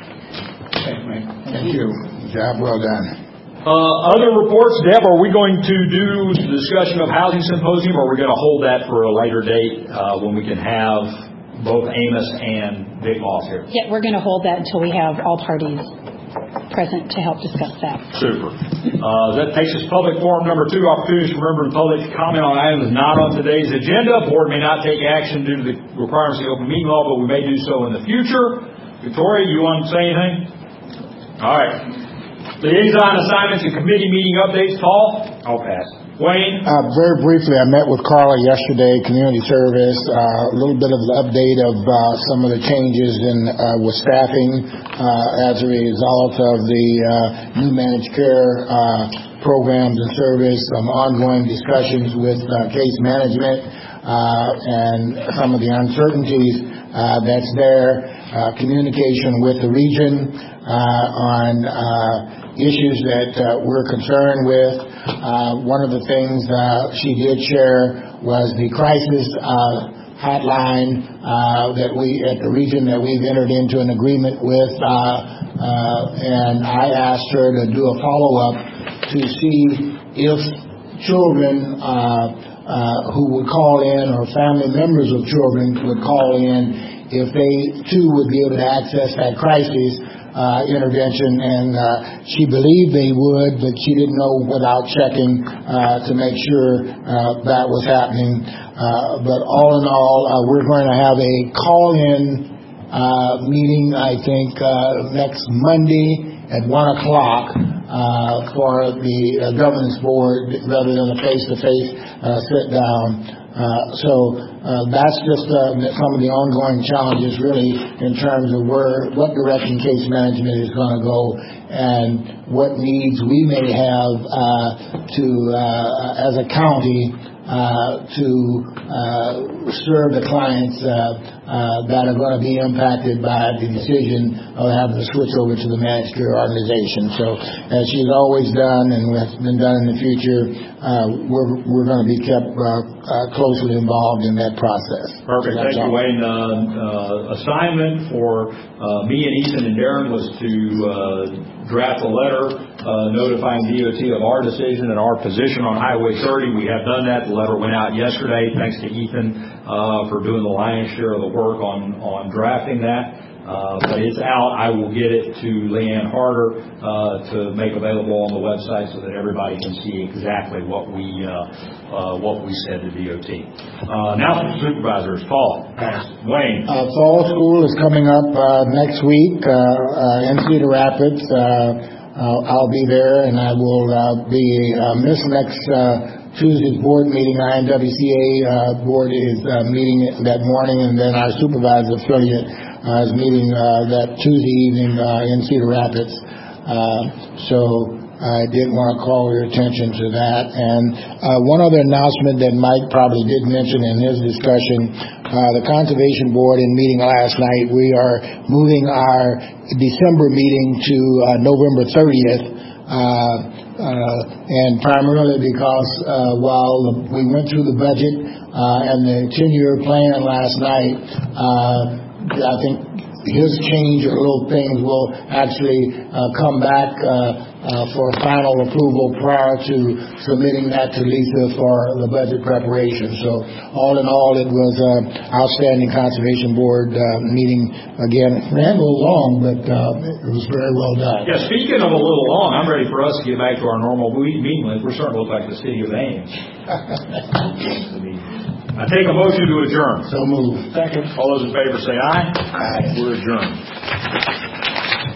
Thanks, Mike. Thank you. Job well done. Uh, other reports, Deb, are we going to do the discussion of housing symposium, or are we going to hold that for a later date uh, when we can have both Amos and Big Boss here? Yeah, we're going to hold that until we have all parties present to help discuss that. Super. Uh, that takes us to public forum number two, opportunities for members of the public to comment on items not on today's agenda. Board may not take action due to the requirements of the open meeting law, but we may do so in the future. Victoria, you want to say anything? All right. Liaison assignments and committee meeting updates. Paul? I'll pass. Wayne? Uh, very briefly, I met with Carla yesterday, community service, uh, a little bit of an update of uh, some of the changes in uh, with staffing uh, as a result of the uh, new managed care uh, programs and service, some ongoing discussions with uh, case management uh, and some of the uncertainties uh, that's there, uh, communication with the region uh, on uh, issues that uh, we're concerned with. Uh, one of the things uh, she did share was the crisis uh, hotline uh, that we, at the region, that we've entered into an agreement with, uh, uh, and I asked her to do a follow-up to see if children uh, uh, who would call in, or family members of children would call in, if they too would be able to access that crisis Uh, intervention, and uh, she believed they would, but she didn't know without checking uh, to make sure uh, that was happening. Uh, but all in all, uh, we're going to have a call-in uh, meeting, I think, uh, next Monday at one o'clock uh, for the uh, governance board rather than a face-to-face uh, sit-down. Uh, so uh, that's just uh, some of the ongoing challenges, really, in terms of where, what direction case management is going to go, and what needs we may have uh, to, uh, as a county, uh, to uh, serve the clients uh, uh, that are going to be impacted by the decision of having to switch over to the managed care organization. So, as she's always done and has been done in the future, uh, we're we're going to be kept uh, uh, closely involved in that process. Perfect. So Thank you, Wayne. Uh, uh, assignment for uh, me and Ethan and Darren was to uh, draft a letter uh, notifying D O T of our decision and our position on Highway thirty. We have done that. The letter went out yesterday. Thanks to Ethan uh, for doing the lion's share of the work on, on drafting that. Uh, but it's out. I will get it to Leanne Harder uh, to make available on the website so that everybody can see exactly what we uh, uh, what we said to D O T. Uh, now for supervisors. Paul. Wayne. Uh, fall school is coming up uh, next week uh, uh, in Cedar Rapids. Uh, I'll, I'll be there, and I will uh, be uh, miss next uh, Tuesday's board meeting. I N W C A uh, board is uh, meeting that morning, and then our supervisor affiliate uh, is meeting uh, that Tuesday evening uh, in Cedar Rapids. Uh, so I did want to call your attention to that. And uh, one other announcement that Mike probably did mention in his discussion, uh, the Conservation Board in meeting last night, we are moving our December meeting to uh, November thirtieth. Uh, uh, and primarily because uh, while the, we went through the budget uh, and the ten-year plan last night, uh, I think his change or little things will actually uh, come back uh, uh, for final approval prior to submitting that to Lisa for the budget preparation. So all in all, it was an outstanding Conservation Board uh, meeting. Again, it ran a little long, but uh, it was very well done. Yeah, speaking of a little long, I'm ready for us to get back to our normal meeting. We're starting to look like the city of Ames. I take a motion to adjourn. So moved. Second. All those in favor say aye. Aye. We're adjourned.